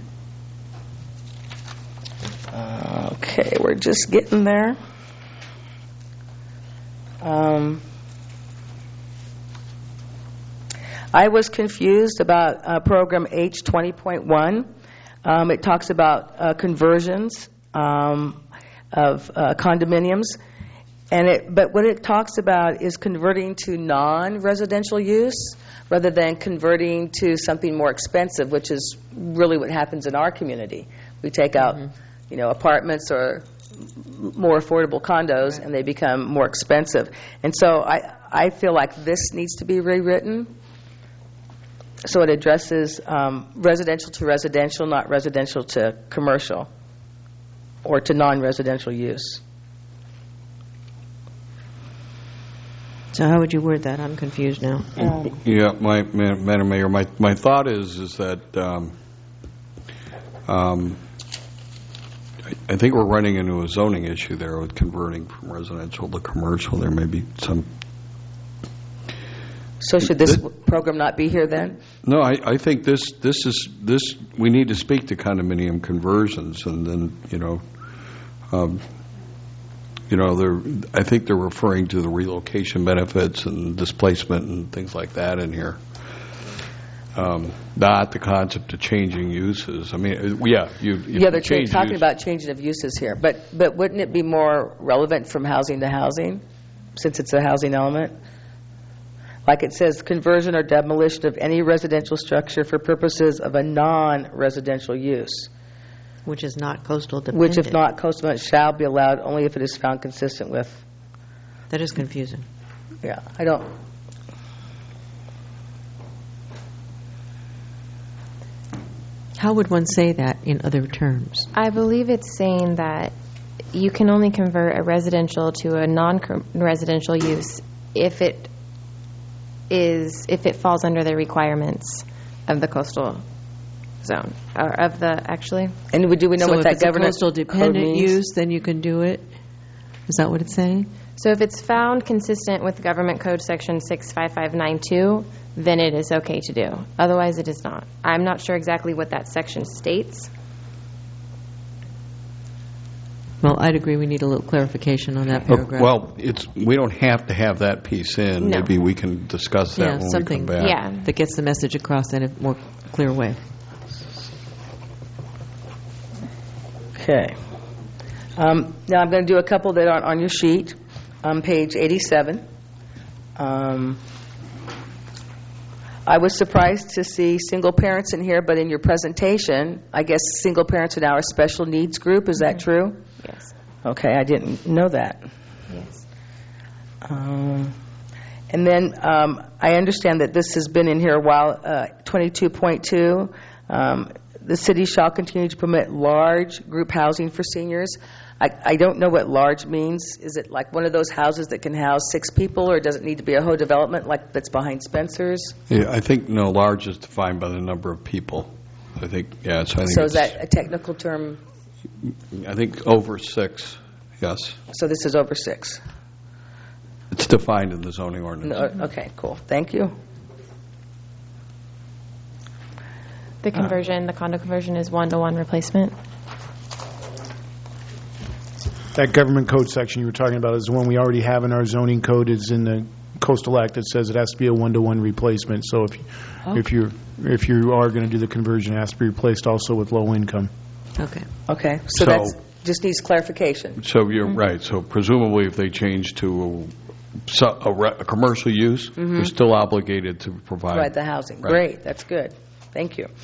Okay, we're just getting there. I was confused about program H 20.1. It talks about conversions of condominiums, but what it talks about is converting to non-residential use rather than converting to something more expensive, which is really what happens in our community. We take out, apartments or more affordable condos, and they become more expensive. And so I feel like this needs to be rewritten so it addresses residential to residential, not residential to commercial or to non-residential use. So how would you word that? I'm confused now. Yeah, Madam Mayor, my thought is that I think we're running into a zoning issue there with converting from residential to commercial. There may be some. So should this program not be here then? No, I think this we need to speak to condominium conversions, and then I think they're referring to the relocation benefits and displacement and things like that in here. Not the concept of changing uses. I mean, they're talking about changing of uses here, but wouldn't it be more relevant from housing to housing, since it's a housing element? Like it says, conversion or demolition of any residential structure for purposes of a non-residential use. Which is not coastal dependent. Which, if not coastal, shall be allowed only if it is found consistent with. That is confusing. Yeah, I don't. How would one say that in other terms? I believe it's saying that you can only convert a residential to a non-residential use if it falls under the requirements of the coastal zone, or of the actually. And do we know what that governance code means? So if it's a coastal dependent use, then you can do it? Is that what it's saying? So if it's found consistent with Government Code Section 65592, then it is okay to do. Otherwise, it is not. I'm not sure exactly what that section states. Well, I'd agree we need a little clarification on that paragraph. Well, we don't have to have that piece in. No. Maybe we can discuss that when we come back. Yeah, that gets the message across in a more clear way. Okay. Now I'm going to do a couple that aren't on your sheet. On page 87, I was surprised to see single parents in here, but in your presentation, I guess single parents are now a special needs group. Is that true? Yes. Okay, I didn't know that. Yes. And then I understand that this has been in here a while, 22.2. The city shall continue to permit large group housing for seniors. I don't know what large means. Is it like one of those houses that can house 6 people, or does it need to be a whole development like that's behind Spencer's? Yeah, I think large is defined by the number of people. I think So is that a technical term? I think over 6. Yes. So this is over 6. It's defined in the zoning ordinance. No, okay, cool. Thank you. The conversion, the condo conversion, is 1-to-1 replacement. that government code section you were talking about is the one we already have in our zoning code. It's in the Coastal Act that says it has to be a 1-to-1 replacement. So if you are going to do the conversion, it has to be replaced also with low income. Okay. So that just needs clarification. So you're right. So presumably if they change to a commercial use, they're still obligated to provide the housing. Right. Great. That's good. Thank you.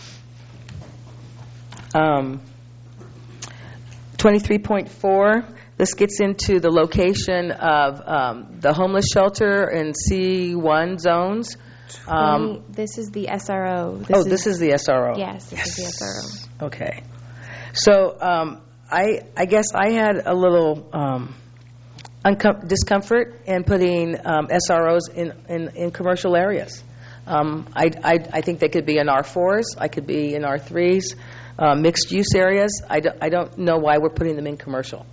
23.4, this gets into the location of the homeless shelter in C1 zones. This is the SRO. This is the SRO. Yes, this is the SRO. Okay. So I guess I had a little discomfort in putting SROs in commercial areas. I think they could be in R4s. I could be in R3s. Mixed-use areas. I don't know why we're putting them in commercial.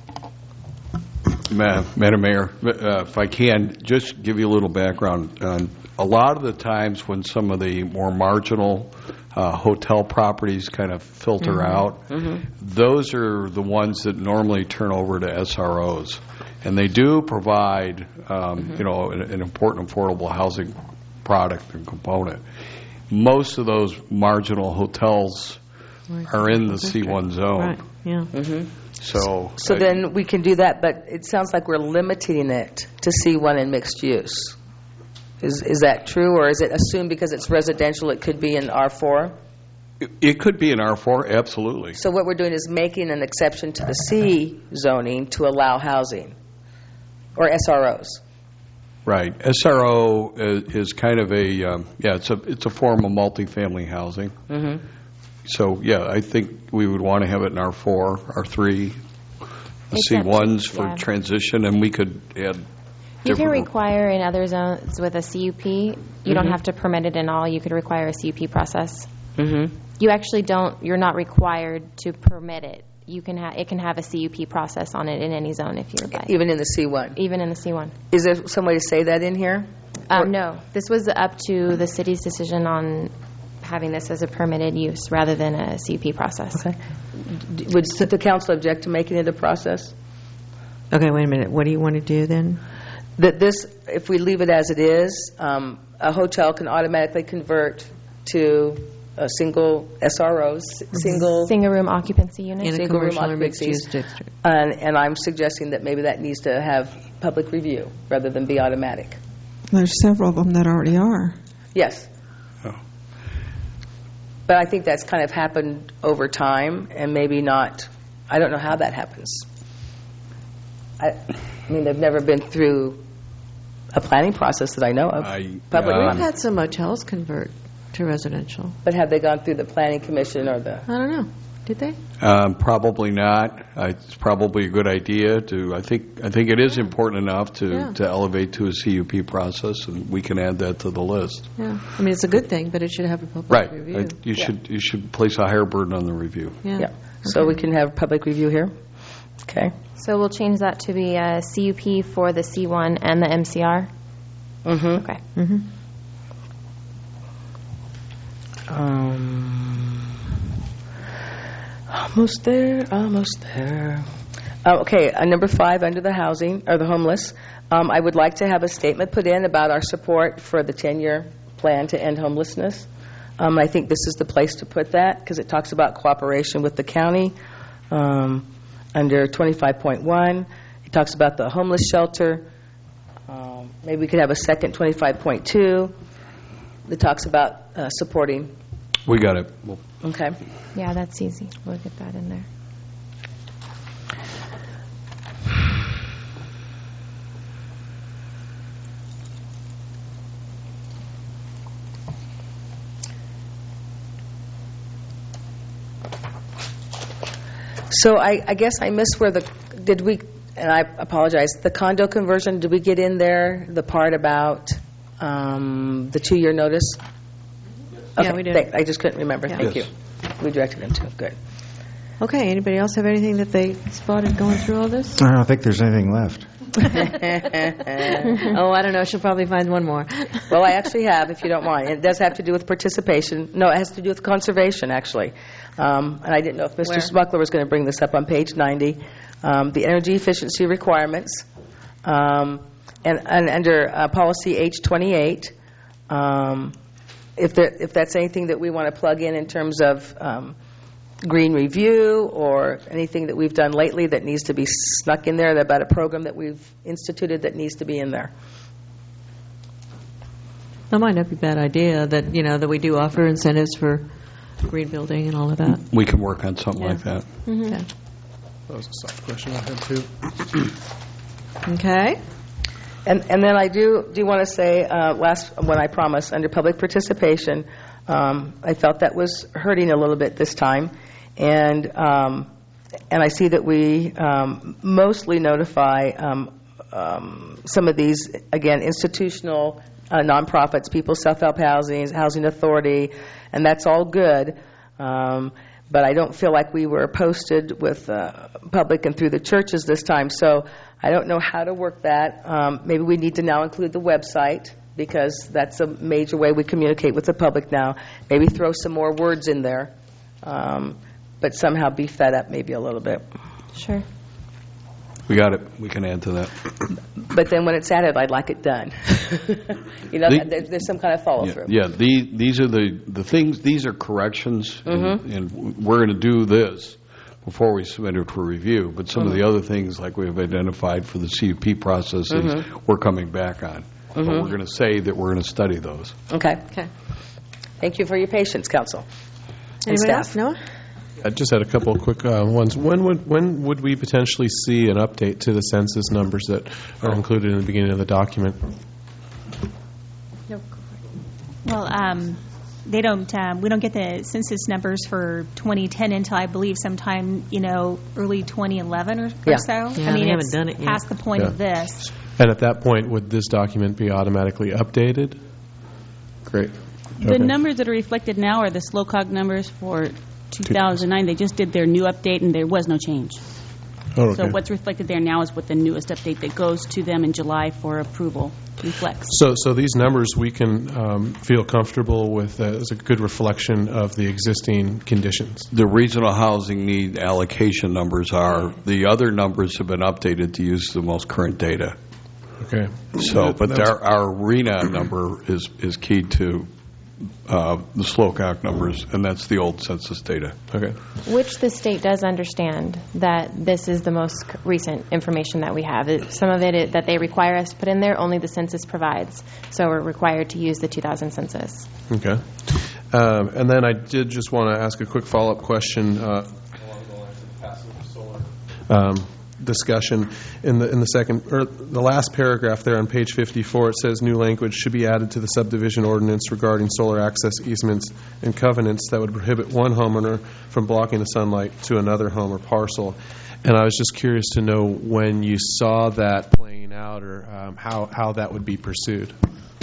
Madam Mayor, if I can, just give you a little background. A lot of the times when some of the more marginal hotel properties kind of filter out, those are the ones that normally turn over to SROs. And they do provide, an important affordable housing product and component. Most of those marginal hotels are in the C1 zone. Right, yeah. So then we can do that, but it sounds like we're limiting it to C1 and mixed use. Is that true, or is it assumed because it's residential it could be in R4? It could be in R4, absolutely. So what we're doing is making an exception to the C zoning to allow housing, or SROs. Right. SRO is kind of it's a form of multifamily housing. So, I think we would want to have it in R4, R3, the C1s for transition, and we could add You can require in other zones with a CUP. You don't have to permit it in all. You could require a CUP process. You actually don't. You're not required to permit it. You can it can have a CUP process on it in any zone if you're like. Even in the C1? Even in the C1. Is there some way to say that in here? No. This was up to the city's decision on having this as a permitted use rather than a CUP process. Okay. Would the council object to making it a process? Okay, wait a minute. What do you want to do then? That this, if we leave it as it is, a hotel can automatically convert to a single SROs, single room occupancy unit, in a commercial or mixed use district. And I'm suggesting that maybe that needs to have public review rather than be automatic. There's several of them that already are. Yes. But I think that's kind of happened over time, and maybe not. I don't know how that happens. I mean, they've never been through a planning process that I know of. We've had some motels convert to residential. But have they gone through the planning commission or the? I don't know. Did they? Probably not. It's probably a good idea to. I think it is important enough to elevate to a CUP process, and we can add that to the list. Yeah, I mean it's a good thing, but it should have a public review. You should place a higher burden on the review. Yeah. Okay. So we can have public review here. Okay. So we'll change that to be a CUP for the C1 and the MCR. Okay. Almost there. Okay, number 5 under the housing, or the homeless. I would like to have a statement put in about our support for the 10-year plan to end homelessness. I think this is the place to put that because it talks about cooperation with the county. Under 25.1, it talks about the homeless shelter. Maybe we could have a second 25.2 that talks about supporting. We got it. Okay. Yeah, that's easy. We'll get that in there. So I guess I missed where did we, and I apologize, the condo conversion, did we get in there the part about the 2-year notice? Okay, yeah, we did. I just couldn't remember. Yeah. Thank you. We directed him to. Good. Okay, anybody else have anything that they spotted going through all this? I don't think there's anything left. Oh, I don't know. She'll probably find one more. Well, I actually have, if you don't mind. It does have to do with participation. No, it has to do with conservation, actually. And I didn't know if Mr. Smuckler was going to bring this up on page 90. The energy efficiency requirements. And under policy H28, if that's anything that we want to plug in terms of green review or anything that we've done lately that needs to be snuck in there about a program that we've instituted that needs to be in there. That might not be a bad idea, that, that we do offer incentives for green building and all of that. We can work on something like that. Mm-hmm. Okay. That was a soft question I had, too. Okay. And then I do want to say, when I promised, under public participation, I felt that was hurting a little bit this time. And I see that we mostly notify some of these, again, institutional nonprofits, People's Self-Help Housing Authority, and that's all good. But I don't feel like we were posted with public and through the churches this time. So I don't know how to work that. Maybe we need to now include the website, because that's a major way we communicate with the public now. Maybe throw some more words in there, but somehow beef that up maybe a little bit. Sure. We got it. We can add to that. But then when it's added, I'd like it done. There's some kind of follow-through. Yeah, these are the things, these are corrections, and we're going to do this before we submit it for review. But some of the other things, like we've identified for the CUP processes, we're coming back on. But we're going to say that we're going to study those. Okay. Thank you for your patience, Council. Anybody else? Noah? I just had a couple of quick ones. When would we potentially see an update to the census numbers that are included in the beginning of the document? Well, they don't. We don't get the census numbers for 2010 until I believe sometime early 2011 or so. Yeah, I mean, they it's haven't done it yet. past the point of this. And at that point, would this document be automatically updated? Great. The numbers that are reflected now are the SLOCOG numbers for 2009. They just did their new update, and there was no change. Oh, okay. So what's reflected there now is what the newest update that goes to them in July for approval reflects. So these numbers we can feel comfortable with as a good reflection of the existing conditions. The regional housing need allocation numbers are, the other numbers have been updated to use the most current data. Okay. So, but our RENA number is key to the SLOCOG numbers, and that's the old census data. Okay. Which the state does understand that this is the most recent information that we have. Some of it that they require us to put in there, only the census provides. So we're required to use the 2000 census. Okay. And then I did just want to ask a quick follow-up question along the lines of passive solar discussion. In the second, or the last paragraph there on page 54, it says new language should be added to the subdivision ordinance regarding solar access easements and covenants that would prohibit one homeowner from blocking the sunlight to another home or parcel. And I was just curious to know when you saw that playing out, or how that would be pursued.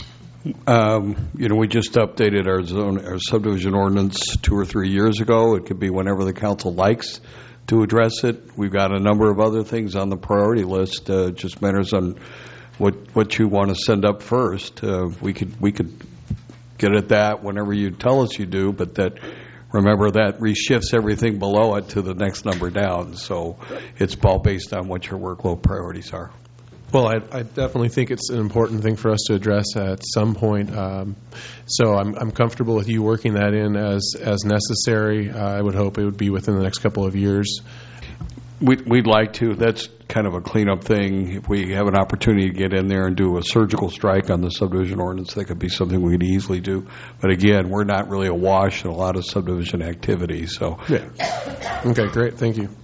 We just updated our subdivision ordinance 2 or 3 years ago. It could be whenever the council likes to address it. We've got a number of other things on the priority list. Just matters on what you want to send up first. We could get at that whenever you tell us you do, but remember that reshifts everything below it to the next number down. So it's all based on what your workload priorities are. Well, I definitely think it's an important thing for us to address at some point. So I'm comfortable with you working that in as necessary. I would hope it would be within the next couple of years. We'd like to. That's kind of a cleanup thing. If we have an opportunity to get in there and do a surgical strike on the subdivision ordinance, that could be something we could easily do. But again, we're not really awash in a lot of subdivision activity. So, yeah. Okay, great. Thank you.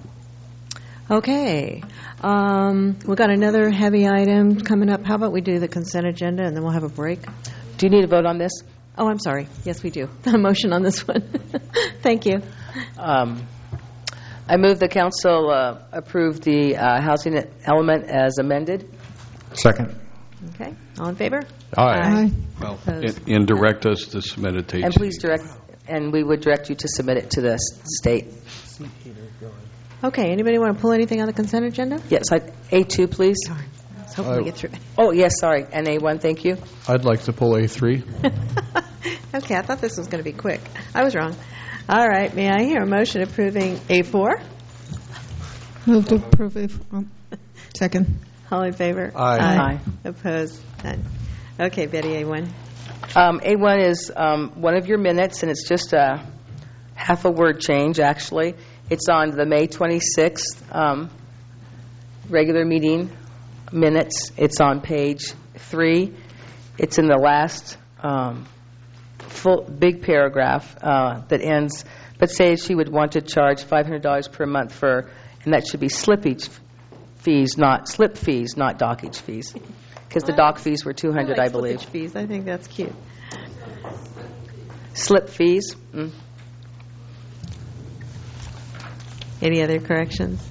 Okay. We've got another heavy item coming up. How about we do the consent agenda, and then we'll have a break? Do you need a vote on this? Oh, I'm sorry. Yes, we do. A motion on this one. Thank you. I move the council approve the housing element as amended. Second. Okay. All in favor? Aye. Well, and direct us to submit it to And please direct, and we would direct you to submit it to the state. Okay, anybody want to pull anything on the consent agenda? Yes, A2, please. Let's hopefully we get through it. Oh, yes, sorry, and A1, thank you. I'd like to pull A3. Okay, I thought this was going to be quick. I was wrong. All right, may I hear a motion approving A4? Move to approve A4. Second. All in favor? Aye. Aye. Opposed? None. Okay, Betty, A1. A1 is one of your minutes, and it's just a half a word change, actually. It's on the May 26th regular meeting minutes. It's on page 3. It's in the last full big paragraph that ends, but says she would want to charge $500 per month for, and that should be slippage fees, not slip fees, not dockage fees, because the dock fees were $200, I believe. Slippage fees. I think that's cute. Slip fees. Any other corrections?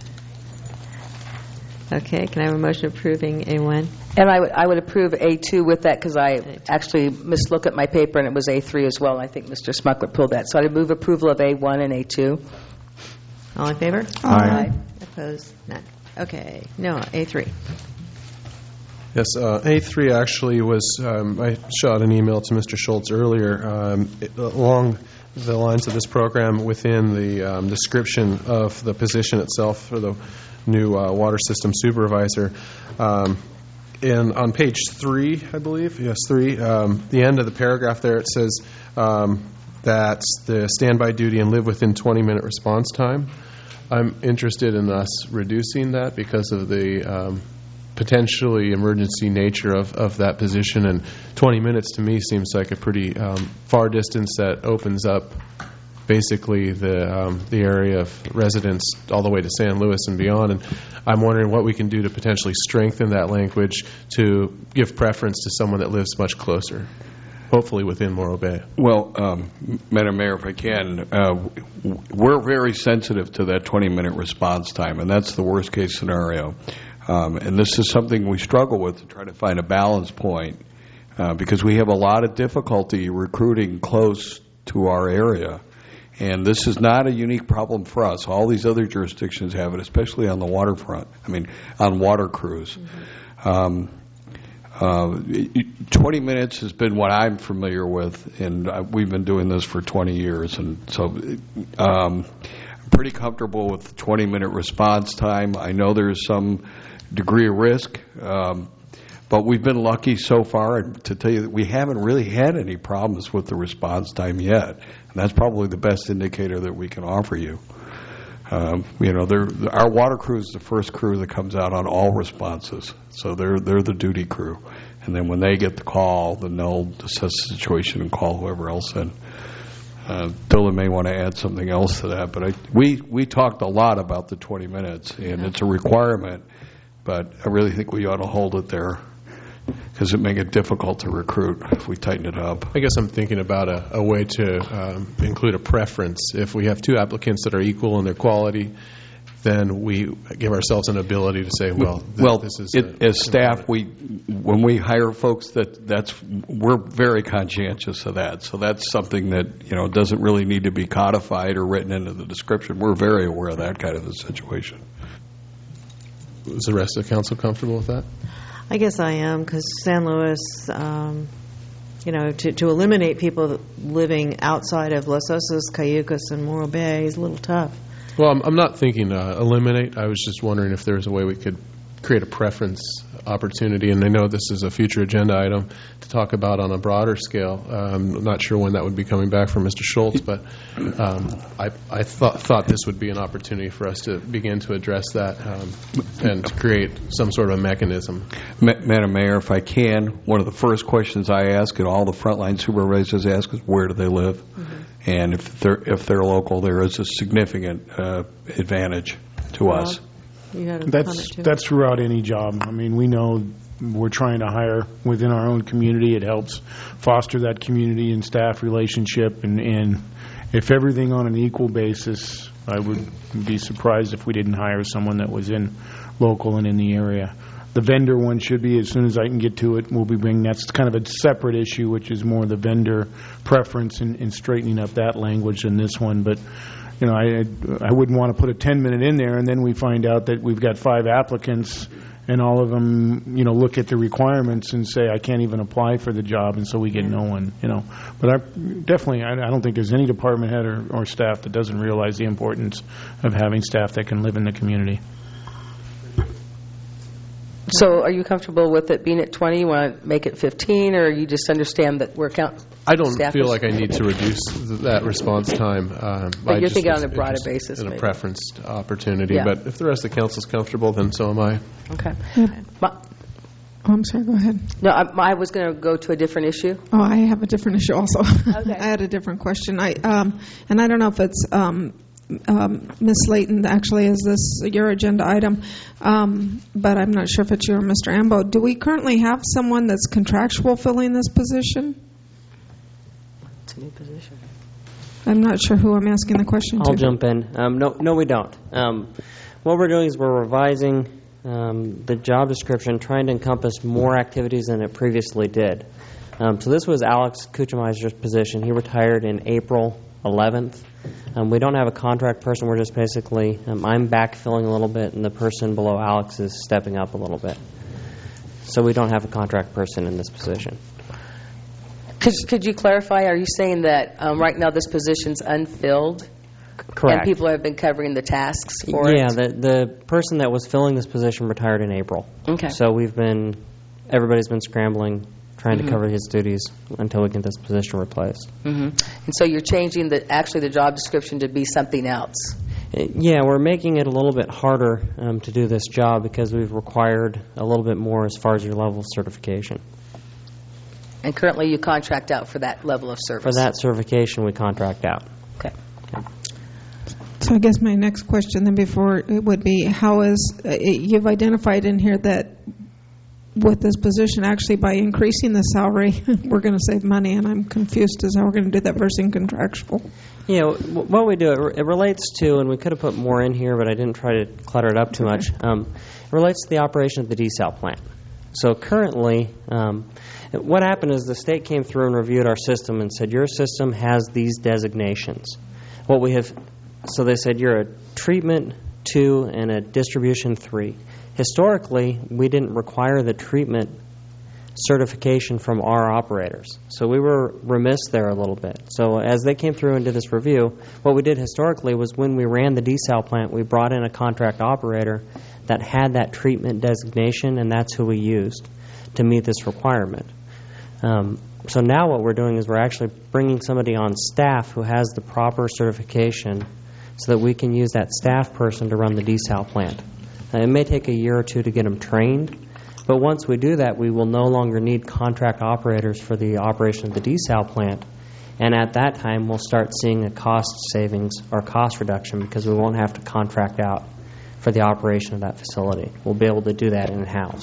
Okay, can I have a motion approving A1? And I would approve A2 with that, because I actually mislooked at my paper and it was A3 as well, and I think Mr. Smuckler pulled that. So I'd move approval of A1 and A2. All in favor? Aye. Opposed? None. Okay, no, A3. Yes, A3 actually was, I shot an email to Mr. Schultz earlier along the lines of this program within the description of the position itself for the new water system supervisor. And on page 3, I believe, yes, 3, the end of the paragraph there, it says that the standby duty and live within 20-minute response time. I'm interested in us reducing that because of the potentially emergency nature of that position, and 20 minutes to me seems like a pretty far distance that opens up basically the area of residents all the way to San Luis and beyond. And I'm wondering what we can do to potentially strengthen that language to give preference to someone that lives much closer, hopefully within Morro Bay. Well, Madam Mayor, if I can, we're very sensitive to that 20-minute response time, and that's the worst-case scenario. And this is something we struggle with to try to find a balance point because we have a lot of difficulty recruiting close to our area. And this is not a unique problem for us. All these other jurisdictions have it, especially on the waterfront, on water crews. 20 minutes has been what I'm familiar with, and we've been doing this for 20 years. And so I'm pretty comfortable with the 20-minute response time. I know there's some degree of risk, but we've been lucky so far to tell you that we haven't really had any problems with the response time yet. And that's probably the best indicator that we can offer you. Our water crew is the first crew that comes out on all responses. So they're the duty crew. And then when they get the call, then they'll assess the situation and call whoever else in. Dylan may want to add something else to that. But we talked a lot about the 20 minutes, and it's a requirement. But I really think we ought to hold it there because it make it difficult to recruit if we tighten it up. I guess I'm thinking about a way to include a preference. If we have two applicants that are equal in their quality, then we give ourselves an ability to say, this is... As staff, when we hire folks, we're very conscientious of that. So that's something that doesn't really need to be codified or written into the description. We're very aware of that kind of a situation. Is the rest of the council comfortable with that? I guess I am, because San Luis, to eliminate people living outside of Los Osos, Cayucos, and Morro Bay is a little tough. Well, I'm not thinking eliminate. I was just wondering if there was a way we could create a preference opportunity, and I know this is a future agenda item to talk about on a broader scale. I'm not sure when that would be coming back from Mr. Schultz, but I thought this would be an opportunity for us to begin to address that and to create some sort of a mechanism. Madam Mayor, if I can, one of the first questions I ask and all the frontline supervisors ask is where do they live? Mm-hmm. And if they're local, there is a significant advantage to us. That's throughout any job. We know we're trying to hire within our own community. It helps foster that community and staff relationship. And if everything on an equal basis, I would be surprised if we didn't hire someone that was local and in the area. The vendor one should be, as soon as I can get to it, we'll be bringing, that's kind of a separate issue, which is more the vendor preference in straightening up that language than this one. But I wouldn't want to put a 10-minute in there, and then we find out that we've got 5 applicants, and all of them, look at the requirements and say, I can't even apply for the job, and so we get no one, But I don't think there's any department head or staff that doesn't realize the importance of having staff that can live in the community. So are you comfortable with it being at 20? You want to make it 15, or you just understand that we're counting? I don't feel like I need to reduce that response time. But you're thinking on a broader basis. In a maybe. preferenced opportunity. Yeah. But if the rest of the council is comfortable, then so am I. Okay. I'm sorry, go ahead. No, I was going to go to a different issue. Oh, I have a different issue also. Okay. I had a different question. And I don't know if it's Ms. Slayton, actually, is this your agenda item? But I'm not sure if it's you or Mr. Ambo. Do we currently have someone that's contractual filling this position? It's a new position. I'm not sure who I'm asking the question to. I'll jump in. No, we don't. What we're doing is we're revising the job description, trying to encompass more activities than it previously did. So this was Alex Kuchemeiser's position. He retired in April 11th. We don't have a contract person. We're just basically, I'm backfilling a little bit, and the person below Alex is stepping up a little bit. So we don't have a contract person in this position. Could you clarify? Are you saying that right now this position's unfilled? Correct. And people have been covering the tasks for Yeah, it? the person that was filling this position retired in April. Okay. So everybody's been scrambling, trying to cover his duties until we get this position replaced. Mm-hmm. And so you're changing the job description to be something else? Yeah, we're making it a little bit harder to do this job because we've required a little bit more as far as your level of certification. And currently you contract out for that level of service? For that certification, we contract out. Okay. So I guess my next question then before it would be, how is, you've identified in here that with this position, actually by increasing the salary, we're going to save money, and I'm confused as how we're going to do that versus contractual. Yeah, what we do, it relates to, and we could have put more in here, but I didn't try to clutter it up too much. It relates to the operation of the desal plant. So currently, what happened is the state came through and reviewed our system and said, your system has these designations. So they said, you're a treatment 2 and a distribution 3. Historically, we didn't require the treatment certification from our operators. So we were remiss there a little bit. So as they came through and did this review, what we did historically was when we ran the desal plant, we brought in a contract operator that had that treatment designation, and that's who we used to meet this requirement. So now what we're doing is we're actually bringing somebody on staff who has the proper certification so that we can use that staff person to run the desal plant. It may take a year or two to get them trained, but once we do that, we will no longer need contract operators for the operation of the desal plant. And at that time, we'll start seeing a cost savings or cost reduction because we won't have to contract out for the operation of that facility. We'll be able to do that in-house.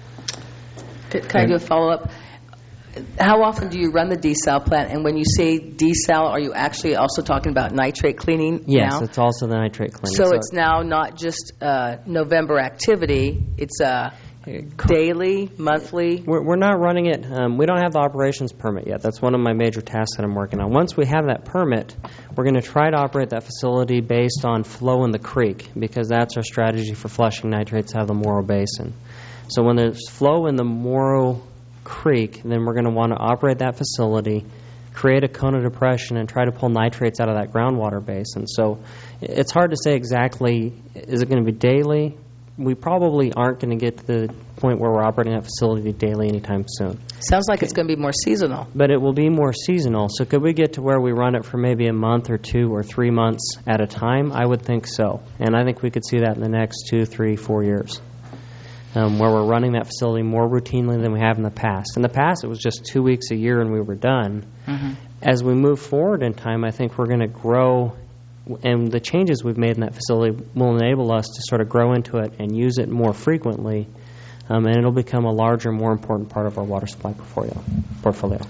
Can I do a follow-up? How often do you run the desal plant? And when you say desal, are you actually also talking about nitrate cleaning Yes, now? it's also the nitrate cleaning. So it's now not just November activity, it's daily, monthly? We're not running it. We don't have the operations permit yet. That's one of my major tasks that I'm working on. Once we have that permit, we're going to try to operate that facility based on flow in the creek because that's our strategy for flushing nitrates out of the Morrow Basin. So when there's flow in the Morrow Creek, then we're going to want to operate that facility, create a cone of depression, and try to pull nitrates out of that groundwater basin. So it's hard to say exactly, is it going to be daily? We probably aren't going to get to the point where we're operating that facility daily anytime soon. Sounds like it's going to be more seasonal. But it will be more seasonal. So could we get to where we run it for maybe a month or 2 or 3 months at a time? I would think so. And I think we could see that in the next 2, 3, 4 years. Where we're running that facility more routinely than we have in the past. In the past, it was just 2 weeks a year and we were done. Mm-hmm. As we move forward in time, I think we're going to grow, and the changes we've made in that facility will enable us to sort of grow into it and use it more frequently, and it'll become a larger, more important part of our water supply portfolio.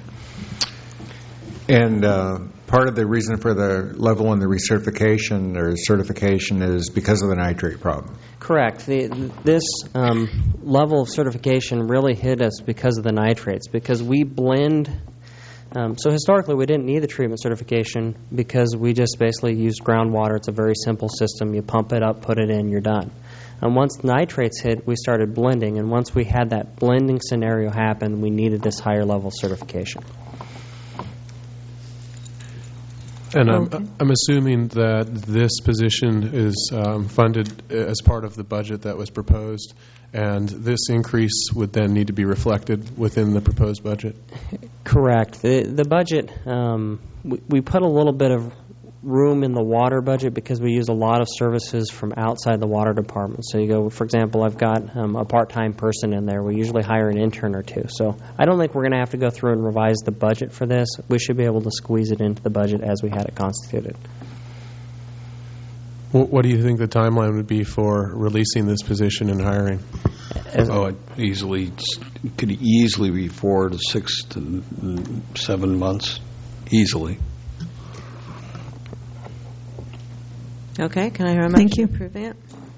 And part of the reason for the level in the recertification or certification is because of the nitrate problem. Correct. This level of certification really hit us because of the nitrates, because we blend So historically, we didn't need the treatment certification because we just basically used groundwater. It's a very simple system. You pump it up, put it in, you're done. And once nitrates hit, we started blending. And once we had that blending scenario happen, we needed this higher level certification. And I'm assuming that this position is funded as part of the budget that was proposed, and this increase would then need to be reflected within the proposed budget? Correct. The budget, we put a little bit of room in the water budget because we use a lot of services from outside the water department. So you go, for example, I've got a part-time person in there. We usually hire an intern or two. So I don't think we're going to have to go through and revise the budget for this. We should be able to squeeze it into the budget as we had it constituted. What do you think the timeline would be for releasing this position and hiring? It could easily be 4 to 6 to 7 months, easily. Okay, can I hear a motion to approve that?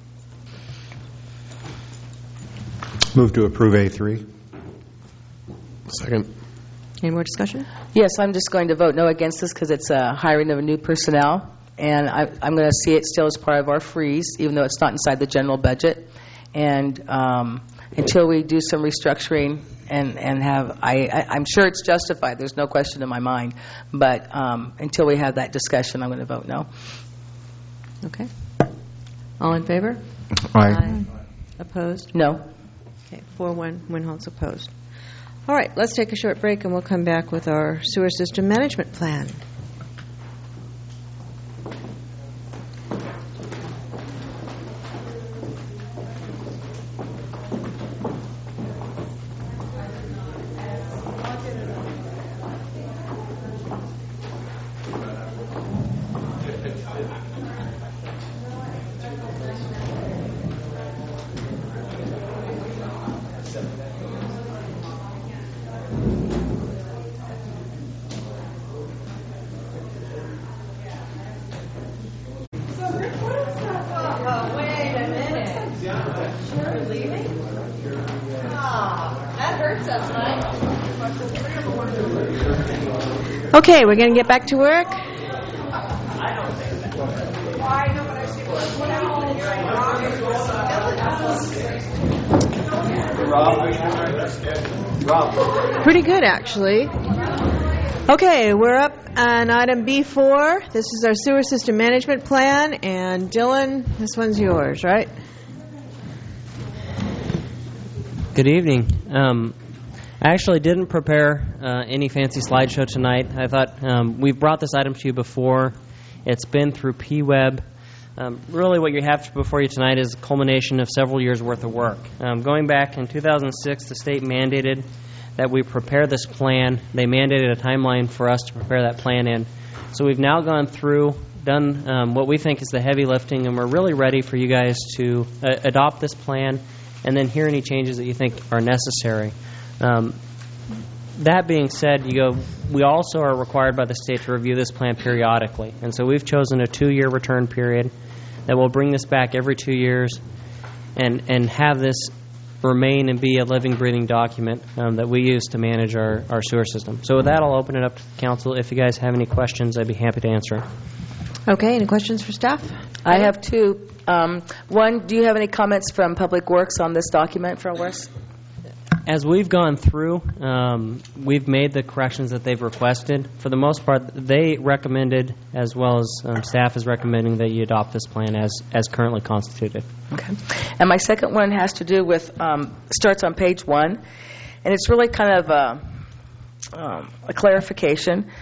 Move to approve A3. Second. Any more discussion? Yes, I'm just going to vote no against this because it's a hiring of new personnel, and I'm going to see it still as part of our freeze, even though it's not inside the general budget. And until we do some restructuring and have, I'm sure it's justified. There's no question in my mind. But until we have that discussion, I'm going to vote no. Okay. All in favor? Aye. Opposed? No. Okay, 4-1, Winholtz opposed. All right, let's take a short break and we'll come back with our sewer system management plan. Okay, we're going to get back to work. Pretty good, actually. Okay, we're up on item B4. This is our sewer system management plan, and Dylan, this one's yours, right? Good evening. I actually didn't prepare any fancy slideshow tonight. I thought we've brought this item to you before. It's been through PWeb. Really what you have before you tonight is a culmination of several years' worth of work. Going back in 2006, the state mandated that we prepare this plan. They mandated a timeline for us to prepare that plan in. So we've now gone through, done what we think is the heavy lifting, and we're really ready for you guys to adopt this plan and then hear any changes that you think are necessary. That being said, we also are required by the state to review this plan periodically. And so we've chosen a 2-year return period that will bring this back every 2 years and have this remain and be a living, breathing document that we use to manage our sewer system. So with that, I'll open it up to the council. If you guys have any questions, I'd be happy to answer. Okay, any questions for staff? I have two. One, do you have any comments from Public Works on this document for us? As we've gone through, we've made the corrections that they've requested. For the most part, they recommended, as well as staff is recommending, that you adopt this plan as currently constituted. Okay. And my second one has to do with, starts on page 1, and it's really kind of a clarification.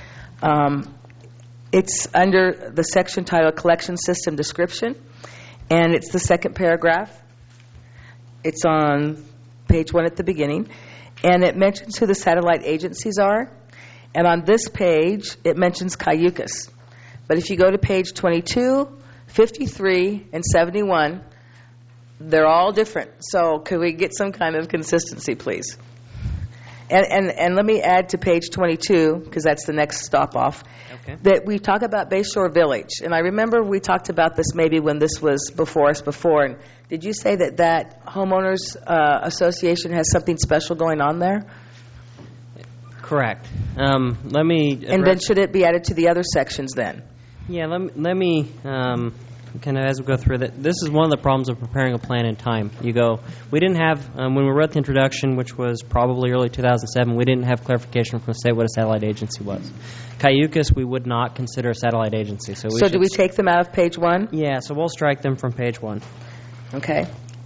It's under the section titled Collection System Description, and it's the second paragraph. It's on page 1 at the beginning, and it mentions who the satellite agencies are. And on this page, it mentions Cayucas. But if you go to page 22, 53, and 71, they're all different. So could we get some kind of consistency, please? And let me add to page 22, because that's the next stop off, that we talk about Bayshore Village. And I remember we talked about this maybe when this was before us before. And did you say that homeowners association has something special going on there? Correct. Let me... And then should it be added to the other sections then? Yeah, let me kind of, as we go through that, this is one of the problems of preparing a plan in time. We didn't have, when we wrote the introduction, which was probably early 2007, we didn't have clarification from the state what a satellite agency was. Cayucas, we would not consider a satellite agency. So do we take them out of page 1? Yeah, so we'll strike them from page 1. Okay.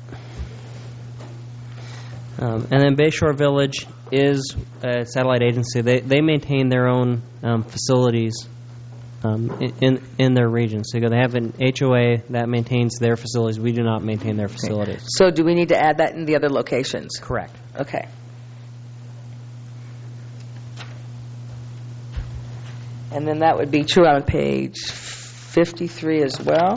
And then Bayshore Village is a satellite agency. They maintain their own facilities in their region. So they have an HOA that maintains their facilities. We do not maintain their facilities. So do we need to add that in the other locations? Correct. Okay. And then that would be true on page 53 as well.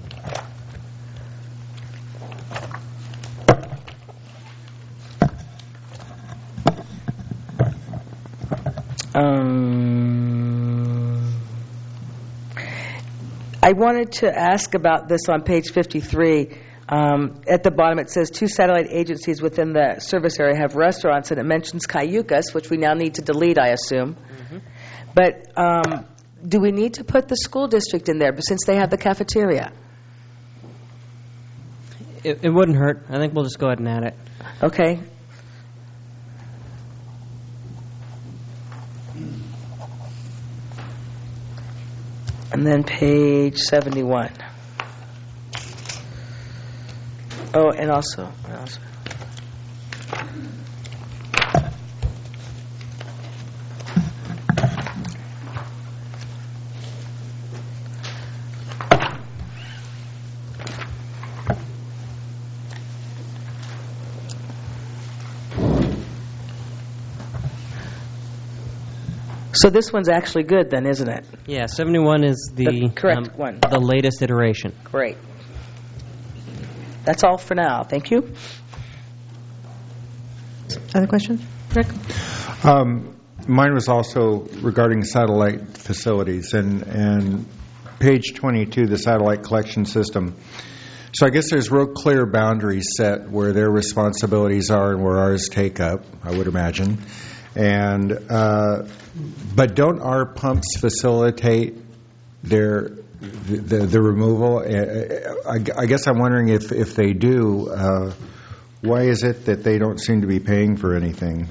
I wanted to ask about this on page 53. At the bottom it says 2 satellite agencies within the service area have restaurants, and it mentions Cayucas, which we now need to delete, I assume. Mm-hmm. But do we need to put the school district in there since they have the cafeteria? It wouldn't hurt. I think we'll just go ahead and add it. Okay. And then page 71. Oh, and also. So this one's actually good then, isn't it? Yeah, 71 is the correct one. The latest iteration. Great. That's all for now. Thank you. Other questions? Rick? Mine was also regarding satellite facilities and page 22, the satellite collection system. So I guess there's real clear boundaries set where their responsibilities are and where ours take up, I would imagine. And but don't our pumps facilitate the removal? I guess I'm wondering if they do, why is it that they don't seem to be paying for anything?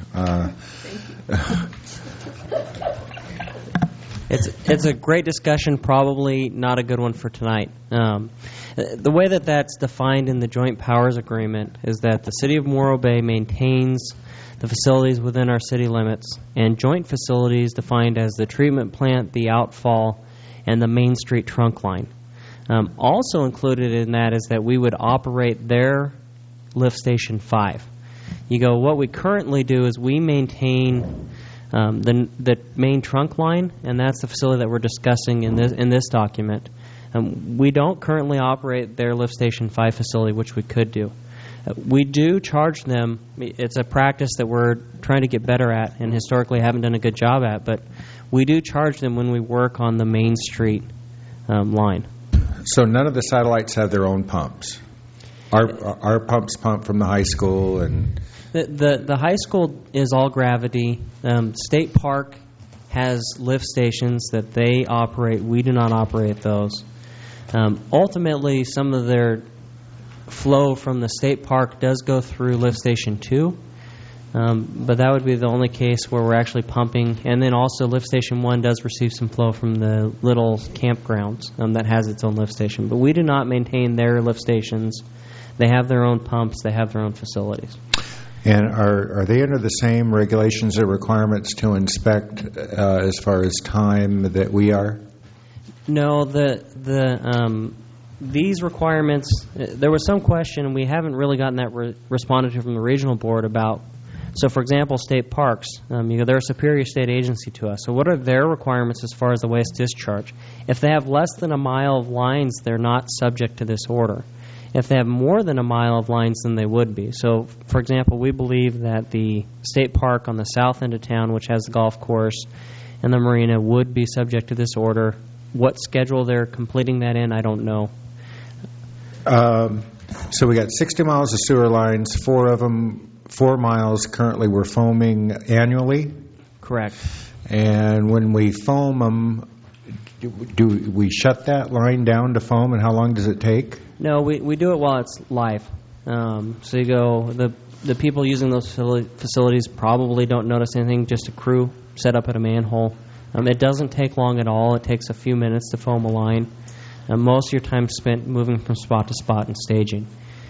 It's a great discussion, probably not a good one for tonight. The way that that's defined in the Joint Powers Agreement is that the City of Morro Bay maintains the facilities within our city limits, and joint facilities defined as the treatment plant, the outfall, and the Main Street trunk line. Also included in that is that we would operate their lift station 5. What we currently do is we maintain the main trunk line, and that's the facility that we're discussing in this document. We don't currently operate their lift station 5 facility, which we could do. We do charge them. It's a practice that we're trying to get better at and historically haven't done a good job at, but we do charge them when we work on the Main Street line. So none of the satellites have their own pumps? Our pumps pump from the high school? And The high school is all gravity. State Park has lift stations that they operate. We do not operate those. Ultimately, some of their flow from the state park does go through lift station 2, but that would be the only case where we're actually pumping. And then also lift station 1 does receive some flow from the little campgrounds that has its own lift station, but we do not maintain their lift stations. They have their own pumps, they have their own facilities. And are they under the same regulations or requirements to inspect as far as time that we are? No, these requirements, there was some question, and we haven't really gotten that responded to from the regional board about. So, for example, state parks, they're a superior state agency to us. So what are their requirements as far as the waste discharge? If they have less than a mile of lines, they're not subject to this order. If they have more than a mile of lines, then they would be. So, for example, we believe that the state park on the south end of town, which has the golf course and the marina, would be subject to this order. What schedule they're completing that in, I don't know. So we got 60 miles of sewer lines, 4 of them, 4 miles currently we're foaming annually? Correct. And when we foam them, do we shut that line down to foam, and how long does it take? No, we do it while it's live. So you go, the people using those facilities probably don't notice anything, just a crew set up at a manhole. It doesn't take long at all. It takes a few minutes to foam a line. Most of your time spent moving from spot to spot and staging.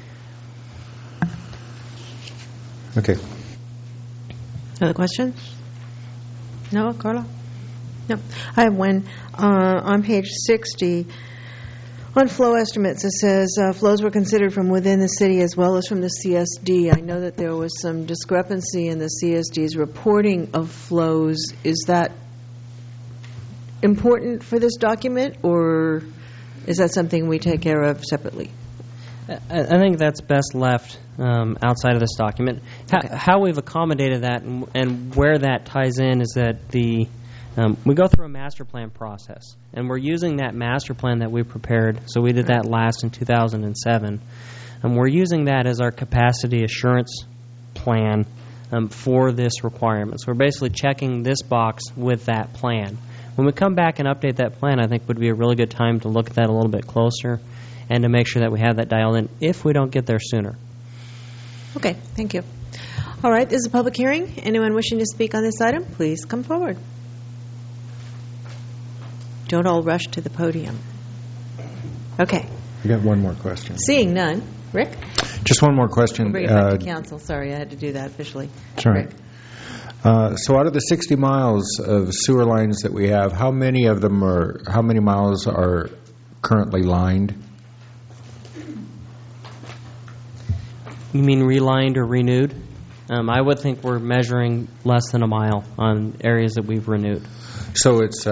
Okay. Other questions? No, Carla? No. I have one. On page 60, on flow estimates, it says flows were considered from within the city as well as from the CSD. I know that there was some discrepancy in the CSD's reporting of flows. Is that important for this document, or is that something we take care of separately? I think that's best left outside of this document. How we've accommodated that and where that ties in is that we go through a master plan process, and we're using that master plan that we prepared. So we did that last in 2007, and we're using that as our capacity assurance plan for this requirement. So we're basically checking this box with that plan. When we come back and update that plan, I think would be a really good time to look at that a little bit closer and to make sure that we have that dialed in if we don't get there sooner. Okay, thank you. All right, this is a public hearing. Anyone wishing to speak on this item, please come forward. Don't all rush to the podium. Okay. I got one more question. Seeing none. Rick? Just one more question. Bring it back to council. Sorry, I had to do that officially. Sorry. So out of the 60 miles of sewer lines that we have, how many miles are currently lined? You mean relined or renewed? I would think we're measuring less than a mile on areas that we've renewed. So it's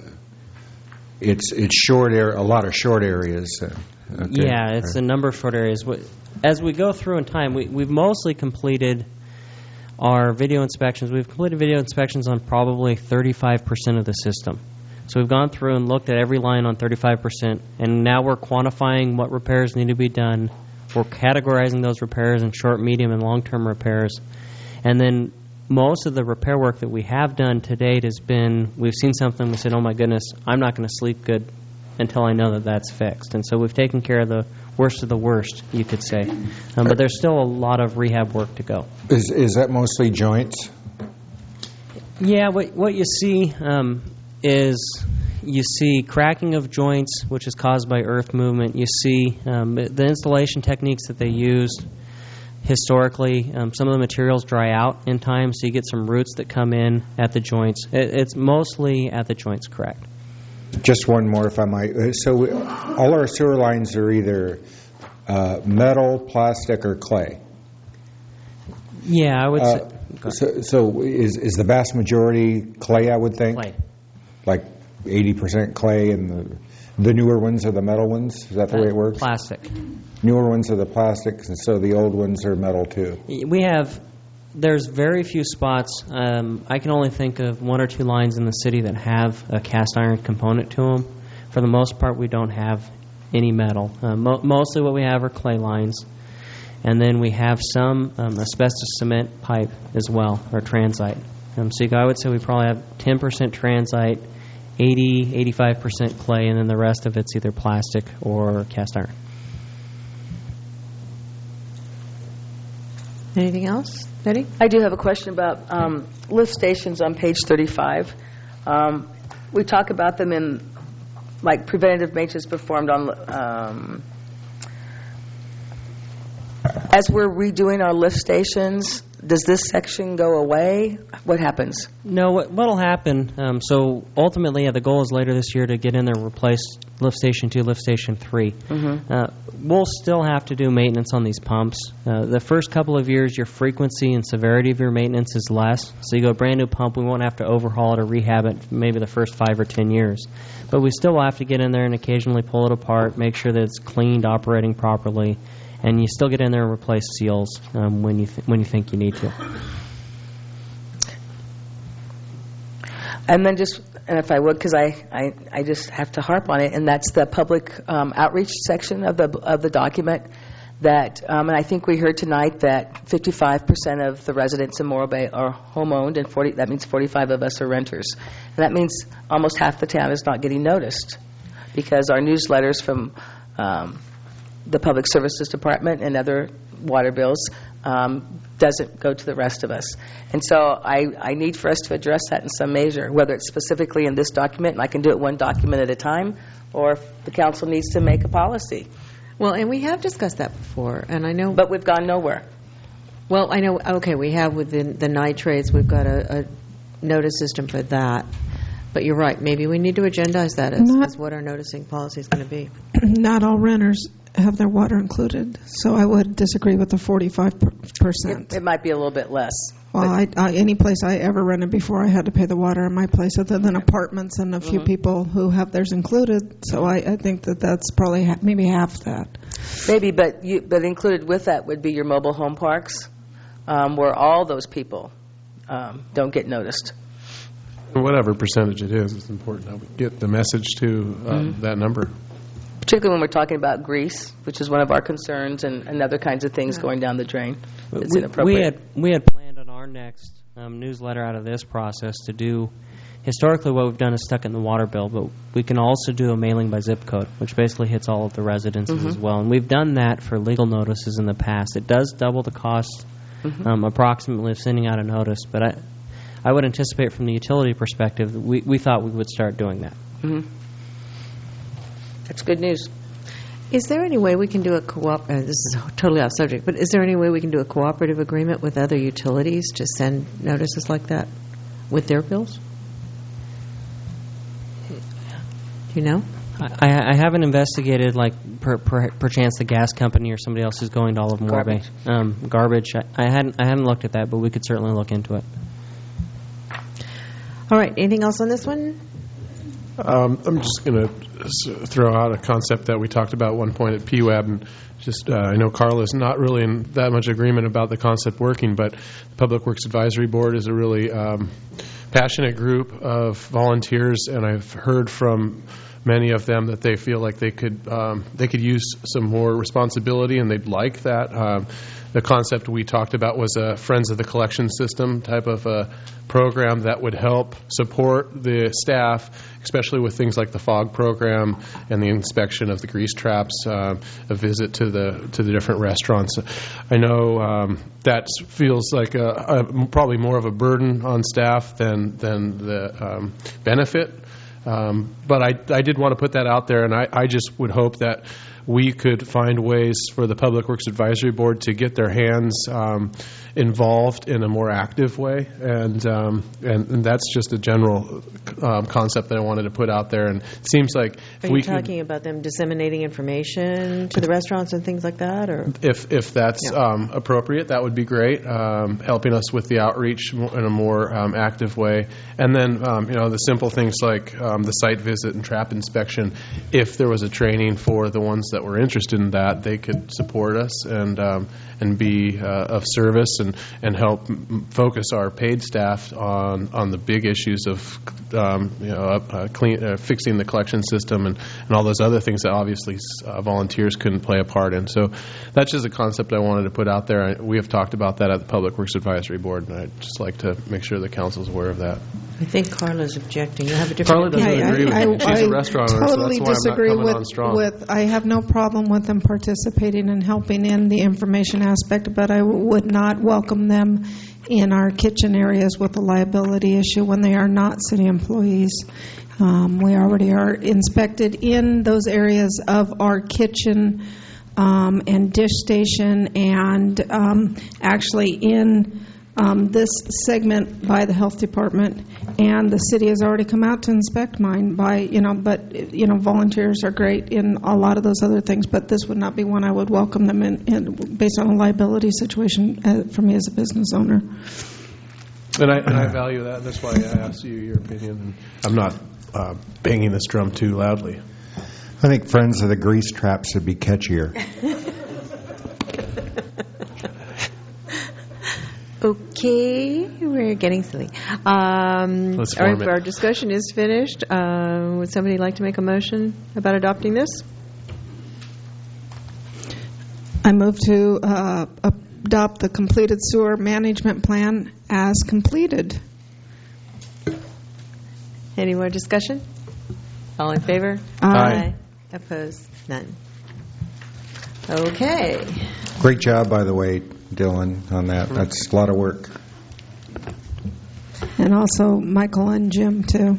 short area, a lot of short areas. Okay. Yeah, it's a number of short areas. As we go through in time, we've mostly completed our video inspections. We've completed video inspections on probably 35% of the system. So we've gone through and looked at every line on 35%, and now we're quantifying what repairs need to be done. We're categorizing those repairs in short, medium, and long-term repairs. And then most of the repair work that we have done to date has been, we've seen something, we said, oh my goodness, I'm not going to sleep good until I know that that's fixed. And so we've taken care of the worst of the worst, you could say. But there's still a lot of rehab work to go. Is that mostly joints? Yeah, what you see is you see cracking of joints, which is caused by earth movement. You see the installation techniques that they used historically. Some of the materials dry out in time, so you get some roots that come in at the joints. It's mostly at the joints, correct. Just one more, if I might. So all our sewer lines are either metal, plastic, or clay. Yeah, I would say. So is the vast majority clay, I would think? Clay. Like 80% clay, and the newer ones are the metal ones? Is that the way it works? Plastic. Newer ones are the plastics, and so the old ones are metal too. There's very few spots. I can only think of one or two lines in the city that have a cast iron component to them. For the most part, we don't have any metal. Mostly what we have are clay lines. And then we have some asbestos cement pipe as well, or transite. So I would say we probably have 10% transite, 85% clay, and then the rest of it's either plastic or cast iron. Anything else? Betty? I do have a question about lift stations on page 35. We talk about them in, like, preventative maintenance performed on, as we're redoing our lift stations, does this section go away? What happens? No, what'll happen, so ultimately, the goal is later this year to get in there and replace Lift Station 2, Lift Station 3. Mm-hmm. We'll still have to do maintenance on these pumps. The first couple of years, your frequency and severity of your maintenance is less. So you go a brand new pump, we won't have to overhaul it or rehab it maybe the first 5 or 10 years. But we still will have to get in there and occasionally pull it apart, make sure that it's cleaned, operating properly. And you still get in there and replace seals when you think you need to. And then and if I would, because I just have to harp on it, and that's the public outreach section of the document. that, and I think we heard tonight that 55% of the residents in Morro Bay are home-owned, and that means 45 of us are renters. And that means almost half the town is not getting noticed because our newsletters from the Public Services Department and other water bills doesn't go to the rest of us. And so I need for us to address that in some measure, whether it's specifically in this document, and I can do it one document at a time, or if the council needs to make a policy. Well, and we have discussed that before, and I know... But we've gone nowhere. Well, I know, okay, we have within the nitrates, we've got a notice system for that. But you're right, maybe we need to agendize that as what our noticing policy is going to be. Not all renters have their water included, so I would disagree with the 45%. It might be a little bit less. Well, any place I ever rented before, I had to pay the water in my place, other than apartments and a few people who have theirs included. So I think that's probably maybe half that. Maybe, but included with that would be your mobile home parks, where all those people don't get noticed. Whatever percentage it is, it's important that we get the message to that number. Particularly when we're talking about grease, which is one of our concerns, and other kinds of things going down the drain. It's inappropriate. We had planned on our next newsletter out of this process to do, historically what we've done is stuck in the water bill, but we can also do a mailing by zip code, which basically hits all of the residences as well. And we've done that for legal notices in the past. It does double the cost approximately of sending out a notice, but I would anticipate from the utility perspective, we thought we would start doing that. That's good news. Is there any way we can do this is totally off subject, but is there any way we can do a cooperative agreement with other utilities to send notices like that with their bills? Do you know? I haven't investigated, like, perchance the gas company or somebody else is going to all of Morro Bay. Garbage. I hadn't looked at that, but we could certainly look into it. All right. Anything else on this one? I'm just going to throw out a concept that we talked about at one point at PWAB, and just I know Carla's not really in that much agreement about the concept working, but the Public Works Advisory Board is a really passionate group of volunteers, and I've heard from many of them that they feel like they could use some more responsibility, and they'd like that. The concept we talked about was a Friends of the Collection System type of a program that would help support the staff, especially with things like the fog program and the inspection of the grease traps, a visit to the different restaurants. I know that feels like probably more of a burden on staff than the benefit. But I did want to put that out there, and I just would hope that we could find ways for the Public Works Advisory Board to get their hands involved in a more active way, and that's just a general concept that I wanted to put out there. And it seems like are you talking about them disseminating information to the restaurants and things like that, or if that's appropriate, that would be great. Helping us with the outreach in a more active way, and then the simple things like the site visit and trap inspection. If there was a training for the ones that were interested in that, they could support us and be of service and help focus our paid staff on the big issues of fixing the collection system and all those other things that obviously volunteers couldn't play a part in. So that's just a concept I wanted to put out there. We have talked about that at the Public Works Advisory Board, and I'd just like to make sure the council's aware of that. I think Carla's objecting. You have a different Carla doesn't agree with it. She's a restaurant owner, totally so that's why I'm not coming on strong. I have no problem with them participating and helping in the information aspect, but I would not welcome them in our kitchen areas with a liability issue when they are not city employees. We already are inspected in those areas of our kitchen and dish station, and actually in this segment by the health department, and the city has already come out to inspect mine but volunteers are great in a lot of those other things, but this would not be one I would welcome them in based on a liability situation for me as a business owner. And I value that. That's why I asked you your opinion. I'm not banging this drum too loudly. I think Friends of the Grease Traps would be catchier. Okay, we're getting silly. All right, our discussion is finished. Would somebody like to make a motion about adopting this? I move to adopt the completed sewer management plan as completed. Any more discussion? All in favor? Aye. Opposed? None. Okay. Great job, by the way, Dylan, on that. That's a lot of work. And also Michael and Jim, too.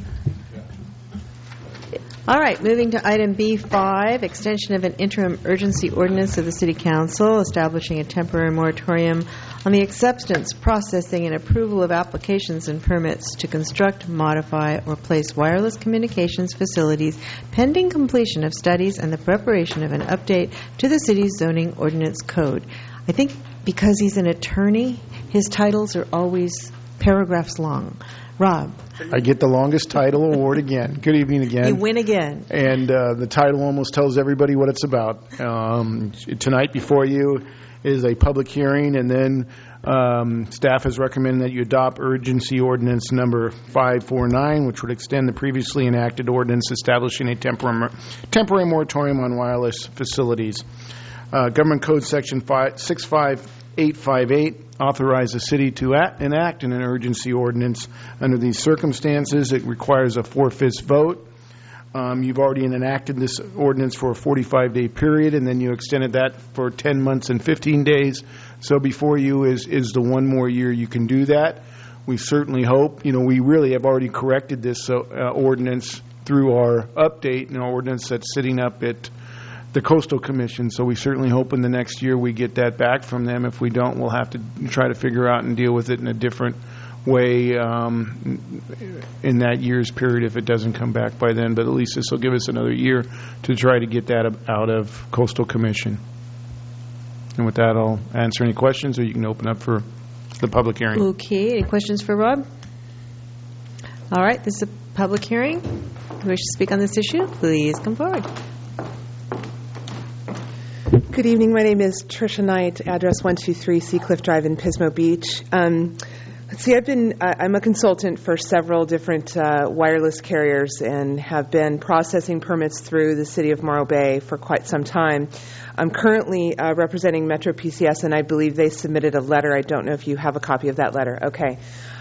All right, moving to item B5, extension of an interim urgency ordinance of the City Council establishing a temporary moratorium on the acceptance, processing, and approval of applications and permits to construct, modify, or place wireless communications facilities pending completion of studies and the preparation of an update to the city's zoning ordinance code. I think because he's an attorney, his titles are always paragraphs long. Rob. I get the longest title award again. Good evening again. You win again. And the title almost tells everybody what it's about. Tonight before you is a public hearing, and then staff has recommended that you adopt urgency ordinance number 549, which would extend the previously enacted ordinance establishing a temporary moratorium on wireless facilities. Government Code Section 65858 authorize the city to enact an urgency ordinance. Under these circumstances, it requires a 4/5 vote. You've already enacted this ordinance for a 45-day period, and then you extended that for 10 months and 15 days. So before you is the one more year you can do that. We certainly hope, we really have already corrected this ordinance through our update and our ordinance that's sitting up at the Coastal Commission, so we certainly hope in the next year we get that back from them. If we don't, we'll have to try to figure out and deal with it in a different way in that year's period if it doesn't come back by then. But at least this will give us another year to try to get that out of Coastal Commission. And with that, I'll answer any questions, or you can open up for the public hearing. Okay. Any questions for Rob? All right. This is a public hearing. If you wish to speak on this issue, please come forward. Good evening. My name is Tricia Knight, address 123 Seacliff Drive in Pismo Beach. Let's see, I'm a consultant for several different wireless carriers and have been processing permits through the city of Morro Bay for quite some time. I'm currently representing Metro PCS, and I believe they submitted a letter. I don't know if you have a copy of that letter. Okay.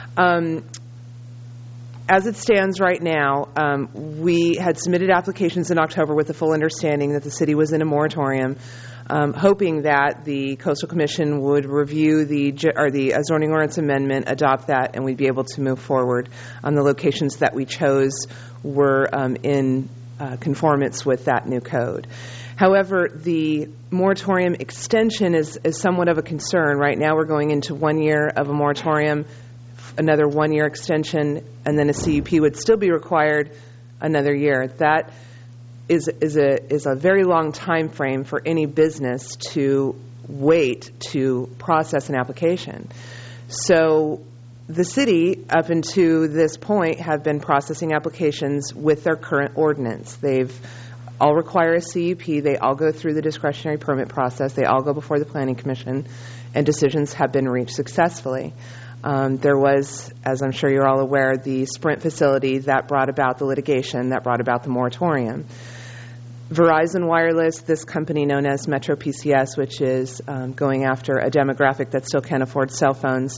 As it stands right now, we had submitted applications in October with the full understanding that the city was in a moratorium, hoping that the Coastal Commission would review the zoning ordinance amendment, adopt that, and we'd be able to move forward on the locations that we chose were in conformance with that new code. However, the moratorium extension is somewhat of a concern. Right now we're going into 1 year of a moratorium, another 1 year extension, and then a CUP would still be required another year. That is a very long time frame for any business to wait to process an application. So the city, up until this point, have been processing applications with their current ordinance. They've all require a CUP. They all go through the discretionary permit process. They all go before the Planning Commission, and decisions have been reached successfully. There was, as I'm sure you're all aware, the Sprint facility that brought about the litigation, that brought about the moratorium. Verizon Wireless, this company known as Metro PCS, which is going after a demographic that still can't afford cell phones,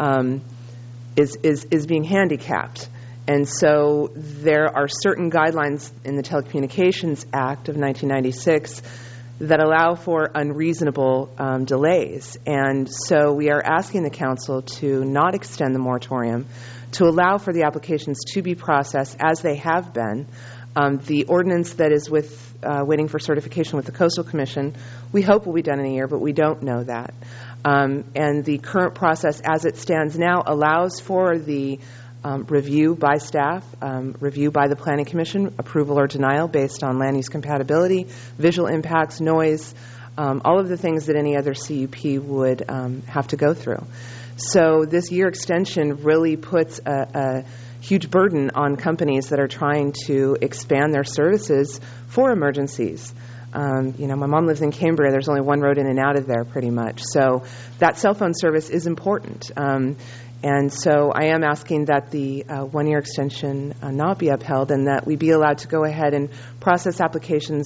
is being handicapped. And so there are certain guidelines in the Telecommunications Act of 1996 that allow for unreasonable delays. And so we are asking the council to not extend the moratorium, to allow for the applications to be processed as they have been. The ordinance that is waiting for certification with the Coastal Commission, we hope will be done in a year, but we don't know that. And the current process as it stands now allows for the review by staff, review by the Planning Commission, approval or denial based on land use compatibility, visual impacts, noise, all of the things that any other CUP would have to go through. So this year extension really puts a huge burden on companies that are trying to expand their services for emergencies. My mom lives in Cambria. There's only one road in and out of there pretty much. So that cell phone service is important. And so I am asking that the 1 year extension not be upheld and that we be allowed to go ahead and process applications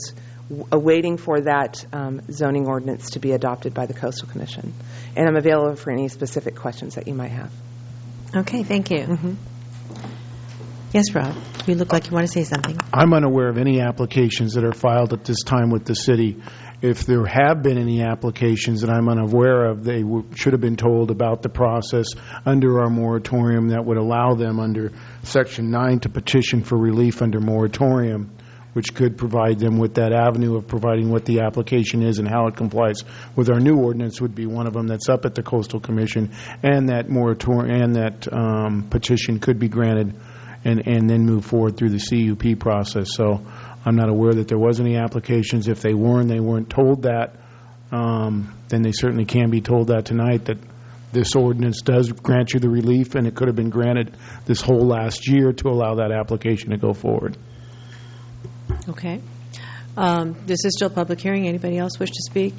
awaiting for that zoning ordinance to be adopted by the Coastal Commission. And I'm available for any specific questions that you might have. Okay, thank you. Yes, Rob, you look like you want to say something. I'm unaware of any applications that are filed at this time with the city. If there have been any applications that I'm unaware of, they should have been told about the process under our moratorium that would allow them under Section 9 to petition for relief under moratorium, which could provide them with that avenue of providing what the application is and how it complies with our new ordinance would be one of them that's up at the Coastal Commission, and that moratorium and that petition could be granted and then move forward through the CUP process. So I'm not aware that there was any applications. If they weren't told that, then they certainly can be told that tonight, that this ordinance does grant you the relief, and it could have been granted this whole last year to allow that application to go forward. Okay. This is still a public hearing. Anybody else wish to speak?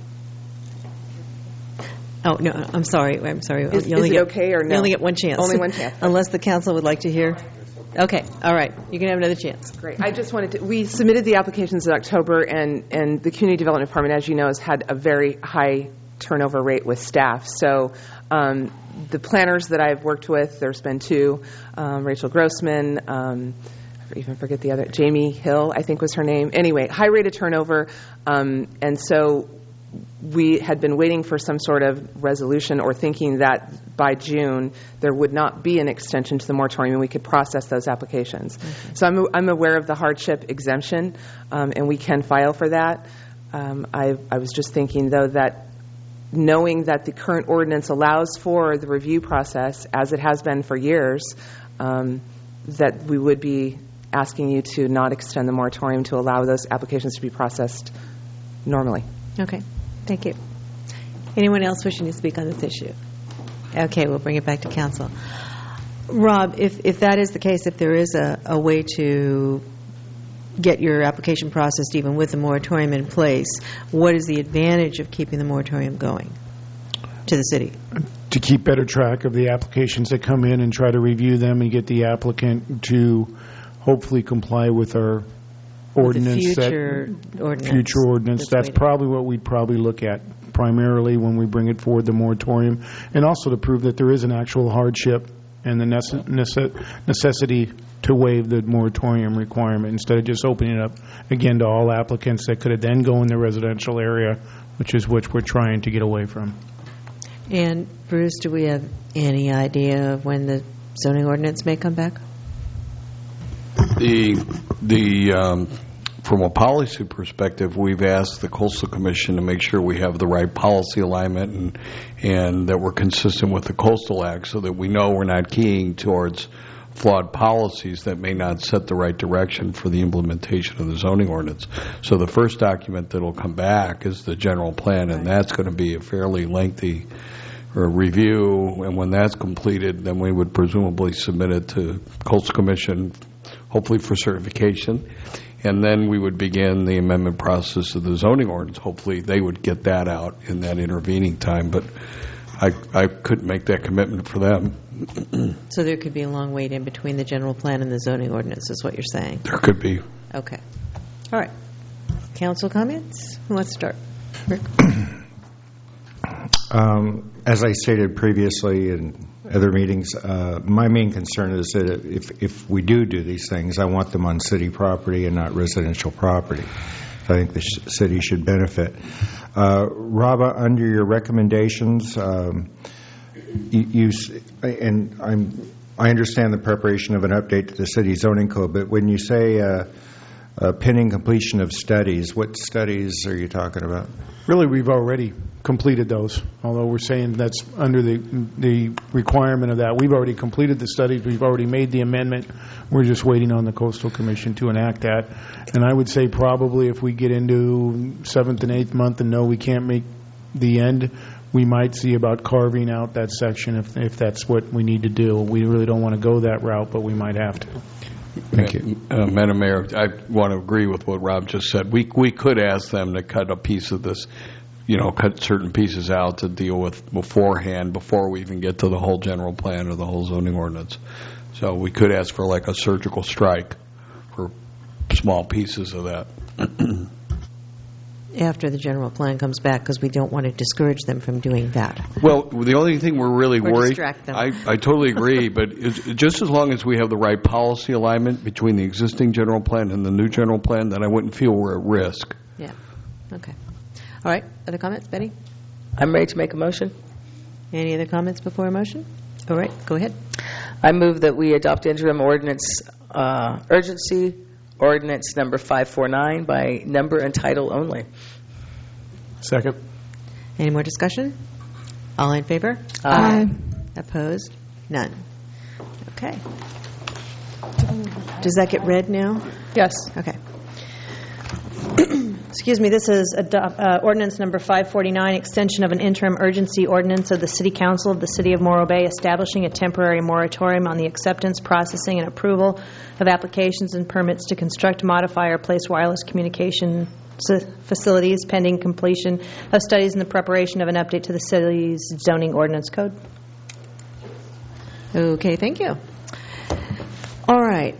Oh, no, I'm sorry. Is it okay or no? You only get one chance. Only one chance. Unless the council would like to hear. Okay, all right. You can have another chance. Great. I just wanted to, we submitted the applications in October, and the Community Development Department, as you know, has had a very high turnover rate with staff. So the planners that I've worked with, there's been two, Rachel Grossman, I even forget the other, Jamie Hill, I think was her name. Anyway, high rate of turnover, and so we had been waiting for some sort of resolution or thinking that by June there would not be an extension to the moratorium and we could process those applications. So I'm aware of the hardship exemption, and we can file for that. I was just thinking, though, that knowing that the current ordinance allows for the review process, as it has been for years, that we would be asking you to not extend the moratorium to allow those applications to be processed normally. Okay. Thank you. Anyone else wishing to speak on this issue? Okay, we'll bring it back to council. Rob, if that is the case, if there is a way to get your application processed even with the moratorium in place, what is the advantage of keeping the moratorium going to the city? To keep better track of the applications that come in and try to review them and get the applicant to hopefully comply with our ordinance. Future ordinance. That's probably what we'd probably look at primarily when we bring it forward, the moratorium, and also to prove that there is an actual hardship and the necessity to waive the moratorium requirement instead of just opening it up again to all applicants that could then go in the residential area, which is what we're trying to get away from. And Bruce, do we have any idea of when the zoning ordinance may come back? From a policy perspective, we've asked the Coastal Commission to make sure we have the right policy alignment and that we're consistent with the Coastal Act so that we know we're not keying towards flawed policies that may not set the right direction for the implementation of the zoning ordinance. So the first document that will come back is the general plan, and that's going to be a fairly lengthy review, and when that's completed, then we would presumably submit it to Coastal Commission, hopefully for certification. And then we would begin the amendment process of the zoning ordinance. Hopefully they would get that out in that intervening time, but I couldn't make that commitment for them. So there could be a long wait in between the general plan and the zoning ordinance, is what you're saying? There could be. Okay. All right. Council comments? Who wants to start? Rick? As I stated previously in other meetings, my main concern is that if we do these things, I want them on city property and not residential property. So I think the city should benefit. Raba, under your recommendations, I understand the preparation of an update to the city zoning code, but when you say pending completion of studies, what studies are you talking about? Really, we've already completed those, although we're saying that's under the requirement of that. We've already completed the studies. We've already made the amendment. We're just waiting on the Coastal Commission to enact that. And I would say probably if we get into 7th and 8th month and know we can't make the end, we might see about carving out that section if that's what we need to do. We really don't want to go that route, but we might have to. Thank you. Madam Mayor, I want to agree with what Rob just said. We could ask them to cut a piece of this, cut certain pieces out to deal with beforehand before we even get to the whole general plan or the whole zoning ordinance. So we could ask for like a surgical strike for small pieces of that. after the general plan comes back, because we don't want to discourage them from doing that. Well, the only thing we're really Or worried, distract them. I totally agree, but just as long as we have the right policy alignment between the existing general plan and the new general plan, then I wouldn't feel we're at risk. Yeah. Okay. All right. Other comments, Betty? I'm ready to make a motion. Any other comments before a motion? All right. Go ahead. I move that we adopt interim ordinance, urgency ordinance number 549 by number and title only. Second. Any more discussion? All in favor? Aye. Opposed? None. Okay. Does that get read now? Yes. Okay. Excuse me, this is ordinance number 549, extension of an interim urgency ordinance of the City Council of the City of Morro Bay establishing a temporary moratorium on the acceptance, processing, and approval of applications and permits to construct, modify, or place wireless communication facilities pending completion of studies and the preparation of an update to the city's zoning ordinance code. Okay, thank you. All right.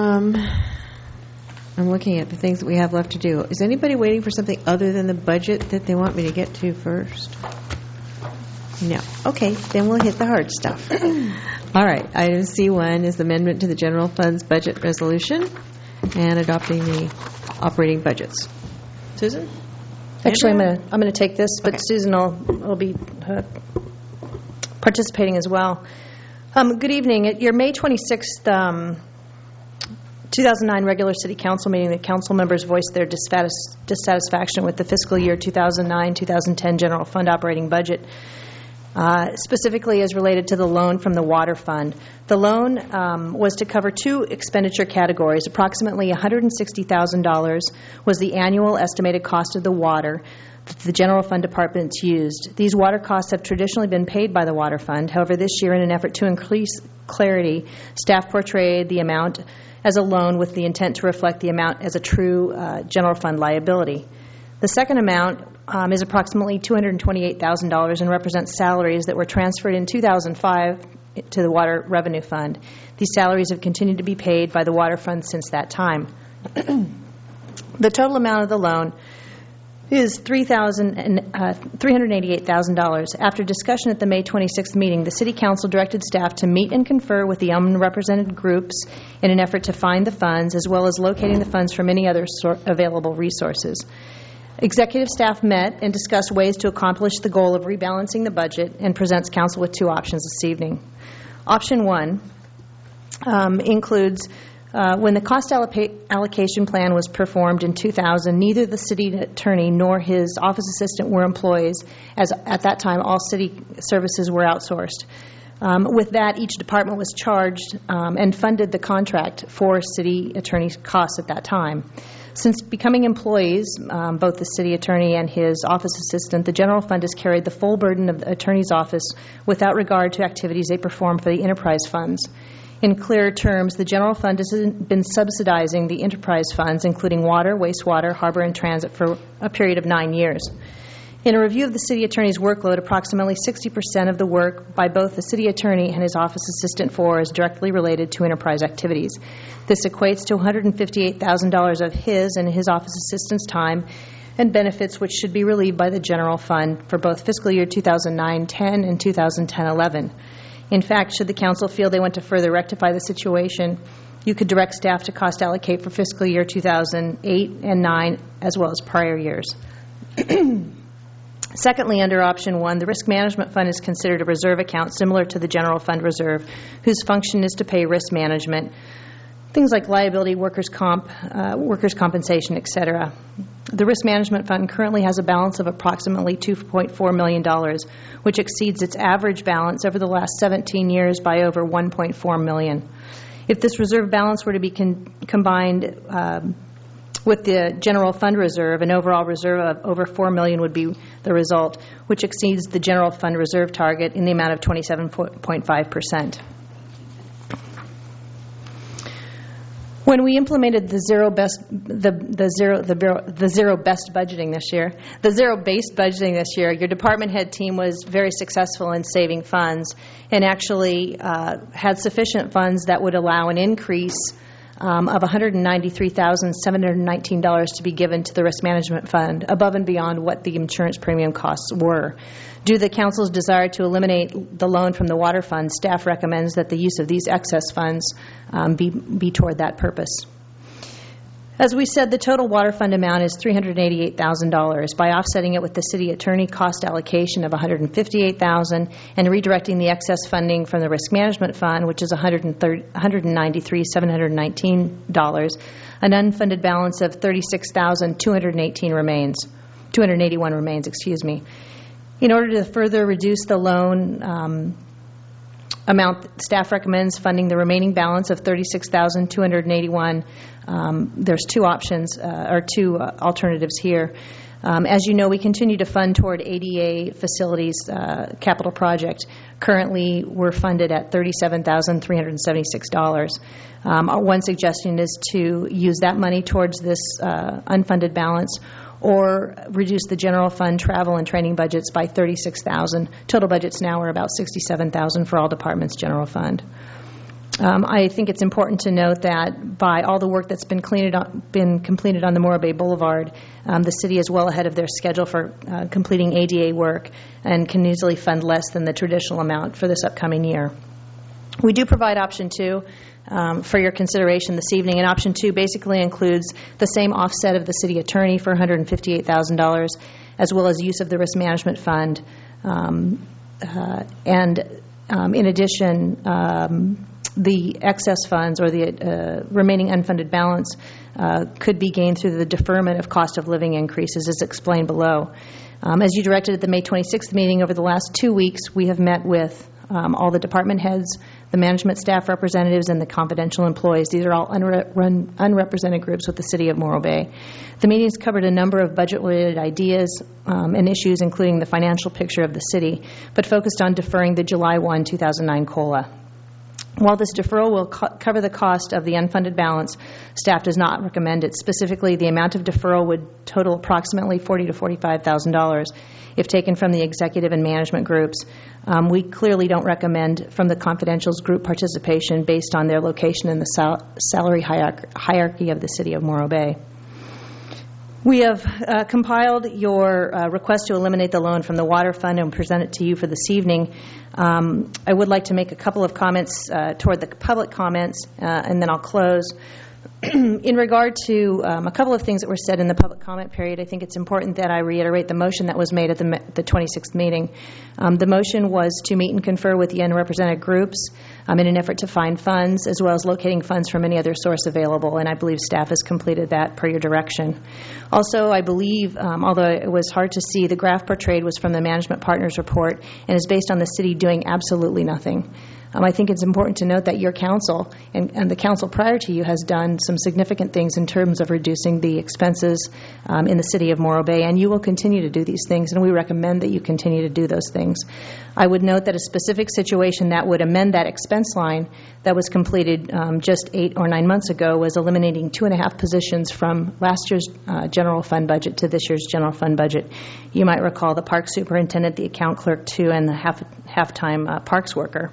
I'm looking at the things that we have left to do. Is anybody waiting for something other than the budget that they want me to get to first? No. Okay, then we'll hit the hard stuff. All right. Item C1 is the amendment to the general fund's budget resolution and adopting the operating budgets. Susan? Actually, I'm going to take this, but Susan will be participating as well. Good evening. At your May 26th 2009 regular City Council meeting, the council members voiced their dissatisfaction with the fiscal year 2009-2010 general fund operating budget, specifically as related to the loan from the water fund. The loan was to cover two expenditure categories. Approximately $160,000 was the annual estimated cost of the water that the general fund departments used. These water costs have traditionally been paid by the water fund. However, this year, in an effort to increase clarity, staff portrayed the amount as a loan with the intent to reflect the amount as a true general fund liability. The second amount is approximately $228,000 and represents salaries that were transferred in 2005 to the Water Revenue Fund. These salaries have continued to be paid by the Water Fund since that time. The total amount of the loan is $388,000. After discussion at the May 26th meeting, the City Council directed staff to meet and confer with the unrepresented groups in an effort to find the funds, as well as locating the funds from any other available resources. Executive staff met and discussed ways to accomplish the goal of rebalancing the budget and presents Council with two options this evening. Option one includes when the cost allocation plan was performed in 2000, neither the city attorney nor his office assistant were employees, as at that time all city services were outsourced. With that, each department was charged and funded the contract for city attorney's costs at that time. Since becoming employees, both the city attorney and his office assistant, the general fund has carried the full burden of the attorney's office without regard to activities they perform for the enterprise funds. In clearer terms, the general fund has been subsidizing the enterprise funds, including water, wastewater, harbor, and transit, for a period of 9 years. In a review of the city attorney's workload, approximately 60% of the work by both the city attorney and his office assistant is directly related to enterprise activities. This equates to $158,000 of his and his office assistant's time and benefits, which should be relieved by the general fund for both fiscal year 2009-10 and 2010-11. In fact, should the council feel they want to further rectify the situation, you could direct staff to cost allocate for fiscal year 2008 and 9, as well as prior years. Secondly, under option one, the risk management fund is considered a reserve account similar to the general fund reserve, whose function is to pay risk management, things like liability, workers' compensation, etc. The risk management fund currently has a balance of approximately $2.4 million, which exceeds its average balance over the last 17 years by over $1.4 million. If this reserve balance were to be combined with the general fund reserve, an overall reserve of over $4 million would be the result, which exceeds the general fund reserve target in the amount of 27.5%. When we implemented the zero-based budgeting this year, your department head team was very successful in saving funds and actually had sufficient funds that would allow an increase of $193,719 to be given to the risk management fund, above and beyond what the insurance premium costs were. Due to the council's desire to eliminate the loan from the water fund, staff recommends that the use of these excess funds be toward that purpose. As we said, the total water fund amount is $388,000. By offsetting it with the city attorney cost allocation of $158,000 and redirecting the excess funding from the risk management fund, which is $193,719, an unfunded balance of $36,281 remains. In order to further reduce the loan amount, staff recommends funding the remaining balance of $36,281. There's two options or two alternatives here. As you know, we continue to fund toward ADA facilities capital project. Currently, we're funded at $37,376. One suggestion is to use that money towards this unfunded balance, or reduce the general fund travel and training budgets by $36,000. Total budgets now are about $67,000 for all departments' general fund. I think it's important to note that by all the work that's been completed on the Morro Bay Boulevard, the city is well ahead of their schedule for completing ADA work and can easily fund less than the traditional amount for this upcoming year. We do provide option 2 for your consideration this evening, and option 2 basically includes the same offset of the city attorney for $158,000, as well as use of the risk management fund, in addition, the excess funds or the remaining unfunded balance could be gained through the deferment of cost of living increases, as explained below. As you directed at the May 26th meeting, over the last 2 weeks, we have met with all the department heads, the management staff representatives, and the confidential employees. These are all unrepresented groups with the City of Morro Bay. The meetings covered a number of budget-related ideas and issues, including the financial picture of the city, but focused on deferring the July 1, 2009 COLA. While this deferral will cover the cost of the unfunded balance, staff does not recommend it. Specifically, the amount of deferral would total approximately $40,000 to $45,000 if taken from the executive and management groups. We clearly don't recommend from the confidentials group participation based on their location in the salary hierarchy of the City of Morro Bay. We have compiled your request to eliminate the loan from the water fund and present it to you for this evening. I would like to make a couple of comments toward the public comments, and then I'll close. In regard to a couple of things that were said in the public comment period, I think it's important that I reiterate the motion that was made at the 26th meeting. The motion was to meet and confer with the unrepresented groups in an effort to find funds, as well as locating funds from any other source available, and I believe staff has completed that per your direction. Also, I believe, although it was hard to see, the graph portrayed was from the Management Partners Report and is based on the city doing absolutely nothing. I think it's important to note that your council and the council prior to you has done some significant things in terms of reducing the expenses in the City of Morro Bay, and you will continue to do these things, and we recommend that you continue to do those things. I would note that a specific situation that would amend that expense line that was completed just 8 or 9 months ago was eliminating 2.5 positions from last year's general fund budget to this year's general fund budget. You might recall the park superintendent, the account clerk, too, and the half-time parks worker.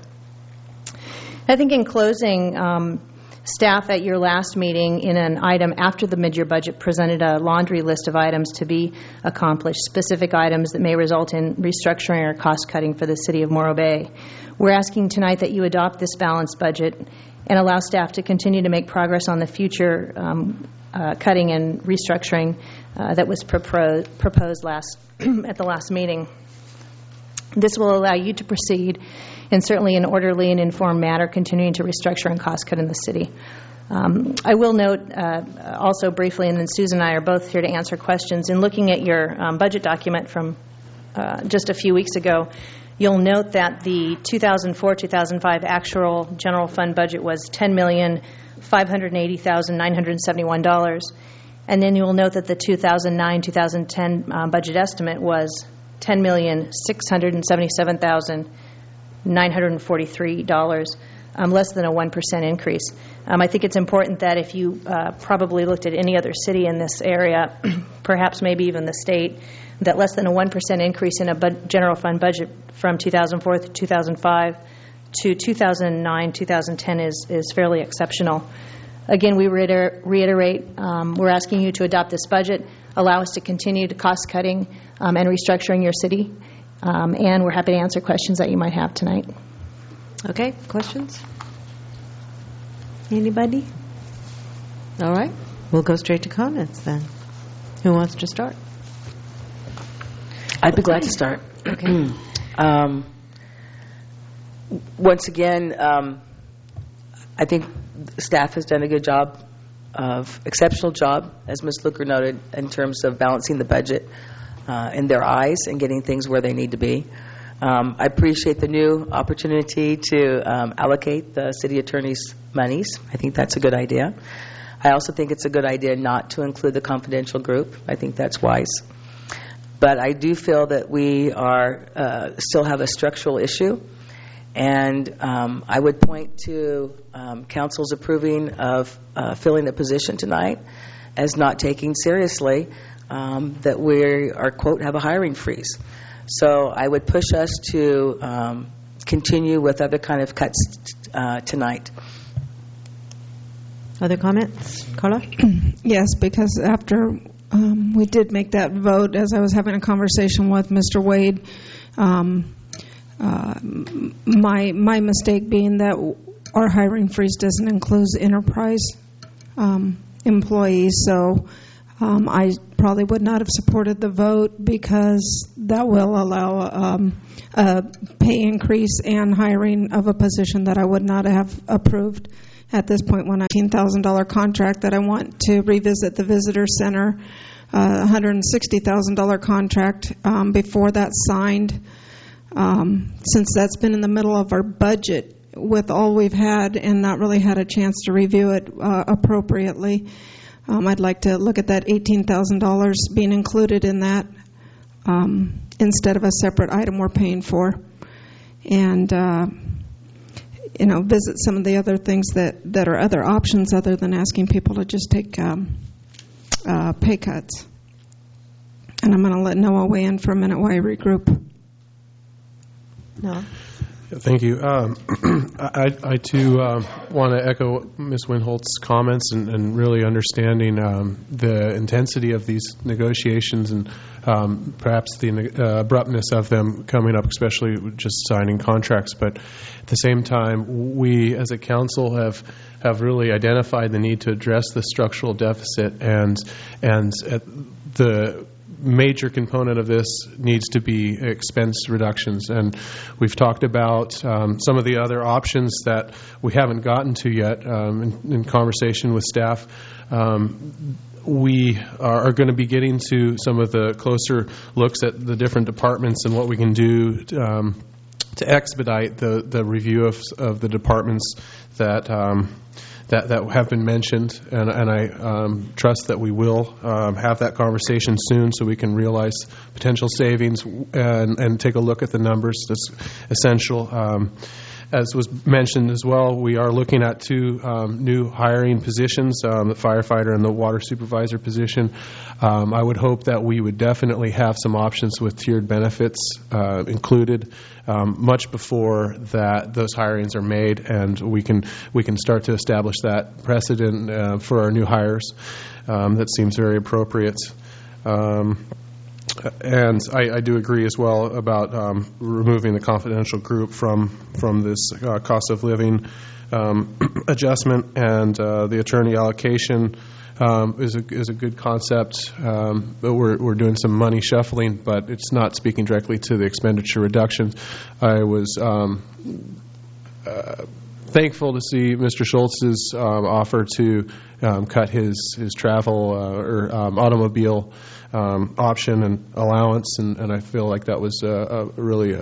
I think in closing, staff at your last meeting in an item after the mid-year budget presented a laundry list of items to be accomplished, specific items that may result in restructuring or cost-cutting for the City of Morro Bay. We're asking tonight that you adopt this balanced budget and allow staff to continue to make progress on the future cutting and restructuring that was proposed at the last meeting. This will allow you to proceed in certainly an orderly and informed manner, continuing to restructure and cost cut in the city. I will note also briefly, and then Susan and I are both here to answer questions. In looking at your budget document from just a few weeks ago, you'll note that the 2004-2005 actual general fund budget was $10,580,971. And then you will note that the 2009-2010 budget estimate was $10,677,943, less than a 1% increase. I think it's important that if you probably looked at any other city in this area, perhaps maybe even the state, that less than a 1% increase in a general fund budget from 2004 to 2005 to 2009-2010 is fairly exceptional. Again, we reiterate, we're asking you to adopt this budget, allow us to continue to cost-cutting and restructuring your city, and we're happy to answer questions that you might have tonight. Okay, questions? Anybody? All right, we'll go straight to comments then. Who wants to start? I'd be glad to start. Okay. Once again, I think staff has done a good job, exceptional job, as Ms. Luker noted, in terms of balancing the budget in their eyes and getting things where they need to be. I appreciate the new opportunity to allocate the city attorney's monies. I think that's a good idea. I also think it's a good idea not to include the confidential group. I think that's wise. But I do feel that we are still have a structural issue. And I would point to council's approving of filling the position tonight as not taking seriously that we are, quote, have a hiring freeze. So I would push us to continue with other kind of cuts tonight. Other comments? Carla? Yes, because after we did make that vote, as I was having a conversation with Mr. Wade, my mistake being that our hiring freeze doesn't include enterprise employees, so I probably would not have supported the vote because that will allow a pay increase and hiring of a position that I would not have approved at this point. When $19,000 contract that I want to revisit the visitor center, $160,000 contract before that's signed. Since that's been in the middle of our budget with all we've had and not really had a chance to review it appropriately, I'd like to look at that $18,000 being included in that instead of a separate item we're paying for. And, visit some of the other things that are other options other than asking people to just take pay cuts. And I'm going to let Noah weigh in for a minute while I regroup. No. Thank you. I too want to echo Ms. Winholt's comments and really understanding the intensity of these negotiations and perhaps the abruptness of them coming up, especially just signing contracts. But at the same time, we as a council have really identified the need to address the structural deficit, and the major component of this needs to be expense reductions. And we've talked about some of the other options that we haven't gotten to yet in conversation with staff. We are going to be getting to some of the closer looks at the different departments and what we can do to expedite the review of the departments that have been mentioned, and I trust that we will have that conversation soon so we can realize potential savings and take a look at the numbers. That's essential. As was mentioned as well, we are looking at two new hiring positions, the firefighter and the water supervisor position. I would hope that we would definitely have some options with tiered benefits included much before that those hirings are made, and we can start to establish that precedent for our new hires. That seems very appropriate. And I do agree as well about removing the confidential group from this cost of living adjustment, and the attorney allocation is a good concept. But we're doing some money shuffling, but it's not speaking directly to the expenditure reductions. I was thankful to see Mr. Schultz's offer to cut his travel or automobile option and allowance, and I feel like that was a really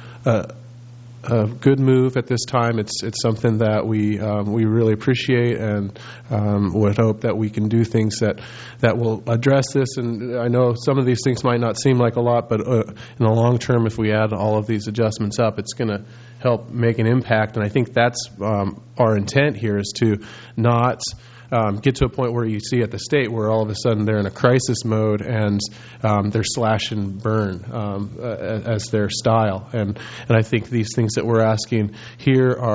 a good move at this time. It's something that we really appreciate, and would hope that we can do things that will address this. And I know some of these things might not seem like a lot, but in the long term, if we add all of these adjustments up, it's going to help make an impact. And I think that's our intent here, is to not get to a point where you see at the state where all of a sudden they're in a crisis mode and they're slash and burn as their style. And I think these things that we're asking here are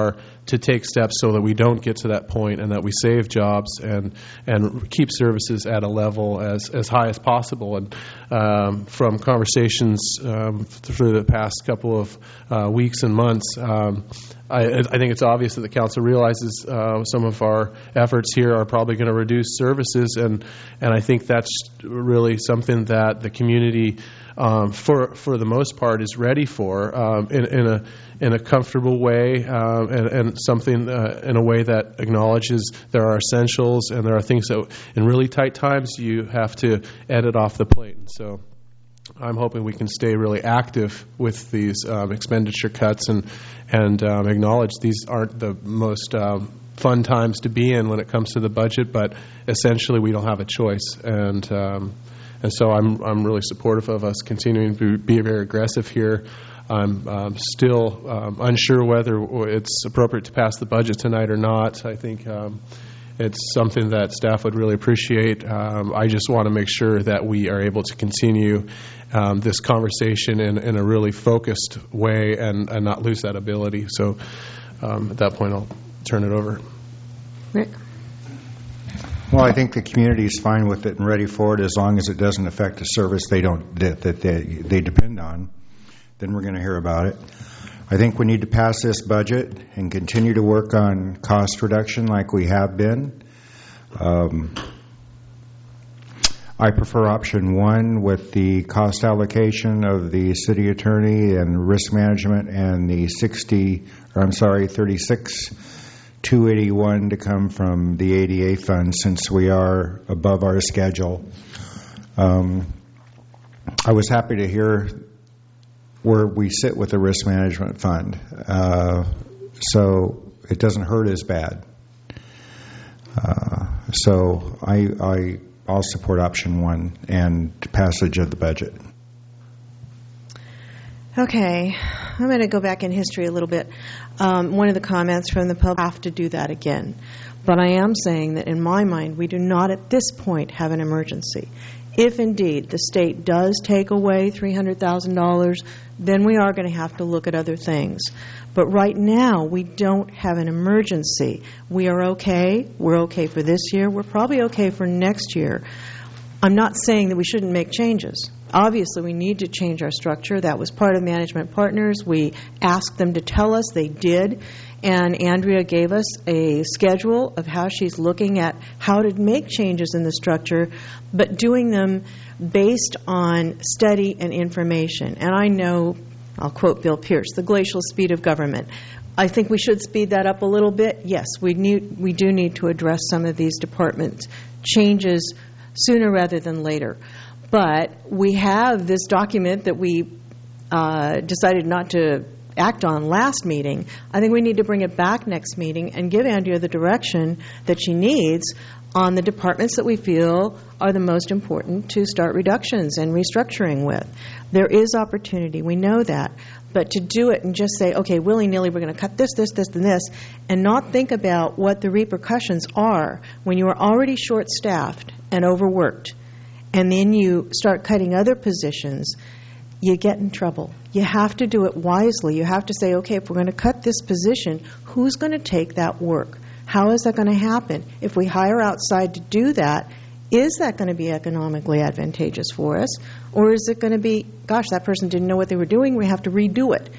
to take steps so that we don't get to that point and that we save jobs and keep services at a level as high as possible. And from conversations through the past couple of weeks and months, I think it's obvious that the council realizes some of our efforts here are probably going to reduce services, and I think that's really something that the community, for the most part, is ready for in a comfortable way, and something in a way that acknowledges there are essentials and there are things that in really tight times you have to edit off the plate. And so I'm hoping we can stay really active with these expenditure cuts and acknowledge these aren't the most fun times to be in when it comes to the budget, but essentially we don't have a choice. And so I'm really supportive of us continuing to be very aggressive here. I'm still unsure whether it's appropriate to pass the budget tonight or not. I think it's something that staff would really appreciate. I just want to make sure that we are able to continue this conversation in a really focused way and not lose that ability. So at that point, I'll turn it over. Rick? Well, I think the community is fine with it and ready for it as long as it doesn't affect the service they depend on. Then we're going to hear about it. I think we need to pass this budget and continue to work on cost reduction like we have been. I prefer option one with the cost allocation of the city attorney and risk management and the 36,281 to come from the ADA fund since we are above our schedule. I was happy to hear where we sit with the risk management fund. So it doesn't hurt as bad. So I'll support option one and passage of the budget. Okay, I'm going to go back in history a little bit. One of the comments from the public, have to do that again. But I am saying that in my mind, we do not at this point have an emergency. If indeed the state does take away $300,000, then we are going to have to look at other things. But right now, we don't have an emergency. We are okay. We're okay for this year. We're probably okay for next year. I'm not saying that we shouldn't make changes. Obviously, we need to change our structure. That was part of Management Partners. We asked them to tell us. They did. And Andrea gave us a schedule of how she's looking at how to make changes in the structure, but doing them based on study and information. And I know, I'll quote Bill Pierce, the glacial speed of government. I think we should speed that up a little bit. Yes, we do need to address some of these department changes sooner rather than later. But we have this document that we decided not to act on last meeting. I think we need to bring it back next meeting and give Andrea the direction that she needs on the departments that we feel are the most important to start reductions and restructuring with. There is opportunity. We know that. But to do it and just say, okay, willy-nilly, we're going to cut this, this, this, and this, and not think about what the repercussions are when you are already short-staffed and overworked, and then you start cutting other positions, you get in trouble. You have to do it wisely. You have to say, okay, if we're going to cut this position, who's going to take that work? How is that going to happen? If we hire outside to do that, is that going to be economically advantageous for us? Or is it going to be, gosh, that person didn't know what they were doing, we have to redo it?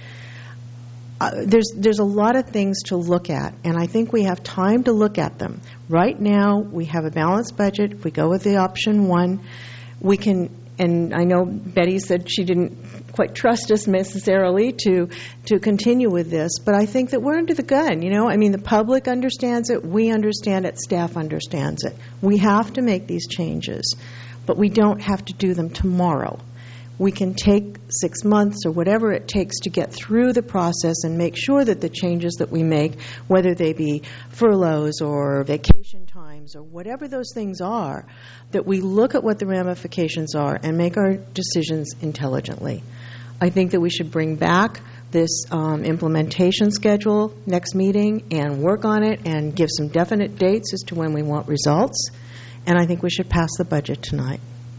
There's a lot of things to look at, and I think we have time to look at them. Right now, we have a balanced budget. If we go with the option one, we can, and I know Betty said she didn't quite trust us necessarily to continue with this, but I think that we're under the gun. You know, I mean, the public understands it, we understand it, staff understands it. We have to make these changes, but we don't have to do them tomorrow. We can take 6 months or whatever it takes to get through the process and make sure that the changes that we make, whether they be furloughs or vacation times or whatever those things are, that we look at what the ramifications are and make our decisions intelligently. I think that we should bring back this implementation schedule next meeting and work on it and give some definite dates as to when we want results. And I think we should pass the budget tonight.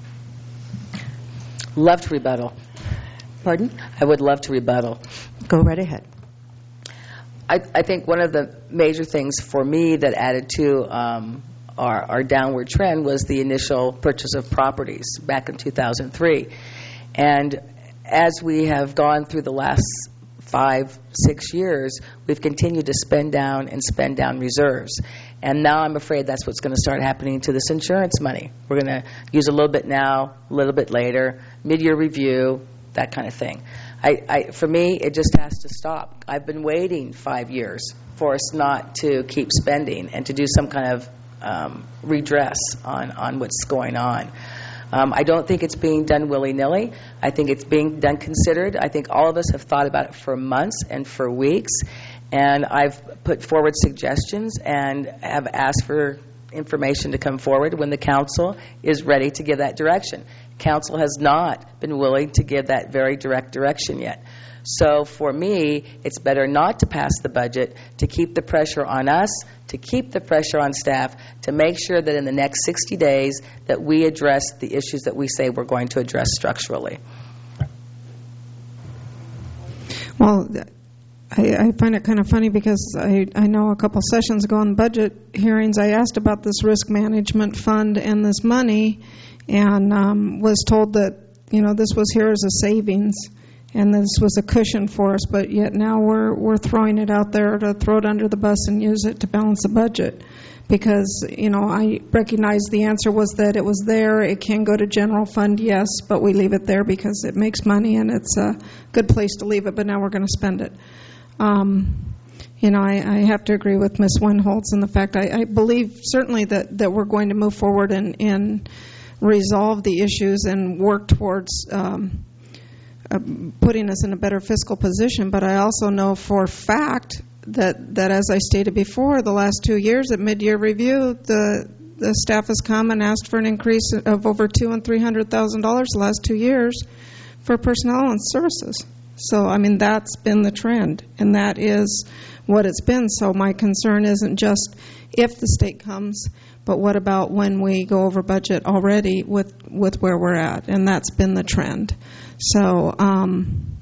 Love to rebuttal. Pardon? I would love to rebuttal. Go right ahead. I think one of the major things for me that added to our downward trend was the initial purchase of properties back in 2003. And as we have gone through the last 5-6 years, we've continued to spend down reserves. And now I'm afraid that's what's going to start happening to this insurance money. We're going to use a little bit now, a little bit later, mid-year review, that kind of thing. For me, it just has to stop. I've been waiting 5 years for us not to keep spending and to do some kind of redress on what's going on. I don't think it's being done willy-nilly. I think it's being done considered. I think all of us have thought about it for months and for weeks, and I've put forward suggestions and have asked for information to come forward when the council is ready to give that direction. Council has not been willing to give that very direct direction yet. So for me, it's better not to pass the budget, to keep the pressure on us, to keep the pressure on staff, to make sure that in the next 60 days that we address the issues that we say we're going to address structurally. Well, I find it kind of funny because I know a couple sessions ago in budget hearings I asked about this risk management fund and this money, and was told that this was here as a savings and this was a cushion for us, but yet now we're throwing it out there to throw it under the bus and use it to balance the budget. Because, I recognize the answer was that it was there. It can go to general fund, yes, but we leave it there because it makes money and it's a good place to leave it, but now we're going to spend it. I have to agree with Ms. Winholtz in the fact I believe certainly that we're going to move forward and resolve the issues and work towards putting us in a better fiscal position. But I also know for a fact that as I stated before, the last 2 years at mid-year review, the staff has come and asked for an increase of over $200,000 and $300,000 the last 2 years for personnel and services. So, that's been the trend, and that is what it's been. So my concern isn't just if the state comes, but what about when we go over budget already with where we're at? And that's been the trend. So, I'm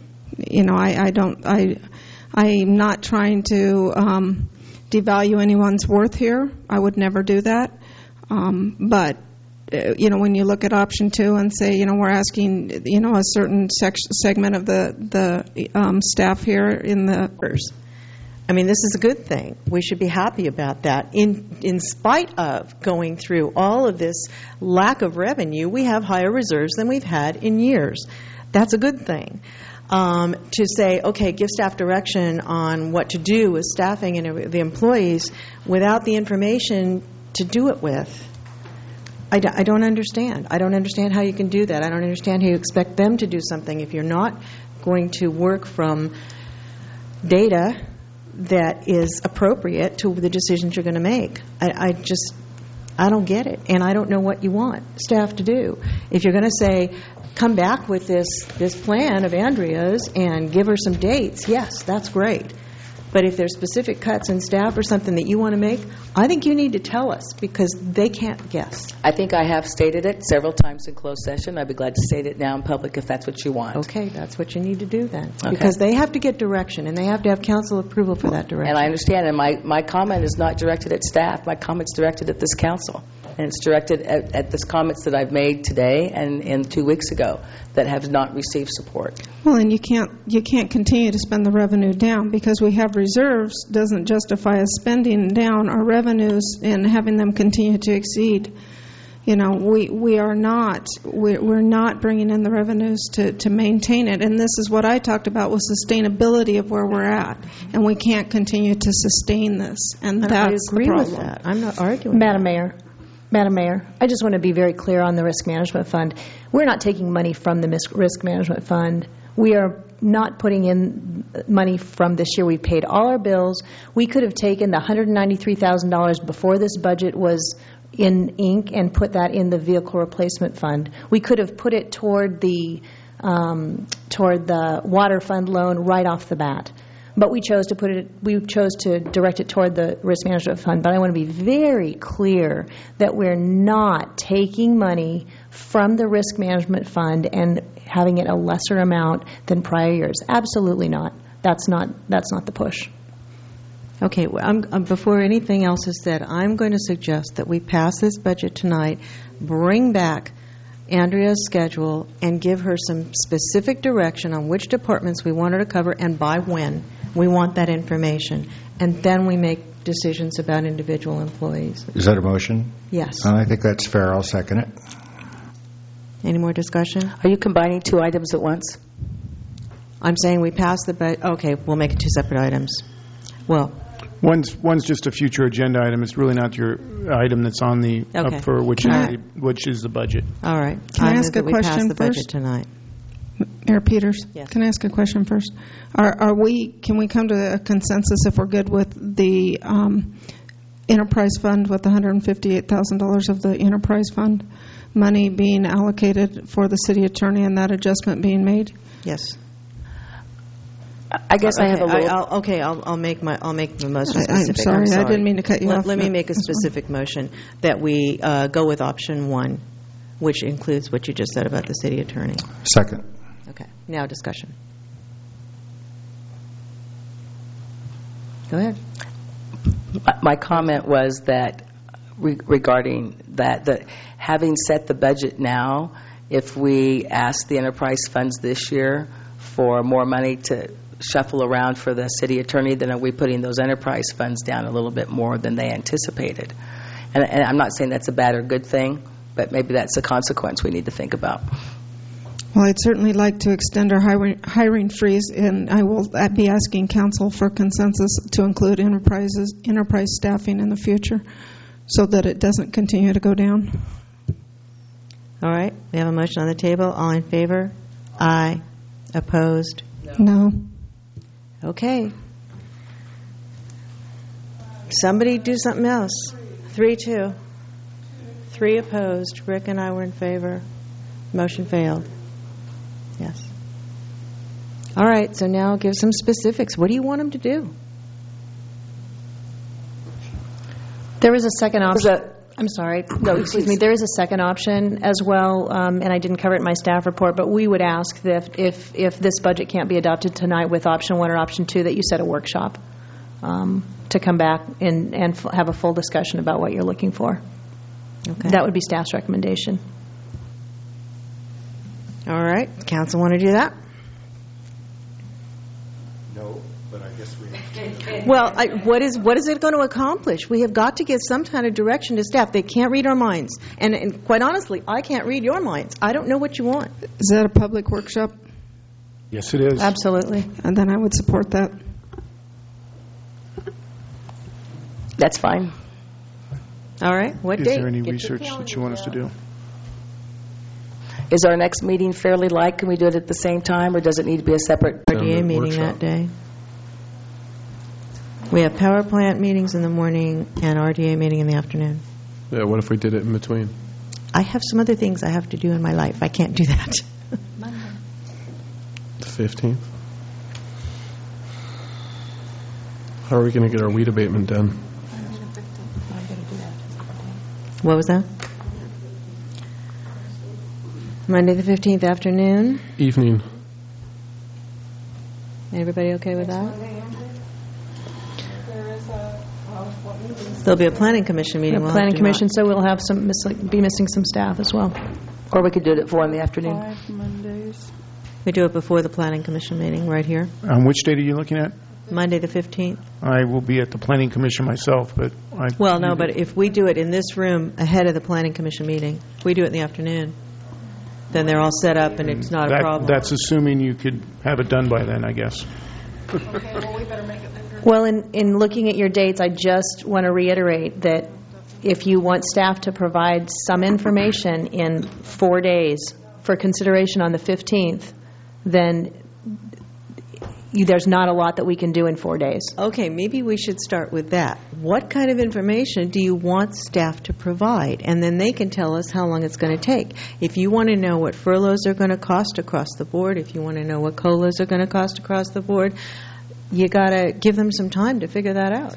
not trying to devalue anyone's worth here. I would never do that. But when you look at option 2 and say, we're asking, a certain segment of the staff here in the... This is a good thing. We should be happy about that. In spite of going through all of this lack of revenue, we have higher reserves than we've had in years. That's a good thing. To say, okay, give staff direction on what to do with staffing and the employees without the information to do it with, I don't understand. I don't understand how you can do that. I don't understand how you expect them to do something if you're not going to work from data that is appropriate to the decisions you're going to make. I don't get it, and I don't know what you want staff to do. If you're going to say, come back with this plan of Andrea's and give her some dates, yes, that's great. But if there's specific cuts in staff or something that you want to make, I think you need to tell us because they can't guess. I think I have stated it several times in closed session. I'd be glad to state it now in public if that's what you want. Okay, that's what you need to do then. Okay. Because they have to get direction, and they have to have council approval for that direction. And I understand, and my comment is not directed at staff. My comment's directed at this council. And it's directed at the comments that I've made today and 2 weeks ago that have not received support. Well, and you can't continue to spend the revenue down because we have reserves doesn't justify us spending down our revenues and having them continue to exceed. We're not bringing in the revenues to maintain it, and this is what I talked about with sustainability of where we're at, and we can't continue to sustain this, and that's the problem. With that. I'm not arguing. Madam Mayor, I just want to be very clear on the Risk Management Fund. We're not taking money from the Risk Management Fund. We are not putting in money from this year. We paid all our bills. We could have taken the $193,000 before this budget was in ink and put that in the Vehicle Replacement Fund. We could have put it toward the Water Fund loan right off the bat. But we chose to direct it toward the Risk Management Fund. But I want to be very clear that we're not taking money from the Risk Management Fund and having it a lesser amount than prior years. Absolutely not. That's not the push. Okay, well, before anything else is said, I'm going to suggest that we pass this budget tonight, bring back Andrea's schedule, and give her some specific direction on which departments we want her to cover and by when we want that information. And then we make decisions about individual employees. Is that a motion? Yes. I think that's fair. I'll second it. Any more discussion? Are you combining two items at once? I'm saying we pass the budget. Okay, we'll make it two separate items. Well, One's just a future agenda item. It's really not your item that's on the Okay. up for which is the budget. all right. Can I ask a move that we pass question the budget first? tonight. Mayor Peters? Yes. Can I ask a question first? Can we come to a consensus if we're good with the enterprise fund with $158,000 of the enterprise fund money being allocated for the city attorney and that adjustment being made? Yes. I guess I have a little... I'll make the motion I'm specific. sorry, I didn't mean to cut you off. Let me but make a that's fine. specific motion that we go with option one, which includes what you just said about the city attorney. Second. Okay. Now discussion. Go ahead. My comment was that regarding that having set the budget now, if we ask the enterprise funds this year for more money to shuffle around for the city attorney, then are we putting those enterprise funds down a little bit more than they anticipated? And I'm not saying that's a bad or good thing, but maybe that's a consequence we need to think about. Well, I'd certainly like to extend our hiring freeze, and I will be asking council for consensus to include enterprise staffing in the future so that it doesn't continue to go down. All right. We have a motion on the table. All in favor? Aye. Opposed? No. Okay. Somebody do something else. 3-2. 3 opposed. Rick and I were in favor. Motion failed. Yes. All right, so now give some specifics. What do you want them to do? There is a second option. I'm sorry. No, excuse me. There is a second option as well, and I didn't cover it in my staff report, but we would ask that if this budget can't be adopted tonight with option 1 or option 2, that you set a workshop to come back and have a full discussion about what you're looking for. Okay. That would be staff's recommendation. All right. Council want to do that? No, but I guess we Well, what is it going to accomplish? We have got to give some kind of direction to staff. They can't read our minds. And quite honestly, I can't read your minds. I don't know what you want. Is that a public workshop? Yes, it is. Absolutely. And then I would support that. That's fine. All right. What Is date? there any Get your research that you want us to do? Is our next meeting fairly light? Can we do it at the same time, or does it need to be a separate RDA meeting that day. We have power plant meetings in the morning and RDA meeting in the afternoon. Yeah, what if we did it in between? I have some other things I have to do in my life. I can't do that. The 15th? How are we going to get our weed abatement done? What was that? Monday the 15th afternoon. Evening. Everybody okay with that? There'll be a planning commission meeting. The planning commission, so we'll have be missing some staff as well. Or we could do it at 4 in the afternoon. 5 Mondays. We do it before the planning commission meeting right here. Which date are you looking at? Monday the 15th. I will be at the planning commission myself, but Well, no, but if we do it in this room ahead of the planning commission meeting, if we do it in the afternoon, then they're all set up and it's not a problem. That's assuming you could have it done by then, I guess. Okay, well, we better make it then. Well, in looking at your dates, I just want to reiterate that if you want staff to provide some information in 4 days for consideration on the 15th, then there's not a lot that we can do in 4 days. Okay, maybe we should start with that. What kind of information do you want staff to provide? And then they can tell us how long it's going to take. If you want to know what furloughs are going to cost across the board, if you want to know what COLAs are going to cost across the board, you got to give them some time to figure that out.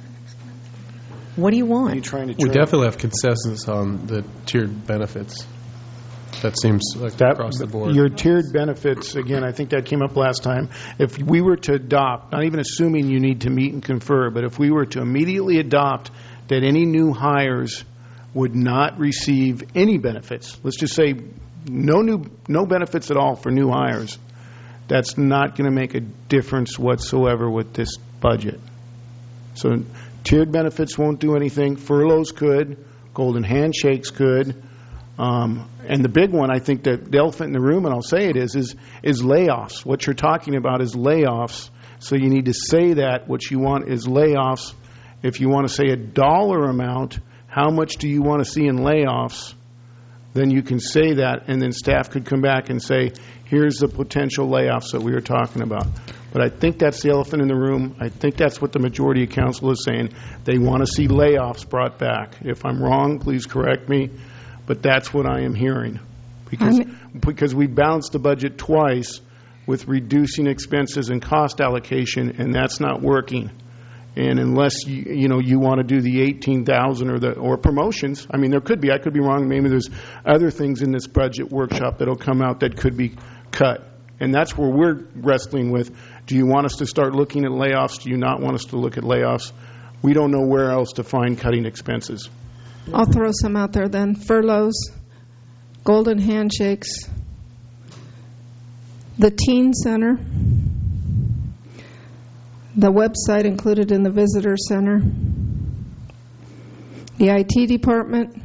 What do you want? We definitely have consensus on the tiered benefits. That seems like across the board. Your tiered benefits, again, I think that came up last time. If we were to adopt, not even assuming you need to meet and confer, but if we were to immediately adopt that any new hires would not receive any benefits, let's just say no benefits at all for new hires, that's not going to make a difference whatsoever with this budget. So tiered benefits won't do anything. Furloughs could. Golden handshakes could. And the big one, I think, that the elephant in the room, and I'll say it is layoffs. What you're talking about is layoffs. So you need to say that what you want is layoffs. If you want to say a dollar amount, how much do you want to see in layoffs? Then you can say that, and then staff could come back and say, here's the potential layoffs that we were talking about. But I think that's the elephant in the room. I think that's what the majority of council is saying. They want to see layoffs brought back. If I'm wrong, please correct me. But that's what I am hearing. Because we balanced the budget twice with reducing expenses and cost allocation, and that's not working. And unless you want to do the 18,000 or promotions, I mean, there could be. I could be wrong. Maybe there's other things in this budget workshop that'll come out that could be cut. And that's where we're wrestling with. Do you want us to start looking at layoffs? Do you not want us to look at layoffs? We don't know where else to find cutting expenses. I'll throw some out there then. Furloughs, golden handshakes, the teen center, the website included in the visitor center, the IT department.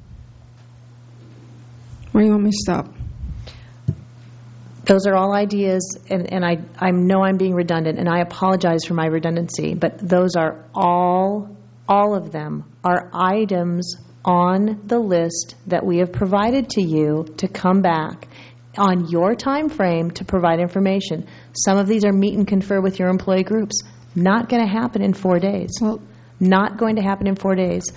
Where do you want me to stop? Those are all ideas, and I know I'm being redundant, and I apologize for my redundancy, but those are all of them are items on the list that we have provided to you to come back on your time frame to provide information. Some of these are meet and confer with your employee groups. Not going to happen in 4 days. Well, not going to happen in 4 days.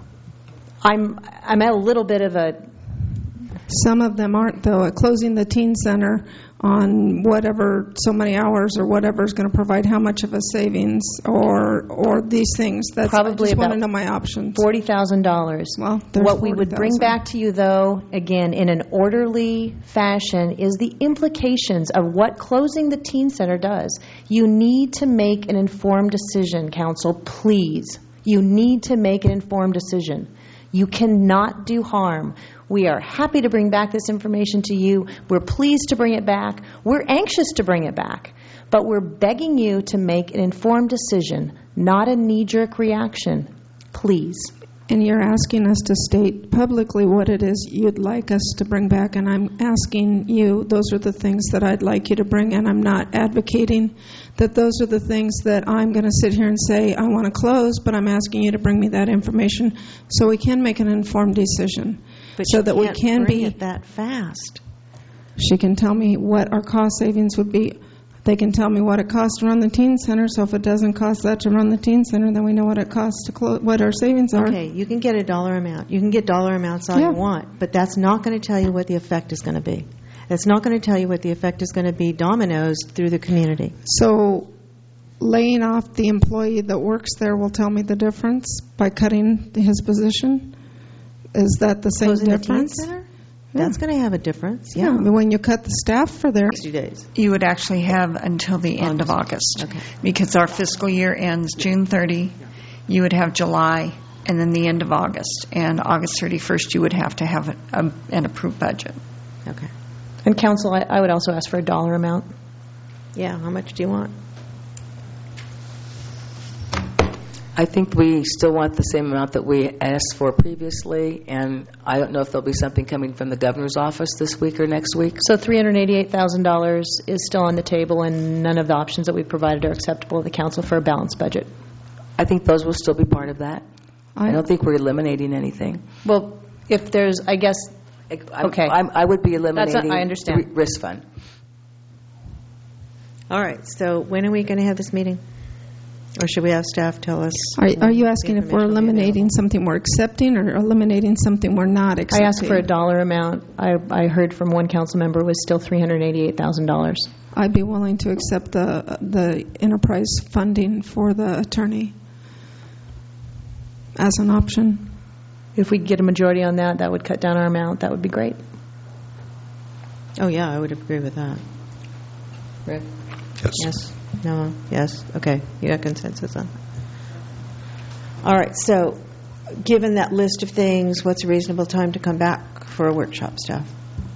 I'm at a little bit of a... Some of them aren't, though. Closing the teen center on whatever, so many hours or whatever is going to provide how much of a savings or these things. That's probably I just about want to know my options. $40,000. Well, what we would bring back to you, though, again, in an orderly fashion, is the implications of what closing the teen center does. You need to make an informed decision, council, please. You need to make an informed decision. You cannot do harm. We are happy to bring back this information to you. We're pleased to bring it back. We're anxious to bring it back. But we're begging you to make an informed decision, not a knee-jerk reaction. Please. And you're asking us to state publicly what it is you'd like us to bring back, and I'm asking you, those are the things that I'd like you to bring, and I'm not advocating that those are the things that I'm going to sit here and say I want to close, but I'm asking you to bring me that information so we can make an informed decision. But so that we can't can bring be it that fast. She can tell me what our cost savings would be. They can tell me what it costs to run the teen center, so if it doesn't cost that to run the teen center, then we know what it costs to close, what our savings are. Okay, you can get a dollar amount. You can get dollar amounts all you want, but that's not going to tell you what the effect is going to be. It's not going to tell you what the effect is going to be dominoes through the community. So laying off the employee that works there will tell me the difference by cutting his position? Is that the same Closing difference? The teen center? That's going to have a difference. Yeah, but when you cut the staff for their 60 days. You would actually have until the end of August. Okay. Because our fiscal year ends June 30. You would have July and then the end of August. And August 31st, you would have to have an approved budget. Okay. And council, I would also ask for a dollar amount. Yeah, how much do you want? I think we still want the same amount that we asked for previously, and I don't know if there'll be something coming from the governor's office this week or next week. So $388,000 is still on the table, and none of the options that we've provided are acceptable to the council for a balanced budget. I think those will still be part of that. I don't think we're eliminating anything. Well, if there's, I guess, okay. I would be eliminating I understand. the risk fund. All right, so when are we going to have this meeting? Or should we have staff tell us? Are you asking if we're eliminating something we're accepting or eliminating something we're not accepting? I asked for a dollar amount. I heard from one council member was still $388,000. I'd be willing to accept the enterprise funding for the attorney as an option. If we get a majority on that, that would cut down our amount. That would be great. Oh, yeah, I would agree with that. Rick? Yes. No? Yes? Okay. You got consensus on that. All right. So, given that list of things, what's a reasonable time to come back for a workshop, staff?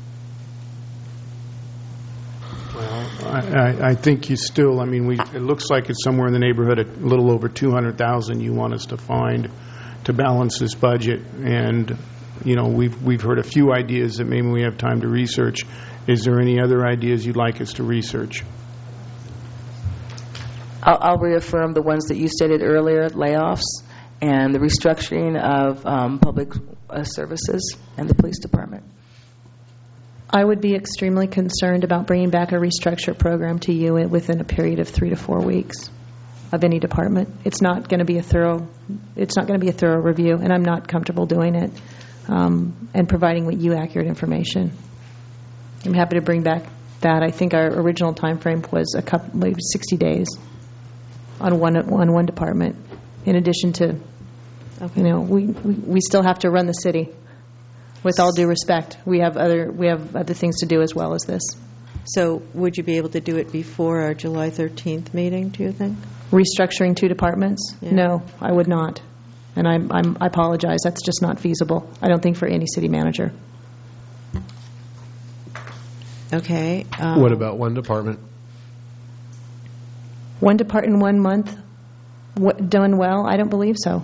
Well, I think you still, it looks like it's somewhere in the neighborhood of a little over 200,000 you want us to find to balance this budget. And, we've heard a few ideas that maybe we have time to research. Is there any other ideas you'd like us to research? I'll reaffirm the ones that you stated earlier, layoffs and the restructuring of public services and the police department. I would be extremely concerned about bringing back a restructure program to you within a period of 3 to 4 weeks of any department. It's not going to be a thorough review, and I'm not comfortable doing it and providing you accurate information. I'm happy to bring back that. I think our original time frame was maybe 60 days on one department. In addition to, we still have to run the city. With all due respect, we have other things to do as well as this. So, would you be able to do it before our July 13th meeting? Do you think? Restructuring 2 departments? Yeah. No, I would not, and I apologize. That's just not feasible. I don't think for any city manager. Okay. What about one department? One department in 1 month, done well? I don't believe so.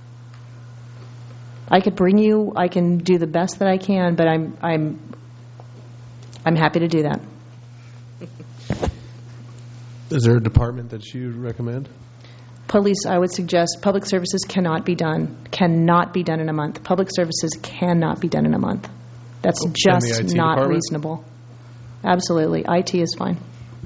I can do the best that I can, but I'm happy to do that. Is there a department that you recommend? Police, I would suggest public services cannot be done in a month. Public services cannot be done in a month. That's just not department? Reasonable. Absolutely. IT is fine.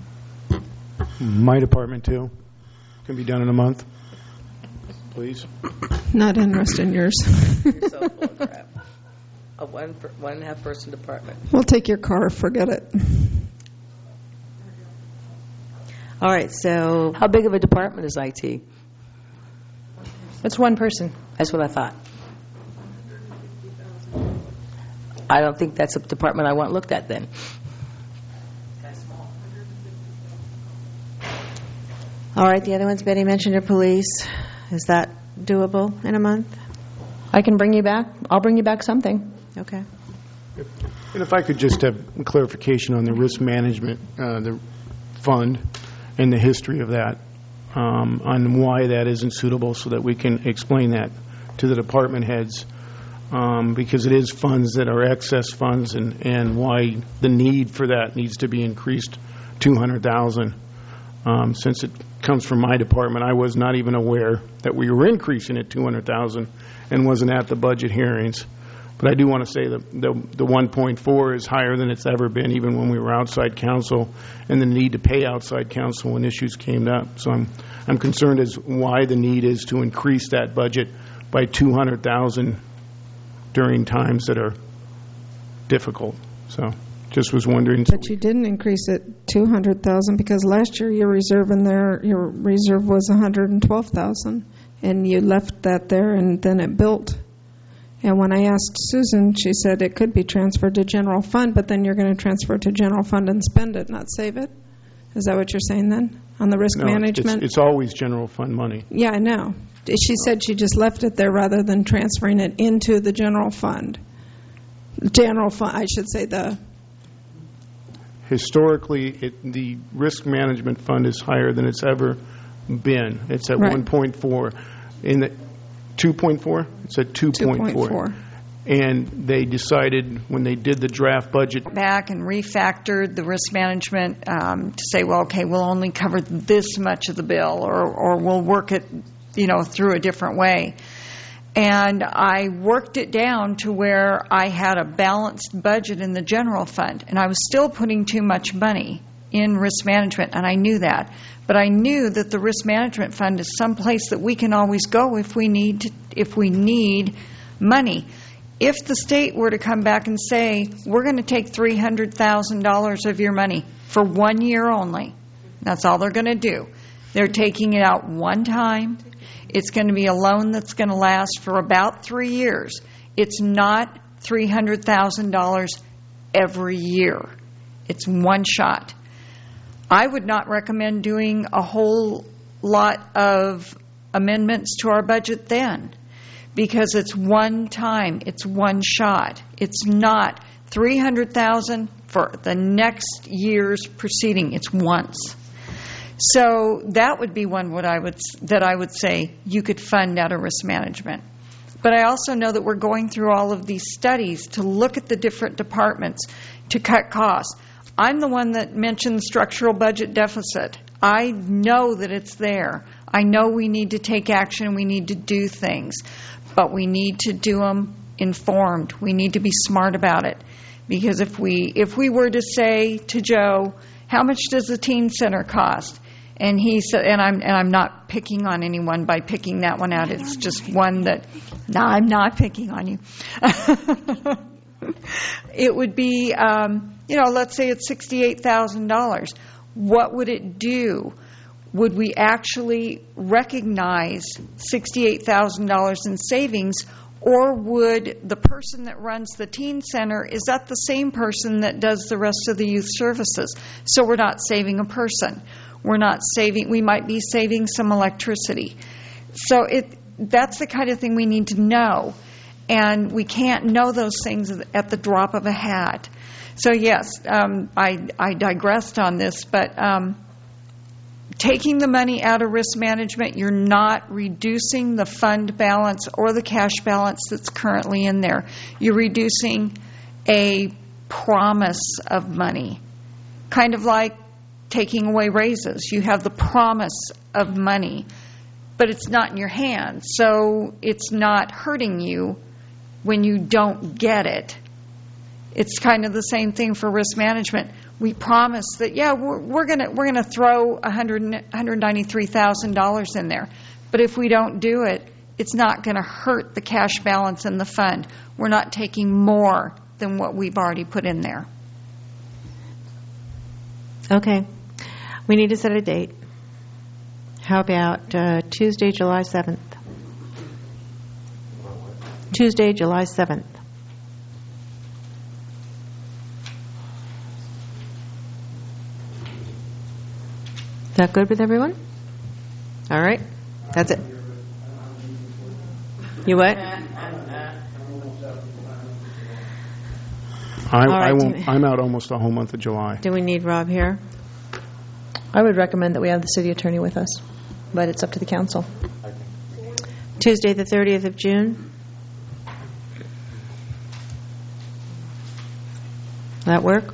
My department, too. Can be done in a month. Please. Not interested in yours. You're so full of crap. A one and a half person department. We'll take your car. Forget it. All right. So, how big of a department is IT? It's one person. That's what I thought. I don't think that's a department I want looked at then. All right. The other ones Betty mentioned are police. Is that doable in a month? I can bring you back. I'll bring you back something. Okay. And if I could just have clarification on the risk management, the fund, and the history of that, on why that isn't suitable, so that we can explain that to the department heads, because it is funds that are excess funds, and why the need for that needs to be increased $200,000. Since it comes from my department, I was not even aware that we were increasing it $200,000 and wasn't at the budget hearings. But I do want to say that the 1.4 is higher than it's ever been, even when we were outside counsel, and the need to pay outside counsel when issues came up. So I'm concerned as why the need is to increase that budget by $200,000 during times that are difficult. So just was wondering. But you didn't increase it $200,000 because last year your reserve was $112,000, and you left that there, and then it built. And when I asked Susan, she said it could be transferred to general fund, but then you're going to transfer it to general fund and spend it, not save it. Is that what you're saying then on the risk management? It's always general fund money. Yeah, I know. She said she just left it there rather than transferring it into the general fund. General fund, I should say the... Historically, the risk management fund is higher than it's ever been. It's at 1.4. In the 2.4? It's at 2.4. And they decided when they did the draft budget back and refactored the risk management to say, well, okay, we'll only cover this much of the bill, or we'll work it, through a different way. And I worked it down to where I had a balanced budget in the general fund, and I was still putting too much money in risk management, and I knew that. But I knew that the risk management fund is someplace that we can always go if we need money. If the state were to come back and say, we're going to take $300,000 of your money for 1 year only, that's all they're going to do. They're taking it out one time. It's going to be a loan that's going to last for about 3 years. It's not $300,000 every year. It's one shot. I would not recommend doing a whole lot of amendments to our budget then, because it's one time, it's one shot. It's not $300,000 for the next year's proceeding. It's once. So that would be one that I would say you could fund out of risk management. But I also know that we're going through all of these studies to look at the different departments to cut costs. I'm the one that mentioned structural budget deficit. I know that it's there. I know we need to take action. We need to do things. But we need to do them informed. We need to be smart about it. Because if we were to say to Joe, how much does the teen center cost? And he said, and I'm not picking on anyone by picking that one out. It's just one that, no, I'm not picking on you. It would be, let's say it's $68,000. What would it do? Would we actually recognize $68,000 in savings, or would the person that runs the teen center, is that the same person that does the rest of the youth services? So we're not saving a person. We might be saving some electricity. So that's the kind of thing we need to know. And we can't know those things at the drop of a hat. So yes, I digressed on this, but taking the money out of risk management, you're not reducing the fund balance or the cash balance that's currently in there. You're reducing a promise of money, kind of like taking away raises. You have the promise of money, but it's not in your hands, so it's not hurting you when you don't get it. It's kind of the same thing for risk management. We promise that, we're gonna throw $193,000 in there, but if we don't do it, it's not going to hurt the cash balance in the fund. We're not taking more than what we've already put in there. Okay. We need to set a date. How about Tuesday, July 7th? Tuesday, July 7th. Is that good with everyone? All right. That's it. You what? I'm out almost the whole month of July. Do we need Rob here? I would recommend that we have the city attorney with us, but it's up to the council. Tuesday, the 30th of June. That work?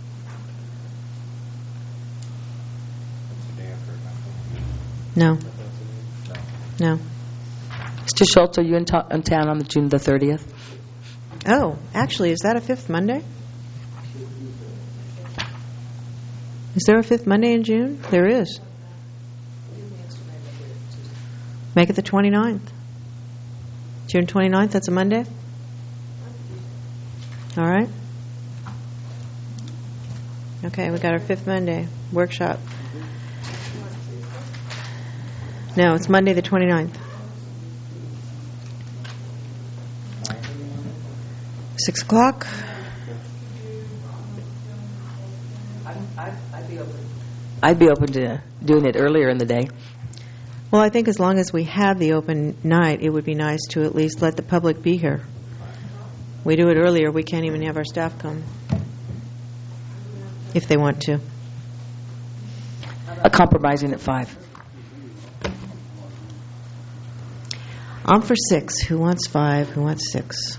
No. No. Mr. Schultz, are you in town on June the 30th? Oh, actually, is that a fifth Monday? Is there a fifth Monday in June? There is. Make it the 29th. June 29th, that's a Monday? All right. Okay, we got our fifth Monday workshop. No, it's Monday the 29th. 6 o'clock. I'd be open to doing it earlier in the day. Well, I think as long as we have the open night, it would be nice to at least let the public be here. We do it earlier, we can't even have our staff come if they want to. Compromising at 5. I'm for 6. Who wants 5? Who wants 6?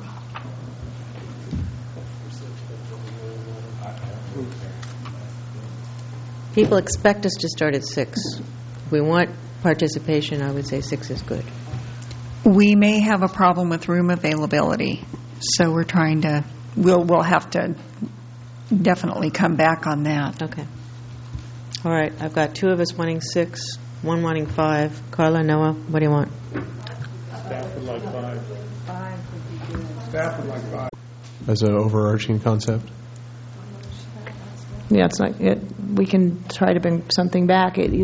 People expect us to start at 6. If we want participation, I would say 6 is good. We may have a problem with room availability, so we're trying to. We'll have to definitely come back on that. Okay. All right. I've got 2 of us wanting 6, 1 wanting 5. Carla, Noah, what do you want? Staff would like 5. 5 would be good. Staff would like 5. As an overarching concept? Yeah, it's not. We can try to bring something back. We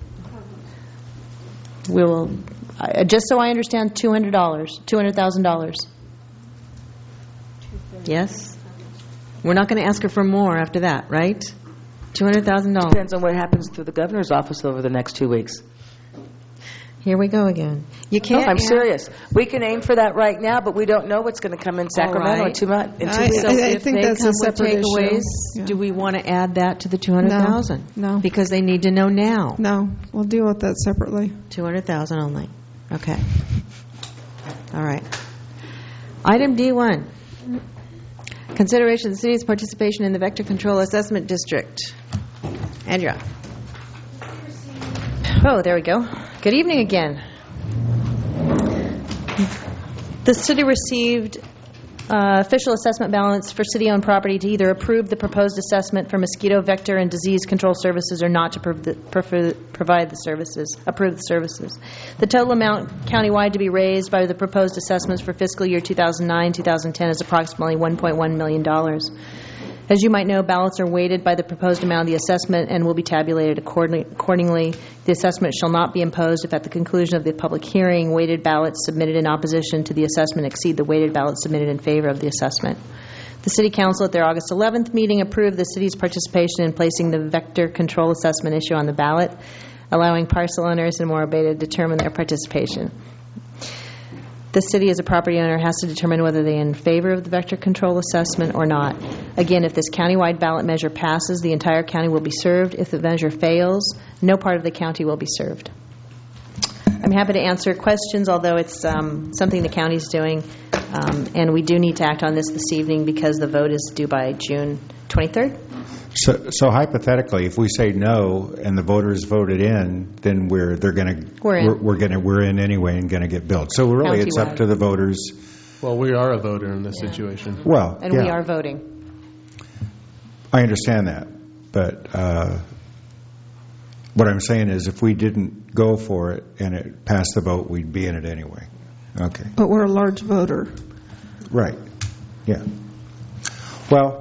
will. Just so I understand, $200,000. Yes. We're not going to ask her for more after that, right? $200,000. Depends on what happens through the governor's office over the next 2 weeks. Here we go again. You can't. No, I'm serious. We can aim for that right now, but we don't know what's going to come in Sacramento in 2 months. I think that's a separate takeaways, do we want to add that to the $200,000? No. Because they need to know now. No, we'll deal with that separately. $200,000 only. Okay. All right. Item D1. Consideration of the city's participation in the Vector Control Assessment District. Andrea. Oh, there we go. Good evening again. The city received official assessment balance for city-owned property to either approve the proposed assessment for mosquito vector and disease control services or not to provide the services, approve the services. The total amount countywide to be raised by the proposed assessments for fiscal year 2009-2010 is approximately $1.1 million. As you might know, ballots are weighted by the proposed amount of the assessment and will be tabulated accordingly. The assessment shall not be imposed if at the conclusion of the public hearing, weighted ballots submitted in opposition to the assessment exceed the weighted ballots submitted in favor of the assessment. The City Council at their August 11th meeting approved the city's participation in placing the vector control assessment issue on the ballot, allowing parcel owners in Morro Bay to determine their participation. The city as a property owner has to determine whether they are in favor of the vector control assessment or not. Again, if this countywide ballot measure passes, the entire county will be served. If the measure fails, no part of the county will be served. I'm happy to answer questions, although it's something the county's doing, and we do need to act on this evening because the vote is due by June 23rd. So hypothetically, if we say no and the voters voted in, then we're in anyway and going to get billed. So really, it's up to the voters. Well, we are a voter in this situation. Well, and we are voting. I understand that, but what I'm saying is, if we didn't go for it and it passed the vote, we'd be in it anyway. Okay. But we're a large voter. Right. Yeah. Well,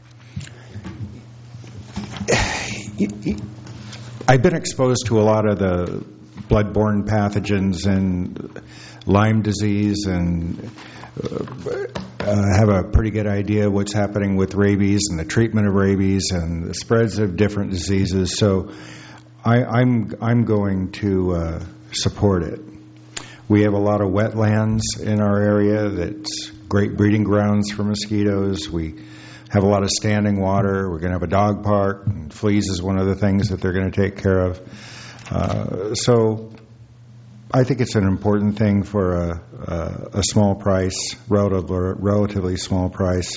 I've been exposed to a lot of the blood-borne pathogens and Lyme disease, and have a pretty good idea what's happening with rabies and the treatment of rabies and the spreads of different diseases. So I'm going to support it. We have a lot of wetlands in our area that's great breeding grounds for mosquitoes. We have a lot of standing water. We're going to have a dog park. And fleas is one of the things that they're going to take care of. So I think it's an important thing for a small price, relatively small price.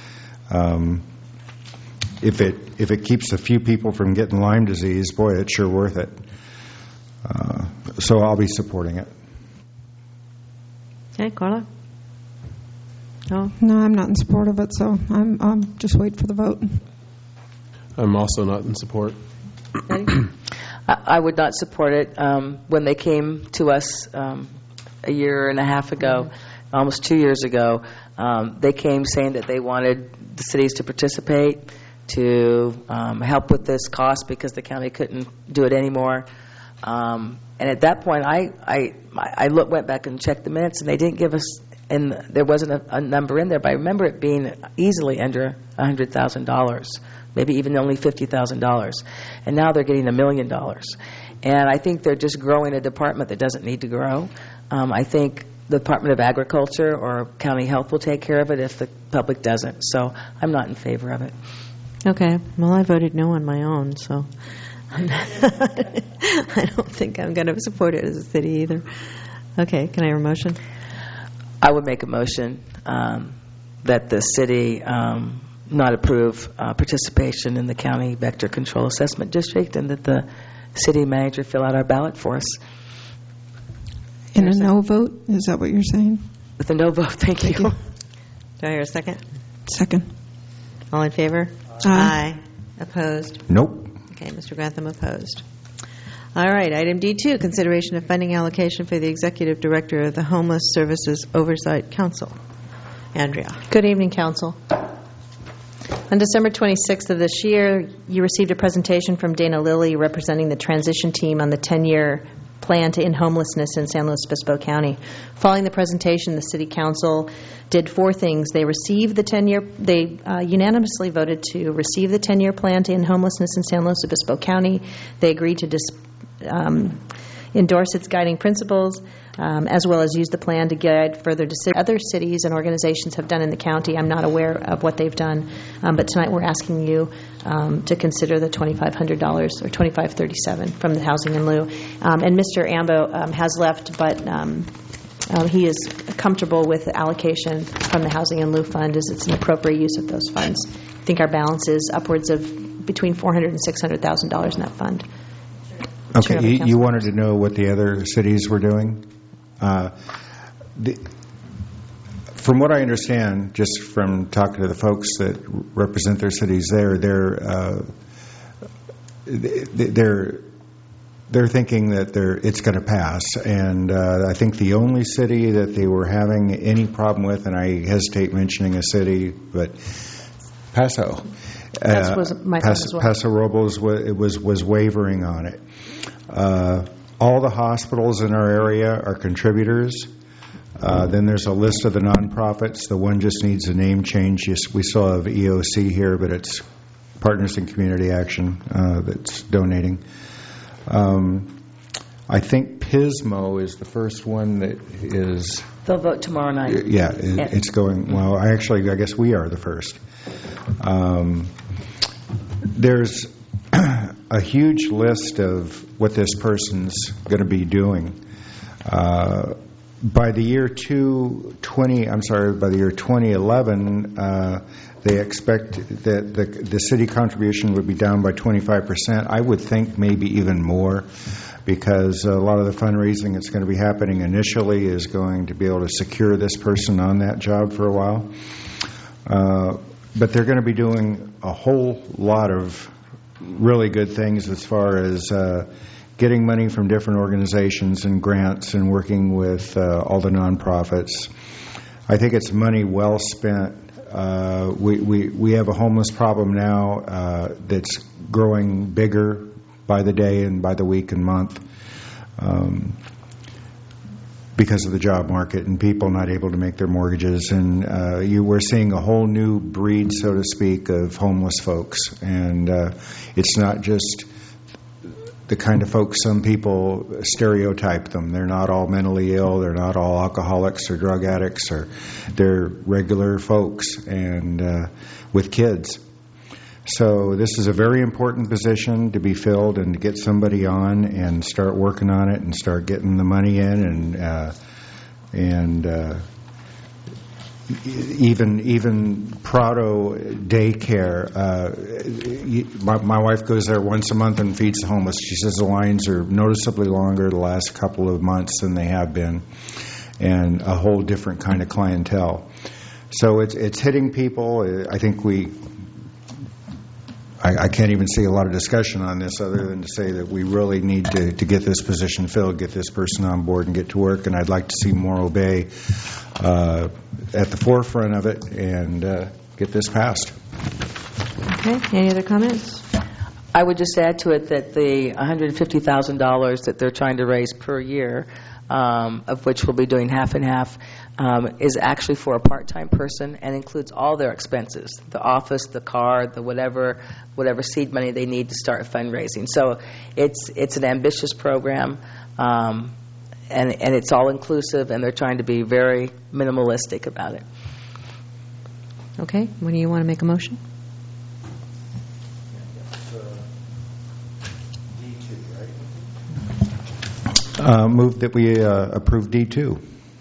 If it keeps a few people from getting Lyme disease, boy, it's sure worth it. So I'll be supporting it. Okay, Carla? No, I'm not in support of it, so I'm just wait for the vote. I'm also not in support. I would not support it. When they came to us a year and a half ago, almost 2 years ago, they came saying that they wanted the cities to participate, to help with this cost because the county couldn't do it anymore. And at that point, I went back and checked the minutes, and they didn't give us, and there wasn't a number in there, but I remember it being easily under $100,000, maybe even only $50,000. And now they're getting $1 million. And I think they're just growing a department that doesn't need to grow. I think the Department of Agriculture or County Health will take care of it if the public doesn't. So I'm not in favor of it. Okay. Well, I voted no on my own, so I don't think I'm going to support it as a city either. Okay. Can I hear a motion? I would make a motion that the city not approve participation in the County Vector Control Assessment District, and that the city manager fill out our ballot for us. In a no vote? Is that what you're saying? With a no vote, thank you. Do I hear a second? Second. All in favor? Aye. Opposed? Nope. Okay, Mr. Grantham opposed. All right, item D2, consideration of funding allocation for the Executive Director of the Homeless Services Oversight Council. Andrea. Good evening, Council. On December 26th of this year, you received a presentation from Dana Lilly representing the transition team on the 10-year plan to end homelessness in San Luis Obispo County. Following the presentation, the City Council did 4 things. They received the 10-year. They unanimously voted to receive the 10-year plan to end homelessness in San Luis Obispo County. They agreed to endorse its guiding principles, as well as use the plan to guide further decisions. Other cities and organizations have done in the county. I'm not aware of what they've done, but tonight we're asking you to consider the $2,500 or $2,537 from the Housing in Lieu. And Mr. Ambo has left, but he is comfortable with the allocation from the Housing in Lieu fund, as it's an appropriate use of those funds. I think our balance is upwards of between $400,000 and $600,000 in that fund. Okay, you wanted to know what the other cities were doing? From what I understand, just from talking to the folks that represent their cities there, they're thinking that it's going to pass. And I think the only city that they were having any problem with, and I hesitate mentioning a city, but Paso. Paso Robles was wavering on it. All the hospitals in our area are contributors. Then there's a list of the nonprofits. The one just needs a name change. We still have EOC here, but it's Partners in Community Action that's donating. I think Pismo is the first one that is... They'll vote tomorrow night. Yeah, it's going... Well, I guess we are the first. There's a huge list of what this person's going to be doing. By the year 2011, they expect that the city contribution would be down by 25%. I would think maybe even more, because a lot of the fundraising that's going to be happening initially is going to be able to secure this person on that job for a while. But they're going to be doing a whole lot of really good things as far as getting money from different organizations and grants and working with all the nonprofits. I think it's money well spent. We have a homeless problem now that's growing bigger by the day and by the week and month because of the job market and people not able to make their mortgages. And we're seeing a whole new breed, so to speak, of homeless folks. And it's not just the kind of folks some people stereotype them. They're not all mentally ill. They're not all alcoholics or drug addicts. They're regular folks and with kids. So this is a very important position to be filled and to get somebody on and start working on it and start getting the money in and even Prado daycare. My wife goes there once a month and feeds the homeless. She says the lines are noticeably longer the last couple of months than they have been, and a whole different kind of clientele. So it's hitting people. I think I can't even see a lot of discussion on this other than to say that we really need to get this position filled, get this person on board and get to work. And I'd like to see Morro Bay at the forefront of it and get this passed. Okay. Any other comments? I would just add to it that the $150,000 that they're trying to raise per year, of which we'll be doing half and half, is actually for a part-time person and includes all their expenses, the office, the car, the whatever seed money they need to start fundraising. So it's an ambitious program, and it's all inclusive, and they're trying to be very minimalistic about it. Okay. When do you want to make a motion? Move that we approve D2.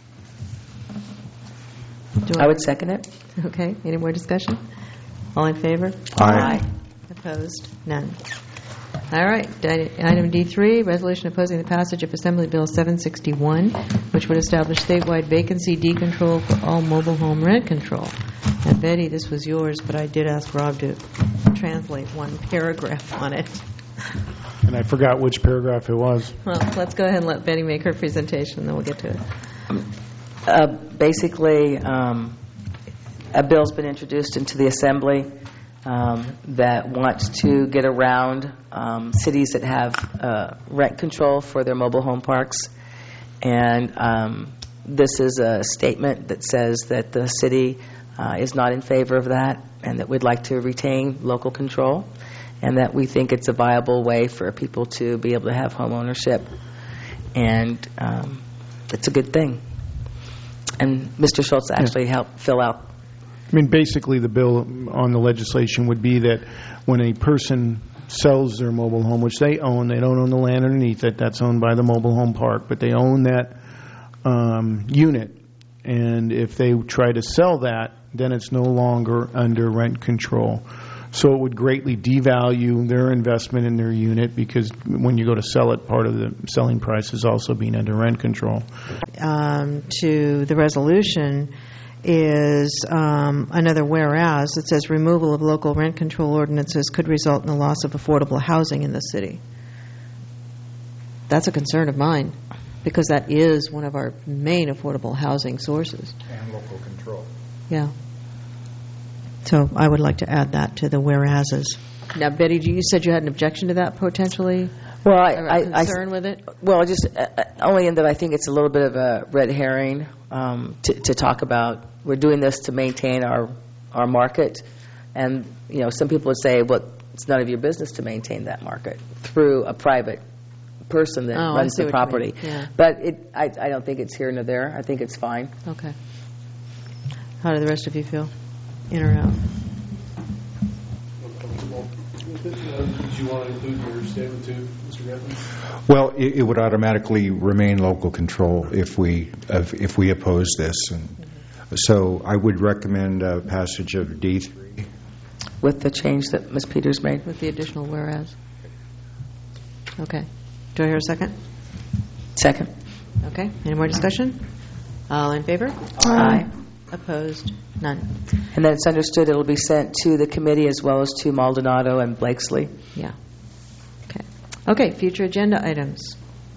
I would second it. Okay. Any more discussion? All in favor? Aye. Opposed? None. All right. Item D3, resolution opposing the passage of Assembly Bill 761, which would establish statewide vacancy decontrol for all mobile home rent control. And Betty, this was yours, but I did ask Rob to translate one paragraph on it. And I forgot which paragraph it was. Well, let's go ahead and let Betty make her presentation, and then we'll get to it. Basically, a bill's been introduced into the Assembly that wants to get around cities that have rent control for their mobile home parks. And this is a statement that says that the city is not in favor of that, and that we'd like to retain local control, and that we think it's a viable way for people to be able to have home ownership. And it's a good thing. And Mr. Schultz actually helped fill out. I mean, basically, the bill on the legislation would be that when a person sells their mobile home, which they own, they don't own the land underneath it, that's owned by the mobile home park, but they own that unit. And if they try to sell that, then it's no longer under rent control. So it would greatly devalue their investment in their unit, because when you go to sell it, part of the selling price is also being under rent control. To the resolution is another whereas. It says removal of local rent control ordinances could result in the loss of affordable housing in the city. That's a concern of mine, because that is one of our main affordable housing sources. And local control. Yeah. So I would like to add that to the whereases. Now, Betty, you said you had an objection to that potentially? Well, a concern with it? Well, just only in that I think it's a little bit of a red herring to talk about. We're doing this to maintain our market, and some people would say, well, it's none of your business to maintain that market through a private person that runs the property. Yeah. But I don't think it's here nor there. I think it's fine. Okay. How do the rest of you feel? In or out? Did you want to include your statement too, Mr. Griffin? Well, it would automatically remain local control if we oppose this. And so I would recommend passage of D3. With the change that Ms. Peters made? With the additional whereas. Okay. Do I hear a second? Second. Okay. Any more discussion? All in favor? Aye. Opposed? None. And then it's understood it will be sent to the committee as well as to Maldonado and Blakesley. Yeah. Okay. Okay, future agenda items.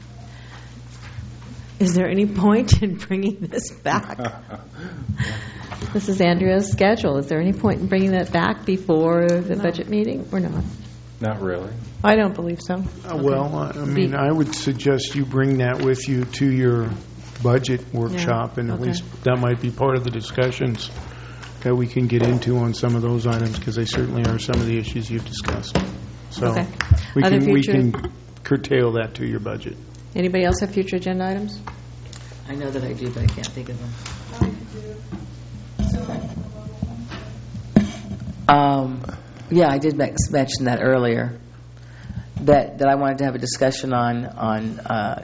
Is there any point in bringing this back? This is Andrea's schedule. Is there any point in bringing that back before the budget meeting or not? Not really. I don't believe so. Well, I mean, I would suggest you bring that with you to your budget workshop, and at least that might be part of the discussions that we can get into on some of those items, because they certainly are some of the issues you've discussed. So we can curtail that to your budget. Anybody else have future agenda items? I know that I do, but I can't think of them. Yeah, I did mention that earlier, that I wanted to have a discussion on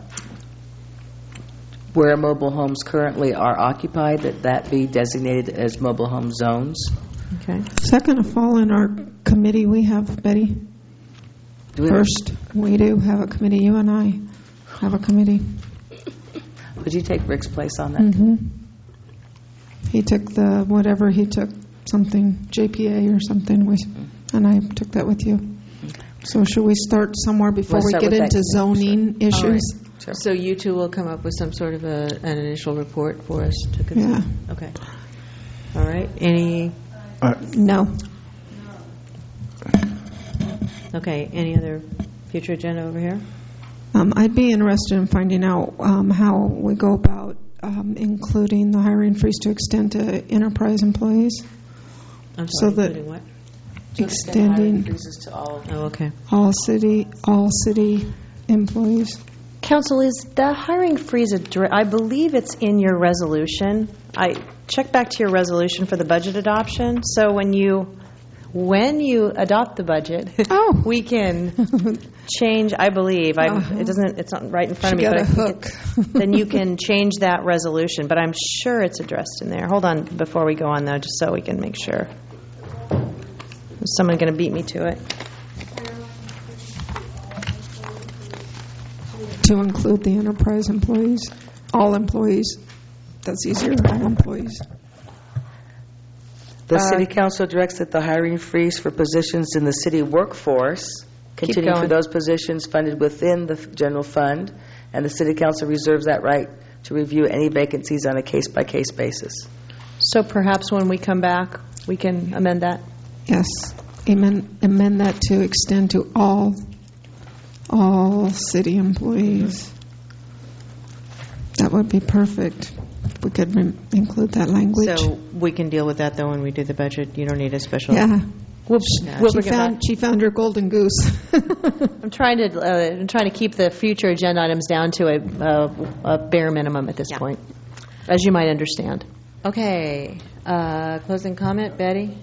where mobile homes currently are occupied, that be designated as mobile home zones. Okay. Is that going to fall in our committee we have, Betty? First, we do have a committee. You and I have a committee. Would you take Rick's place on that? Mm-hmm. He took something, JPA or something, and I took that with you. So should we start somewhere before we get into zoning issues? Right. Sure. So you two will come up with some sort of an initial report for us to consider? Yeah. Okay. All right. Any? No. Okay. Any other future agenda over here? I'd be interested in finding out how we go about including the hiring freeze to extend to enterprise employees. I'm sorry, including what? Extending freezes to all. Oh, okay. All city employees. Council, is the hiring freeze, I believe it's in your resolution. I checked back to your resolution for the budget adoption. So when you adopt the budget, we can change, I believe. It's not right in front of me, but I think then you can change that resolution. But I'm sure it's addressed in there. Hold on before we go on, though, just so we can make sure. Is someone going to beat me to it? To include the enterprise employees, all employees. That's easier, all employees. The City Council directs that the hiring freeze for positions in the city workforce continue for those positions funded within the general fund, and the City Council reserves that right to review any vacancies on a case-by-case basis. So perhaps when we come back, we can amend that? Yes. amend that to extend to all city employees. That would be perfect. If we could include that language. So we can deal with that, though, when we do the budget. You don't need a special... Yeah. She found her golden goose. I'm trying to keep the future agenda items down to a bare minimum at this point, as you might understand. Okay. Closing comment, Betty?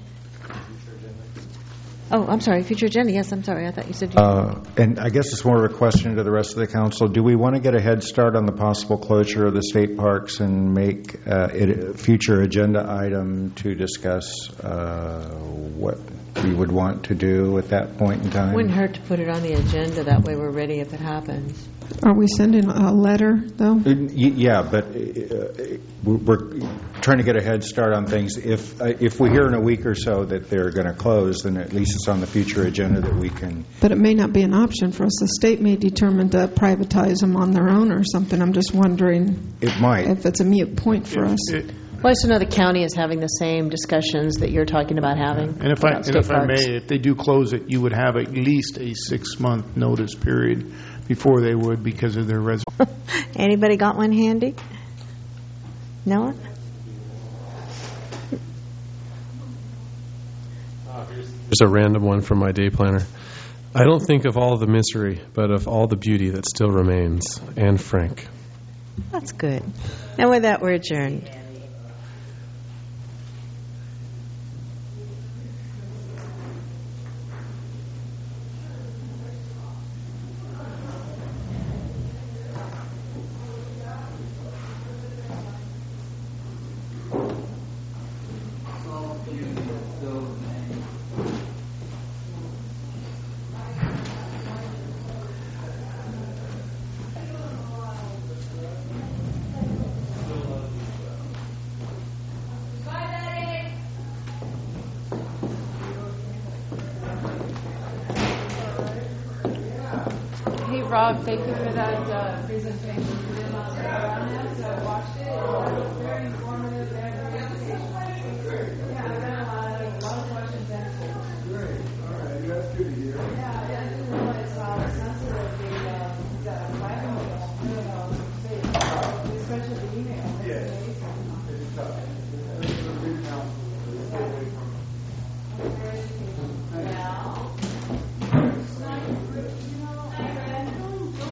Oh, I'm sorry. Future agenda. Yes, I'm sorry. I thought you said... And I guess it's more of a question to the rest of the council. Do we want to get a head start on the possible closure of the state parks and make it a future agenda item to discuss what we would want to do at that point in time? Wouldn't hurt to put it on the agenda. That way we're ready if it happens. Are we sending a letter, though? Yeah, but we're trying to get a head start on things. If we hear in a week or so that they're going to close, then at least it's on the future agenda that we can... But it may not be an option for us. The state may determine to privatize them on their own or something. I'm just wondering it might. If it's a mute point for us. Well, I just know the county is having the same discussions that you're talking about having. And if I may, if they do close it, you would have at least a 6-month notice period before they would because of their residents. Anybody got one handy? No one? Just a random one from my day planner. I don't think of all the misery, but of all the beauty that still remains. Anne Frank. That's good. And with that, we're adjourned. Rob, thank you for that presentation. I watched it.